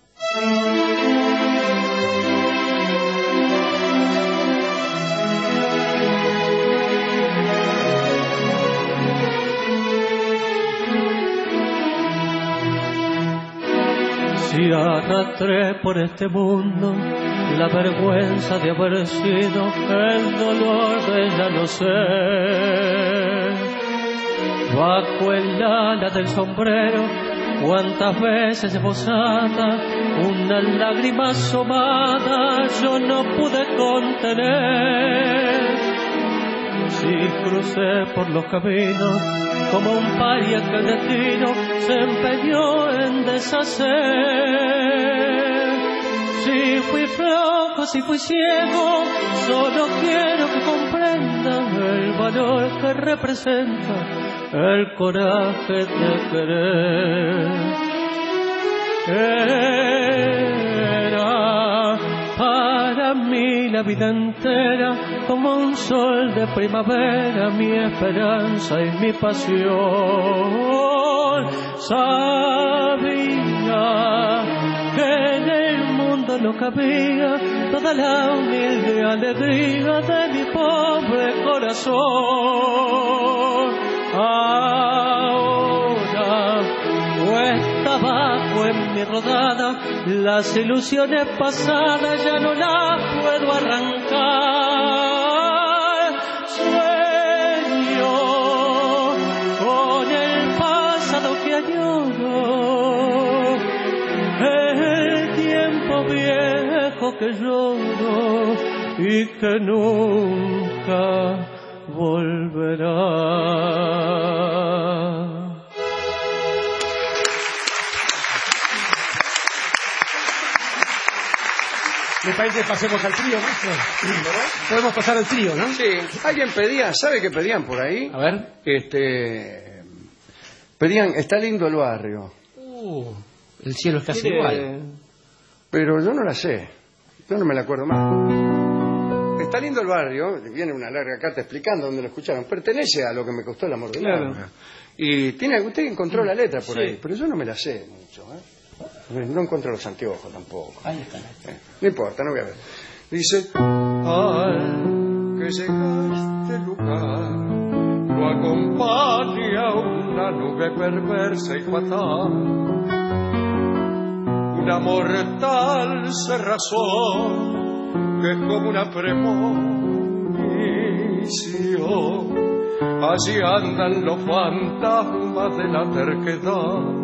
N: Si arrastré por este mundo la vergüenza de haber sido el dolor de ya no ser. Bajo el ala del sombrero, cuántas veces esbozada, una lágrima asomada yo no pude contener. Si crucé por los caminos como un paria que el destino se empeñó en deshacer. Si fui flojo, si fui ciego, solo quiero que comprendan el valor que representa el coraje de querer. Era para mí la vida entera como un sol de primavera, mi esperanza y mi pasión. Sabía que en el mundo no cabía toda la humilde alegría de mi pobre corazón. Ahora cuesta abajo en mi rodada, las ilusiones pasadas ya no las puedo arrancar. Sueño con el pasado que añoro, el tiempo viejo que lloro y que nunca volverá.
H: Me parece que pasemos al trío, ¿no? Podemos pasar al trío, ¿no?
F: Sí. Alguien pedía, ¿sabe qué pedían por ahí?
H: A ver.
F: Pedían, está lindo el barrio.
H: El cielo es casi igual.
F: Pero yo no la sé. Yo no me la acuerdo más. Está lindo el barrio, viene una larga carta explicando dónde lo escucharon. Pertenece a Lo que me costó el amor del alma. Y usted encontró la letra por ahí, pero yo no me la sé mucho, No encuentro los anteojos tampoco.
H: Ahí está.
F: No importa, no voy a ver. Dice: al que llega a este lugar lo acompaña una nube perversa y fatal, una mortal cerrazón que es como una premonición. Allí andan los fantasmas de la terquedad.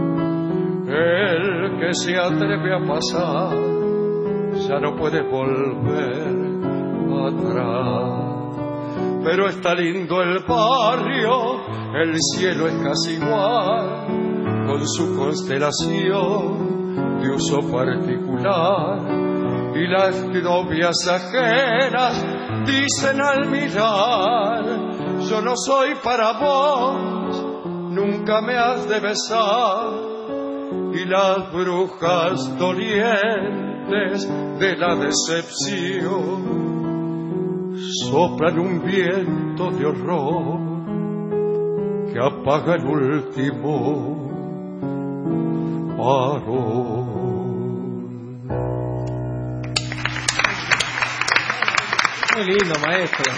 F: El que se atreve a pasar ya no puede volver atrás. Pero está lindo el barrio, el cielo es casi igual, con su constelación de uso particular. Y las novias ajenas dicen al mirar: yo no soy para vos, nunca me has de besar.
O: y las brujas dolientes de la decepción soplan un viento de horror que apaga el último farol.
E: Muy lindo, maestro.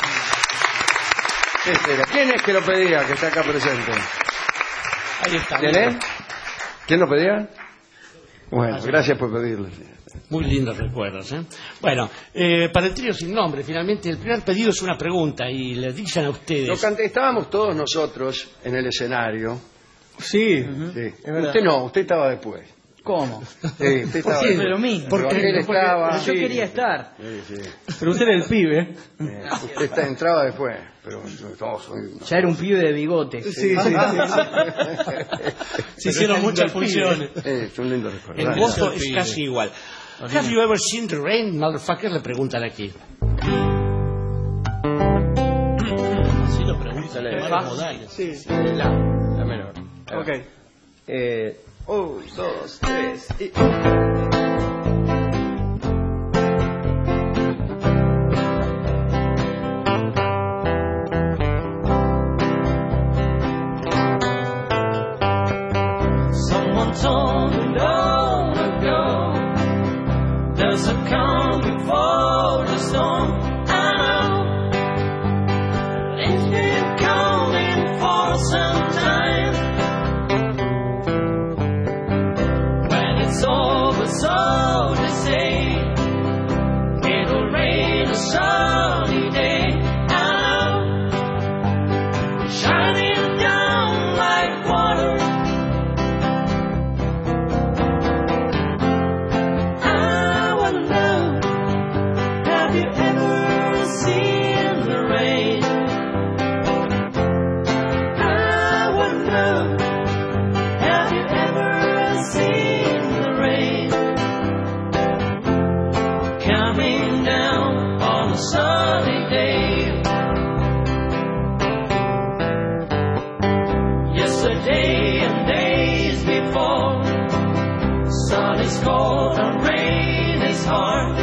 F: ¿Quién es que lo pedía, que está acá presente?
G: Ahí está.
F: ¿Quién es? ¿Quién lo pedía? Bueno, gracias por pedirlo.
H: Muy lindos recuerdos, ¿eh? Bueno, para el trío sin nombre, finalmente el primer pedido es una pregunta y le dicen a ustedes.
F: Estábamos todos nosotros en el escenario.
E: Sí.
F: Usted no, usted estaba después.
P: ¿Cómo?
F: Sí, usted estaba
P: Sí,
F: después.
P: lo mismo.
F: Porque él estaba.
P: Yo quería estar.
F: Sí.
E: Pero usted era el pibe.
F: Usted entraba después. Pero todos
P: ya era un pibe de bigote.
E: Sí.
G: Se hicieron muchas funciones.
F: Es un lindo recuerdo.
H: El gozo es casi igual. Have you ever seen the rain, motherfucker? Le preguntan aquí.
G: Así lo preguntan.
E: Sí. La menor. Ok. 1, 2, 3 y...
N: Someone told me long ago there's a calm before the storm. I know it's been coming for some time. When it's over, so they say it'll rain a sunny day. I know shining down like water. Have you ever seen the rain? I wonder, have you ever seen the rain coming down on a sunny day? Yesterday and days before, sun is cold and rain is hard.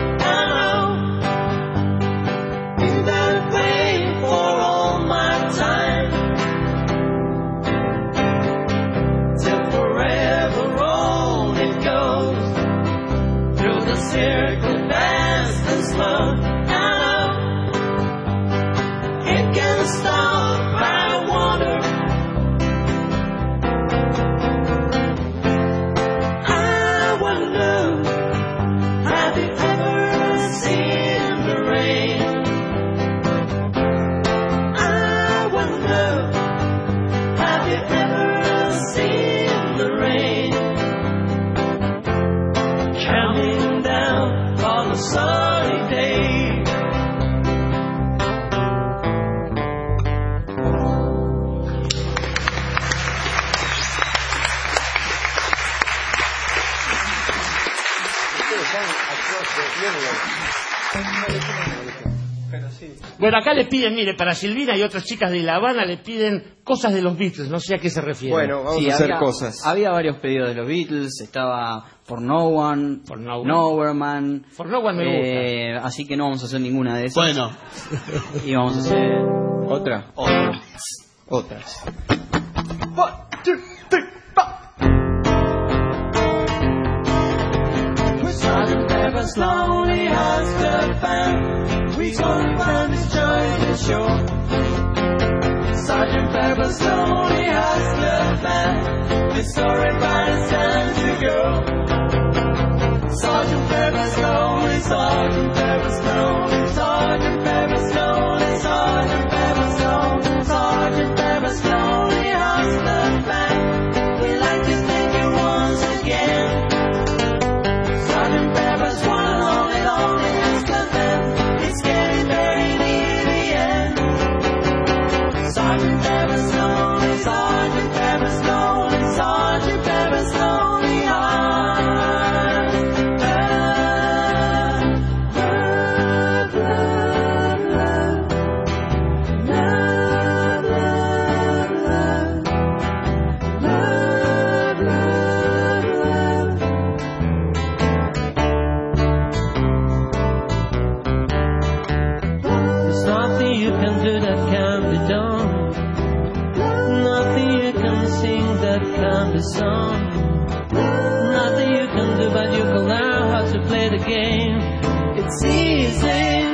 N: Circle fast and slow. Now it can stop. I wonder. I wonder. Have you ever seen the rain? I wonder. Have you ever seen the rain coming on a sunny day?
H: Bueno, acá le piden, mire, para Silvina y otras chicas de La Habana le piden cosas de los Beatles, no sé a qué se refiere.
F: Bueno, vamos a hacer cosas.
P: Había varios pedidos de los Beatles, estaba For No One, Nowhere Man.
H: For No One me gusta.
P: Así que no vamos a hacer ninguna de esas.
G: Bueno.
P: Y vamos a hacer...
E: ¿Otra? Otras.
N: 1, 2, 3, 4. Sergeant Pepper's Lonely Hearts Club Band, we gonna find this joy to show. Sergeant Pepper's Lonely Hearts Club Band, this story by the time to go. Sergeant Pepper's Lonely, Sergeant Pepper's Lonely, Sergeant Pepper's Lonely, Sergeant Pepper's Lonely, Sergeant Pepper's Lonely Hearts Club Band. We like to thank you once again. Sergeant Pepper's one and only Lonely Hearts Club Band. It's getting very near the end. Sergeant Pepper's Lonely, Sergeant Pepper's Lonely, Sergeant Pepper's Lonely Hearts Club Band. song. Nothing you can do, but you can learn how to play the game. It's easy.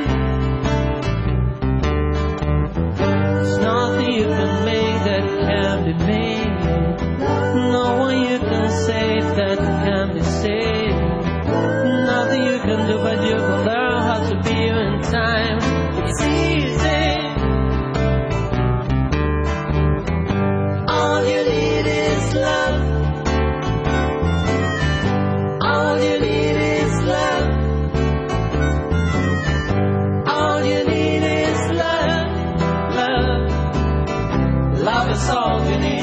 N: There's nothing you can make that can be made. No one you can save that can be saved. Nothing you can do, but you can learn how to be you in time. It's easy. All you need is love. All you need is love. All you need is love. Love. Love is all you need.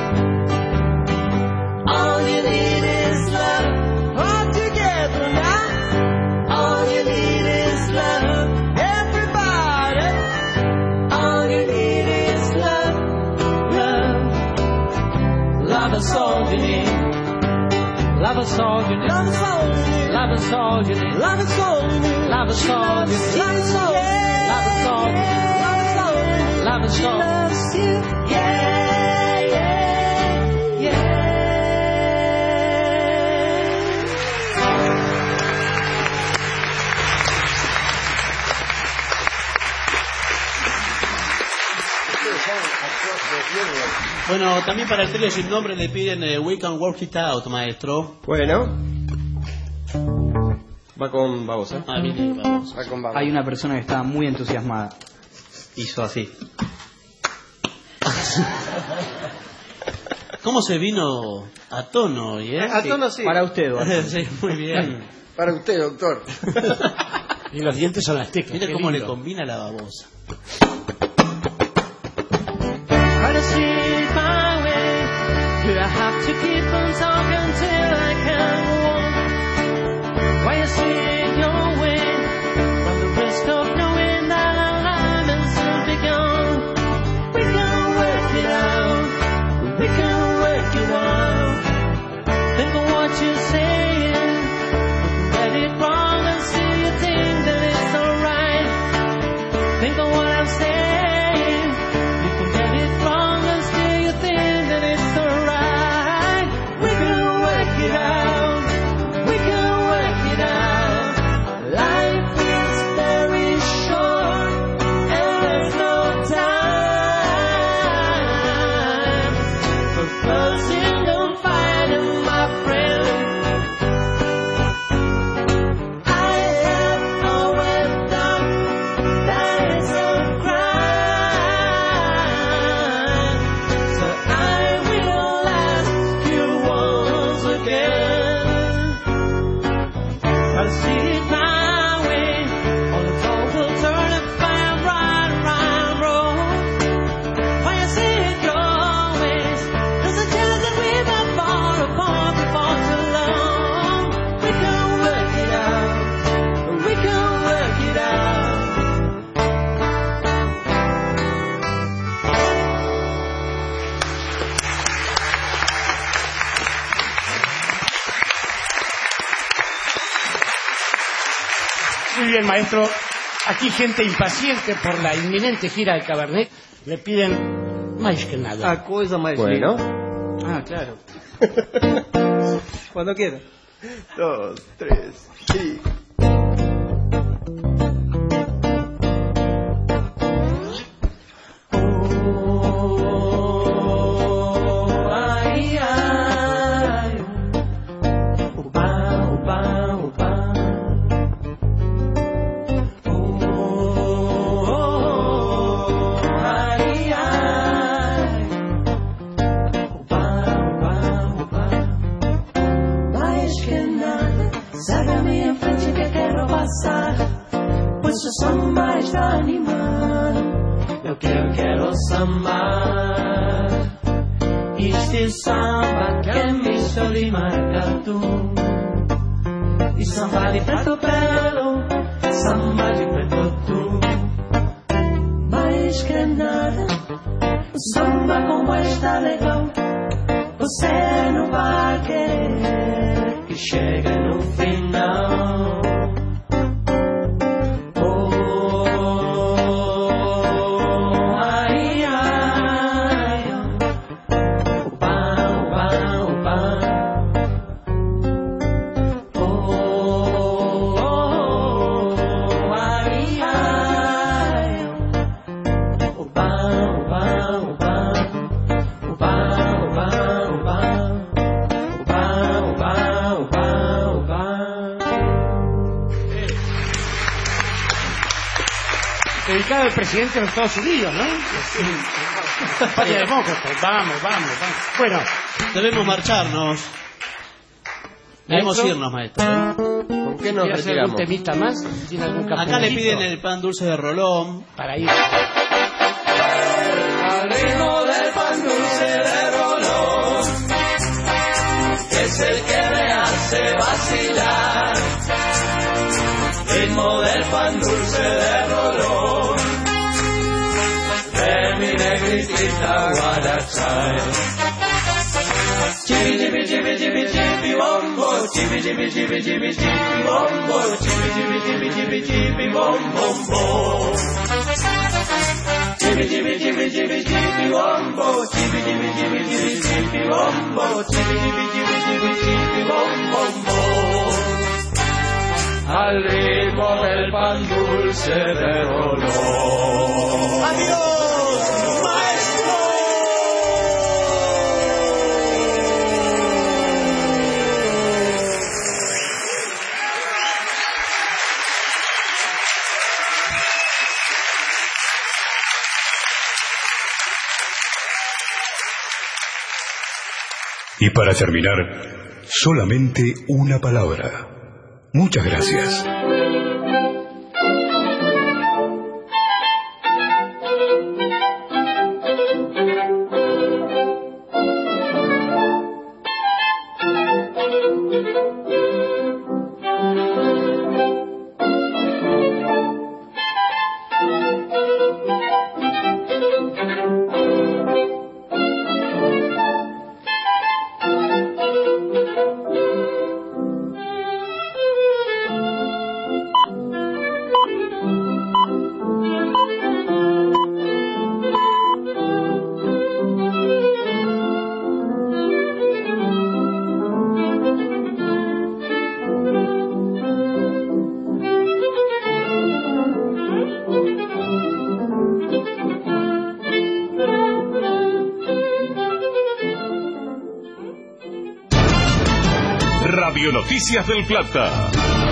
N: All you need is love. All together now. All you need is love. Everybody. All you need is love. Love. Love is all you need. Love is all you need. Love is all you need. Love is all you need. Love is all you need. Love is all you need. Love is all you need. Love is all you need. Love is all you need. Love is all. She loves you. Yeah, yeah, yeah.
G: Bueno, también para el trío sin nombre le piden We Can Work It Out, maestro.
E: Bueno. Va con babosa.
G: Ah, viene babosa.
E: Va con babosa.
P: Hay una persona que está muy entusiasmada. Hizo así.
G: ¿Cómo se vino a tono hoy,
E: A tono sí.
P: Para usted, Eduardo.
G: Sí, muy bien.
F: Para usted, doctor.
H: Y los dientes son las teclas.
G: Mire
H: qué
G: cómo
H: lindo.
G: le combina la babosa.
N: Try to see it my way. Do I have to keep on talking till I can walk? Why you see it your way? From the risk of knowing that our life is soon begun. We can work it out. We can work it out. Think of what you're saying. Get it wrong and see you think that it's alright. Think of what I'm saying. You can get it wrong and still you think that it's alright. We can work it out. We can work it out. Life is very short and there's no time for fussing and fighting, my friend. I have always thought that it's a crime, so I will ask you once again. I'll see it my way, all the talk will turn and find right around road. When you see it your ways, there's a chance that we might fall apart before too long. We can work it out. We can work it out.
H: Muy bien, maestro. Aquí gente impaciente por la inminente gira del Cabernet. Le piden más que nada.
E: A coisa mais Bueno. linda.
P: Ah, claro.
E: Cuando quiera. 2, 3, sí.
N: Ay, ay. Upa, upa, upa. Ay, ay. Upa, upa, upa. Mais que nada, sabe-me em frente que quero passar. Pois o samba está animado. Eu quero sambar. Este samba que me soli marcado. E samba de preto prelo, samba de preto tu. Mais que nada, o samba como está legal. Você não vai querer que chegue no final. Ai, ai, upa, upa, upa.
H: dedicado al presidente de los Estados Unidos, ¿no? Patria demócrata. Vamos. Bueno,
G: debemos marcharnos. Debemos irnos, maestro.
E: ¿Con qué nos
H: hacer algún temita más? ¿Tiene algún
G: Acá le piden el pan dulce de Rolón.
H: Para ir.
N: Al ritmo del pan dulce de Rolón, es el que me hace vacilar. Ritmo del pan dulce de Rolón, de mi negrita Guarachay. Chibi chibi chibi chibi chibi bombo, chibi chibi chibi chibi chibi bombo, chibi chibi chibi chibi chibi bom bom bom. Chibi chibi chibi chibi chibi bombo, chibi chibi chibi chibi chibi bombo, chibi chibi chibi chibi chibi bom bom bom. Al ritmo del pan dulce de Rolón. ¡Adiós, maestro!
D: Y para terminar, solamente una palabra. Muchas gracias.
C: Radio Noticias del Plata.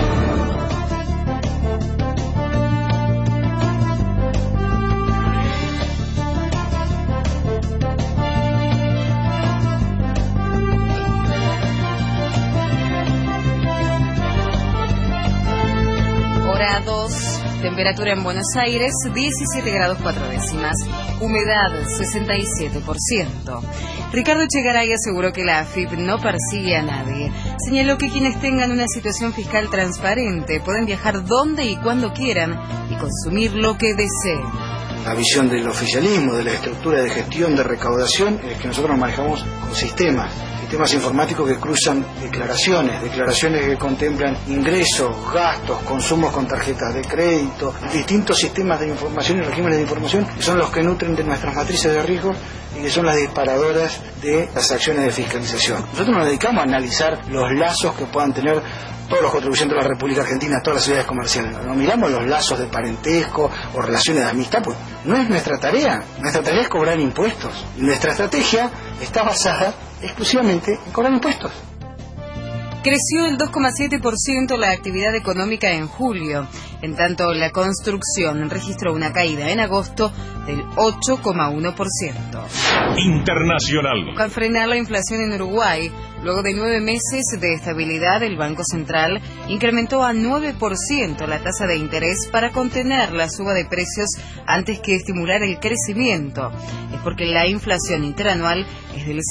L: Hora 2, temperatura en Buenos Aires 17 grados 4 décimas, humedad 67%. Ricardo Echegaray aseguró que la AFIP no persigue a nadie. Señaló que quienes tengan una situación fiscal transparente pueden viajar donde y cuando quieran y consumir lo que deseen.
K: La visión del oficialismo, de la estructura de gestión de recaudación, es que nosotros manejamos con sistemas informáticos que cruzan declaraciones que contemplan ingresos, gastos, consumos con tarjetas de crédito, distintos sistemas de información y regímenes de información que son los que nutren de nuestras matrices de riesgo y que son las disparadoras de las acciones de fiscalización. Nosotros nos dedicamos a analizar los lazos que puedan tener todos los contribuyentes de la República Argentina, todas las ciudades comerciales. No miramos los lazos de parentesco o relaciones de amistad, pues no es nuestra tarea. Nuestra tarea es cobrar impuestos. Y nuestra estrategia está basada exclusivamente en cobrar impuestos.
L: Creció el 2,7% la actividad económica en julio, en tanto la construcción registró una caída en agosto del 8,1%.
C: Internacional.
L: Al frenar la inflación en Uruguay, luego de 9 meses de estabilidad, el Banco Central incrementó a 9% la tasa de interés para contener la suba de precios antes que estimular el crecimiento. Es porque la inflación interanual es del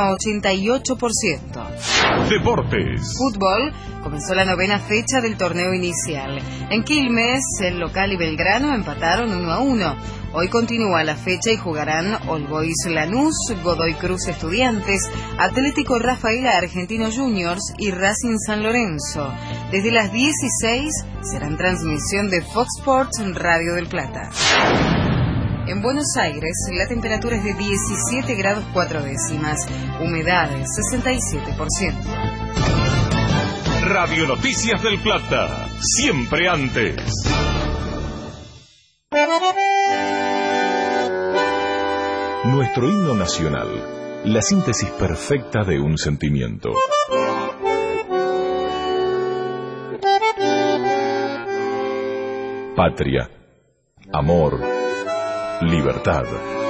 L: 7,88%.
C: Deportes.
L: Fútbol. Comenzó la 9ª fecha del torneo inicial. En Quilmes, el local y Belgrano empataron 1-1. Hoy continúa la fecha y jugarán All Boys Lanús, Godoy Cruz Estudiantes, Atlético Rafaela Argentino Juniors y Racing San Lorenzo. Desde las 16 serán transmisión de Fox Sports Radio del Plata. En Buenos Aires, la temperatura es de 17 grados 4 décimas, humedad 67%.
C: Radio Noticias del Plata, siempre antes. Nuestro himno nacional, la síntesis perfecta de un sentimiento. Patria, amor, libertad,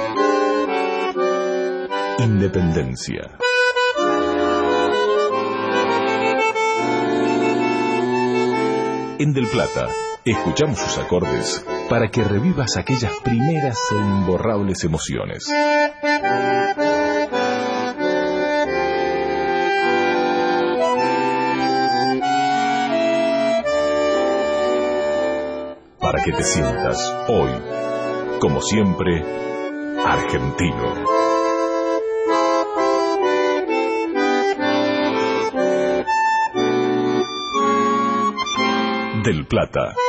C: independencia. En Del Plata, escuchamos sus acordes para que revivas aquellas primeras e imborrables emociones. Para que te sientas hoy, como siempre, argentino. Del Plata.